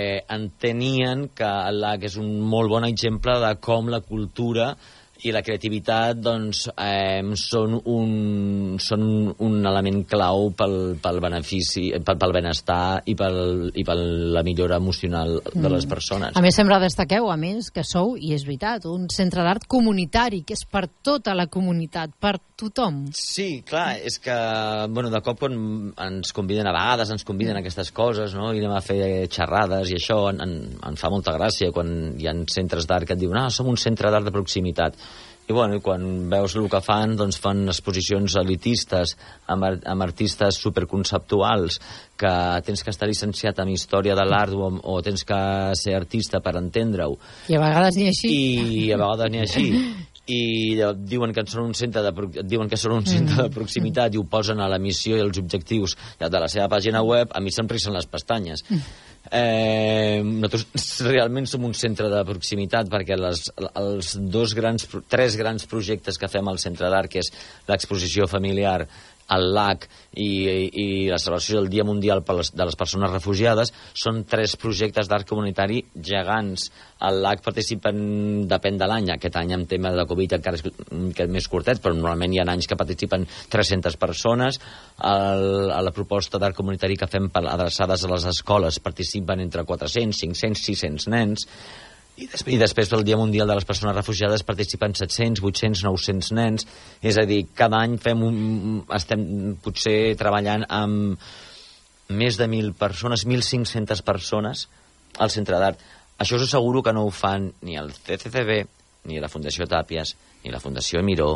entenien que el L A C és un molt bon exemple de com la cultura i la creativitat doncs, eh, són, un, són un element clau pel, pel benefici, pel, pel benestar i, pel, i per la millora emocional de les persones. A més, sempre destaqueu, a més, que sou, i és veritat, un centre d'art comunitari, que és per tota la comunitat, per tothom. Sí, clar, és que, bueno, de cop quan ens conviden a vegades, ens conviden a aquestes coses, no?, i anem a fer xerrades, i això en, en, en fa molta gràcia quan hi ha centres d'art que et diuen, ah, som un centre d'art de proximitat. I, bueno, i quan veus el que fan, doncs fan exposicions elitistes amb, art, amb artistes superconceptuals, que tens que estar llicenciat en història de l'art o, o tens que ser artista per entendre-ho. I a vegades ni així. I a vegades ni així. I diuen que són un centre de, diuen que són un centre de proximitat i ho posen a la missió i els objectius de la seva pàgina web, a mi se'm rissen les pestanyes. Eh, nosaltres realment som un centre de proximitat perquè les, els dos grans, tres grans projectes que fem al centre d'art, que és l'exposició familiar, el L A C i, i la celebració del Dia Mundial per les, de les Persones Refugiades, són tres projectes d'art comunitari gegants. El L A C participen, depèn de l'any, aquest any amb tema de Covid encara és que més curtet, però normalment hi ha anys que participen tres-centes persones. El, a la proposta d'art comunitari que fem per, adreçades a les escoles participen entre quatre-cents, cinc-cents, sis-cents nens. I després, I després pel Dia Mundial de les Persones Refugiades participen set-cents, vuit-cents, nou-cents nens. És a dir, cada any fem un, estem potser treballant amb més de mil persones, mil cinc-centes persones al centre d'art. Això us asseguro que no ho fan ni el C C C B, ni la Fundació Tàpies, ni la Fundació Miró,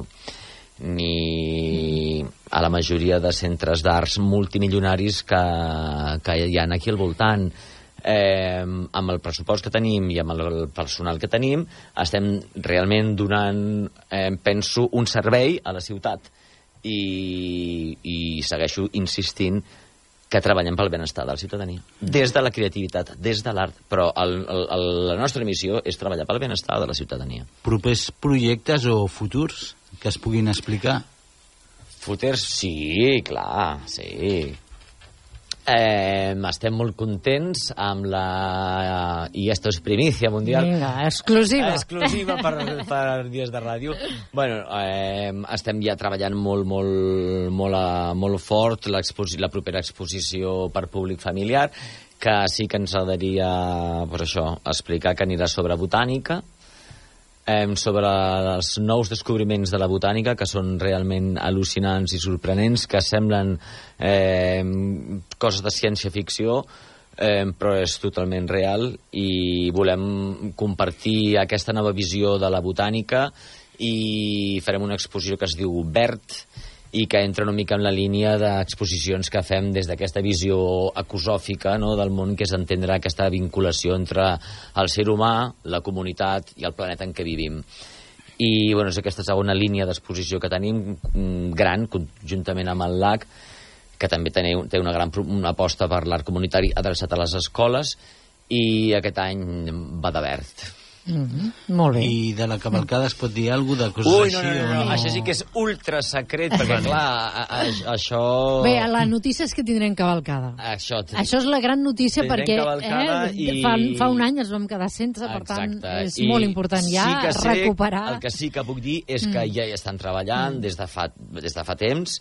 ni a la majoria de centres d'arts multimilionaris que, que hi ha aquí al voltant. Eh, amb el pressupost que tenim i amb el personal que tenim estem realment donant, eh, penso, un servei a la ciutat i, i segueixo insistint que treballem pel benestar de la ciutadania, des de la creativitat, des de l'art, però el, el, el, la nostra missió és treballar pel benestar de la ciutadania. Propers projectes o futurs que es puguin explicar? Futurs, sí, clar, sí. Eh, estem molt contents amb la... I esto es primicia mundial. Vinga, exclusiva. Exclusiva per, per Dies de Ràdio. Bueno, eh, estem ja treballant molt, molt, molt, a, molt fort la propera exposició per públic familiar, que sí que ens agradaria, pues això, explicar que anirà sobre botànica, Eh, sobre els nous descobriments de la botànica, que són realment al·lucinants i sorprenents, que semblen eh, coses de ciència-ficció, eh, però és totalment real, i volem compartir aquesta nova visió de la botànica, i farem una exposició que es diu Verd, i que entra una mica en la línia d'exposicions que fem des d'aquesta visió ecosòfica, no, del món, que és entendre aquesta vinculació entre el ser humà, la comunitat i el planeta en què vivim. I bueno, és aquesta segona línia d'exposició que tenim, gran, conjuntament amb el L A C, que també té una gran una aposta per l'art comunitari adreçat a les escoles, i aquest any va de verd. Mm-hmm. Molt bé. I de la cavalcada es pot dir alguna cosa Ui, així? no, no, no, no, no, això sí que és ultra secret, perquè clar, a, a, això... Bé, la notícia és que tindrem cavalcada. Això, Això és la gran notícia, tindrem perquè cavalcada eh, i... fa, fa un any ens vam quedar sense, per tant és I molt important ja sí que sé, recuperar. El que sí que puc dir és que Mm. ja hi estan treballant des de fa, des de fa temps,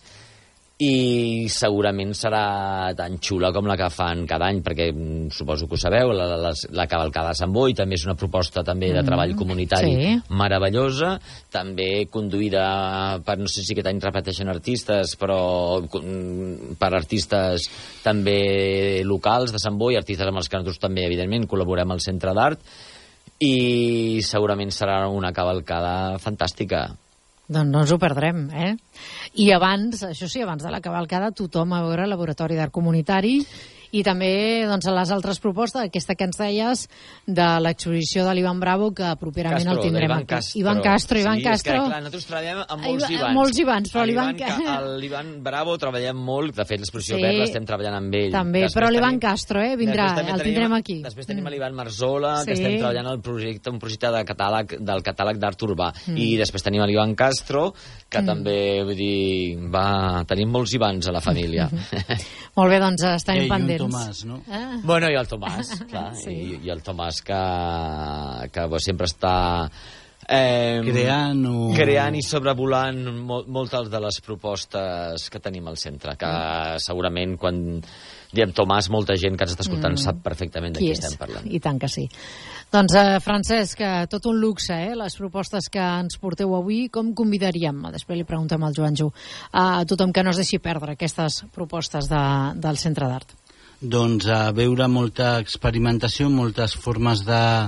i segurament serà tan xula com la que fan cada any, perquè mm, suposo que ho sabeu, la, la, la cavalcada de Sant Boi també és una proposta també de treball comunitari sí. meravellosa, també conduïda per, no sé si aquest any repeteixen artistes, però mm, per artistes també locals de Sant Boi, artistes amb els que nosaltres també, evidentment, col·laborem al Centre d'Art, i segurament serà una cavalcada fantàstica. Doncs no ens ho perdrem, eh? I abans, això sí, abans de la cavalcada, tothom a veure el Laboratori d'Art Comunitari, i també doncs, a les altres propostes, aquesta que ens deies de l'exposició de l'Ivan Bravo, que properament Castro, el tindrem Ivan aquí. Castro. Ivan Castro, Ivan sí, Castro. És que, clar, nosaltres treballem amb molts Ivan- Ivans. molts Ivans, però l'Ivan Ca- Ca- L'Ivan Bravo treballem molt, de fet l'exposició Sí. Verd l'estem treballant amb ell. També, Després però l'Ivan tenim- Castro, eh, vindrà, Després també el tenim- tindrem aquí. Després tenim l'Ivan Marzola, que Sí. estem treballant al projecte, un projecte de catàleg, del catàleg d'art urbà. Mm. I després tenim l'Ivan Castro, que Mm. també, vull dir, va, tenim molts Ivans a la família. Molt bé, doncs estarem I un pendents. Tomàs, no? Ah. Bueno, i el Tomàs, clar, Sí. i, i el Tomàs que, que bo, sempre està eh, Creant o- creant i sobrevolant mol, moltes de les propostes que tenim al centre, que segurament quan diem Tomàs, molta gent que ens està escoltant Mm. sap perfectament de Qui qui és? estem parlant. I tant que sí. Doncs, eh, Francesc, eh, tot un luxe, eh, les propostes que ens porteu avui. Com convidaríem, després li preguntem al Joanjo, a tothom que no es deixi perdre aquestes propostes de, del Centre d'Art? Doncs a veure molta experimentació, moltes formes de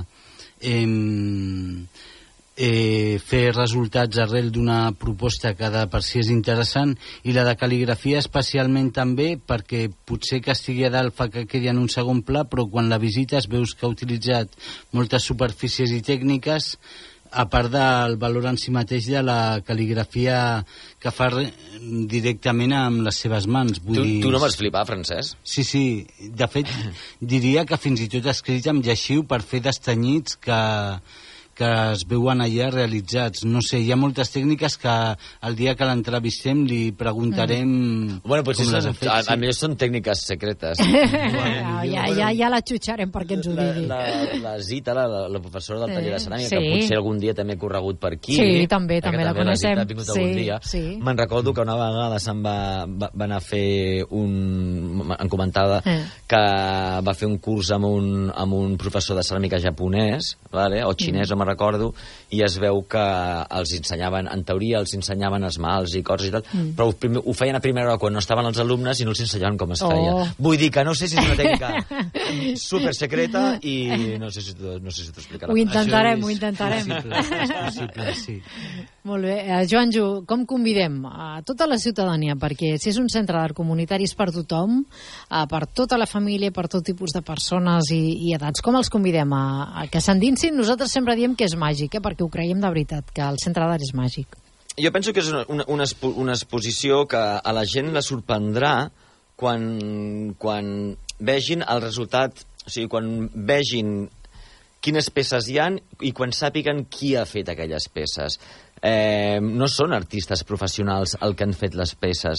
eh, eh, fer resultats arrel d'una proposta que de per si és interessant, i la de cal·ligrafia especialment també, perquè potser que estigui a dalt fa que quedi en un segon pla, però quan la visites veus que ha utilitzat moltes superfícies i tècniques, a part del valor en si mateix de la cal·ligrafia que fa re- directament amb les seves mans. Vull Tu, dir... tu no vas flipar, Francesc? Sí, sí. De fet, diria que fins i tot escrit amb lleixiu per fer destanyits que, que es veuen allà realitzats. No sé, hi ha moltes tècniques que el dia que l'entrevistem li preguntarem Mm. Bueno, potser com les són, ha fet. a, sí. a millor són tècniques secretes. ja, ja, ja, ja la xutxarem perquè ens ho La, digui. la, la Zita, la, la professora del Sí, taller de ceràmica, sí. que potser algun dia també ha corregut per aquí. Sí, també, perquè també la Zita coneixem. ha vingut Sí, algun dia. sí. Me'n recordo que una vegada se'n va, va, va anar a fer un... Em comentava Eh. que va fer un curs amb un, amb un professor de ceràmica japonès, vale? o xinès, Mm. no me'n recordo, i es veu que els ensenyaven, en teoria, els ensenyaven esmalts i coses i tal, Mm. però ho, primer, ho feien a primera hora quan no estaven els alumnes i no els ensenyaven com es feia. Oh. Vull dir que no sé si és una tècnica super secreta i no sé si t'ho no sé si t'ho explicarà. Ho intentarem, Això ho és intentarem. possible, és possible, sí. Molt bé. Eh, Joanjo, com convidem a tota la ciutadania? Perquè si és un centre d'art comunitari és per tothom, eh, per tota la família, per tot tipus de persones i, i edats. Com els convidem a, a que s'endinsin? Nosaltres sempre diem que és màgic, eh, perquè ho creiem de veritat, que el centre d'art és màgic. Jo penso que és una, una, una, expo, una exposició que a la gent la sorprendrà quan, quan vegin el resultat, o sigui, quan vegin quines peces hi han i quan sàpiguen qui ha fet aquelles peces. Eh, no són artistes professionals el que han fet les peces.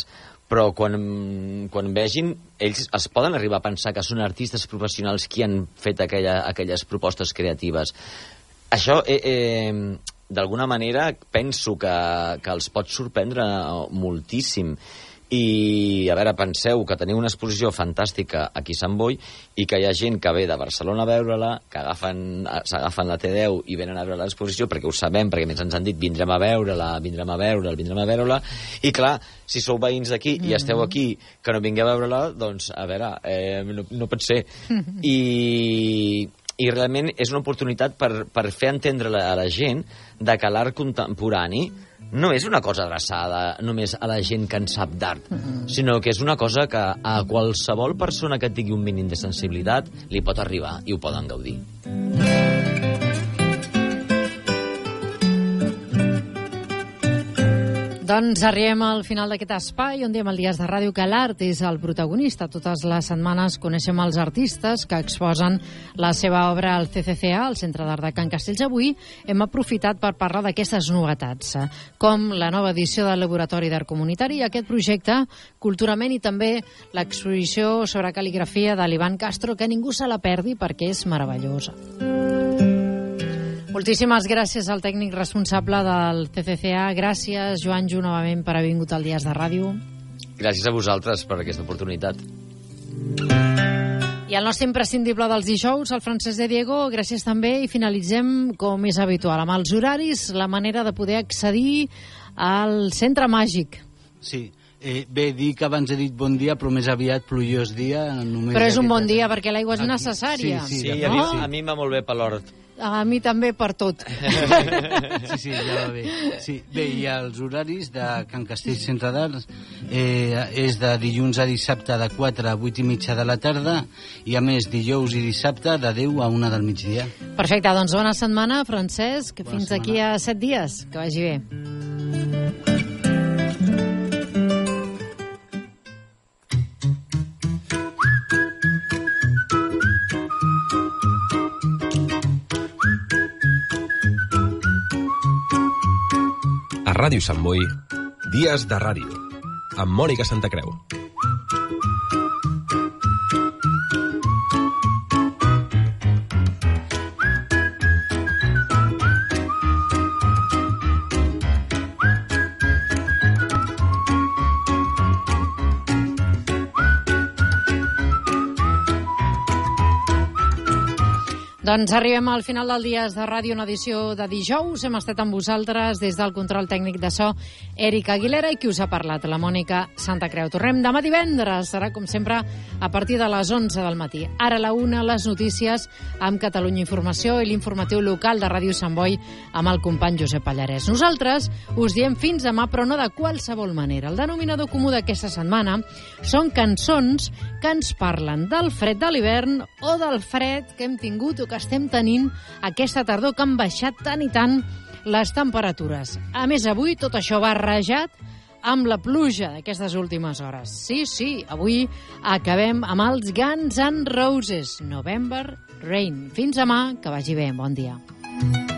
però quan, quan vegin, ells es poden arribar a pensar que són artistes professionals qui han fet aquella, aquelles propostes creatives. Això, eh, eh, d'alguna manera, penso que, que els pot sorprendre moltíssim. I, a veure, penseu que teniu una exposició fantàstica aquí a Sant Boi i que hi ha gent que ve de Barcelona a veure-la, que agafen, s'agafen la T deu i venen a veure l'exposició, perquè ho sabem, perquè més ens han dit vindrem a veure-la, vindrem a veure-la, vindrem a veure-la, i clar, si sou veïns d'aquí mm. i esteu aquí, que no vingueu a veure-la, doncs, a veure, eh, no, no pot ser. I... i realment és una oportunitat per, per fer entendre a la gent de que l'art contemporani no és una cosa adreçada només a la gent que en sap d'art, uh-huh. sinó que és una cosa que a qualsevol persona que tingui un mínim de sensibilitat li pot arribar i ho poden gaudir. Doncs arribem al final d'aquest espai on diem al Dies de Ràdio que l'art és el protagonista. Totes les setmanes coneixem els artistes que exposen la seva obra al C C C A, al Centre d'Art de Can Castells. Avui hem aprofitat per parlar d'aquestes novetats, com la nova edició del Laboratori d'Art Comunitari i aquest projecte Culturament, i també l'exposició sobre cal·ligrafia de l'Ivan Castro, que ningú se la perdi perquè és meravellosa. Moltíssimes gràcies al tècnic responsable del C C C A. Gràcies, Joanjo, novament per haver vingut al Dies de Ràdio. Gràcies a vosaltres per aquesta oportunitat. I el nostre imprescindible dels dijous, el Francesc de Diego, gràcies també, i finalitzem com és habitual, amb els horaris, la manera de poder accedir al Centre Màgic. Sí. Eh, bé, dir que abans he dit bon dia, però més aviat plujós dia. Només però és un bon aquest... dia perquè l'aigua és Aquí. necessària. Sí, sí, sí, a, mi, a mi em va molt bé per l'hort. A mi també per tot. Sí, sí, ja va bé. Sí, bé, i els horaris de Can Castells Centre d'Art eh, és de dilluns a dissabte de quatre a vuit i mitja de la tarda i a més dijous i dissabte de deu a una del migdia. Perfecte, doncs bona setmana, Francesc. Bona Fins setmana. aquí a set dies. Que vagi bé. A Ràdio Sant Boi, Dies de Ràdio, amb Mònica Santacreu. Doncs arribem al final del Dies de Ràdio, una edició de dijous. Hem estat amb vosaltres des del control tècnic de so, Eric Aguilera, i qui us ha parlat, la Mònica Santacreu. Tornem demà divendres, serà com sempre a partir de les onze del matí. Ara a la una, les notícies amb Catalunya Informació i l'informatiu local de Ràdio Sant Boi amb el company Josep Pallarès. Nosaltres us diem fins demà, però no de qualsevol manera. El denominador comú d'aquesta setmana són cançons que ens parlen del fred de l'hivern o del fred que hem tingut o que estem tenint aquesta tardor, que han baixat tant i tant les temperatures. A més, avui tot això barrejat amb la pluja d'aquestes últimes hores. Sí, sí, avui acabem amb els Guns N' Roses, November Rain. Fins demà, que vagi bé, bon dia.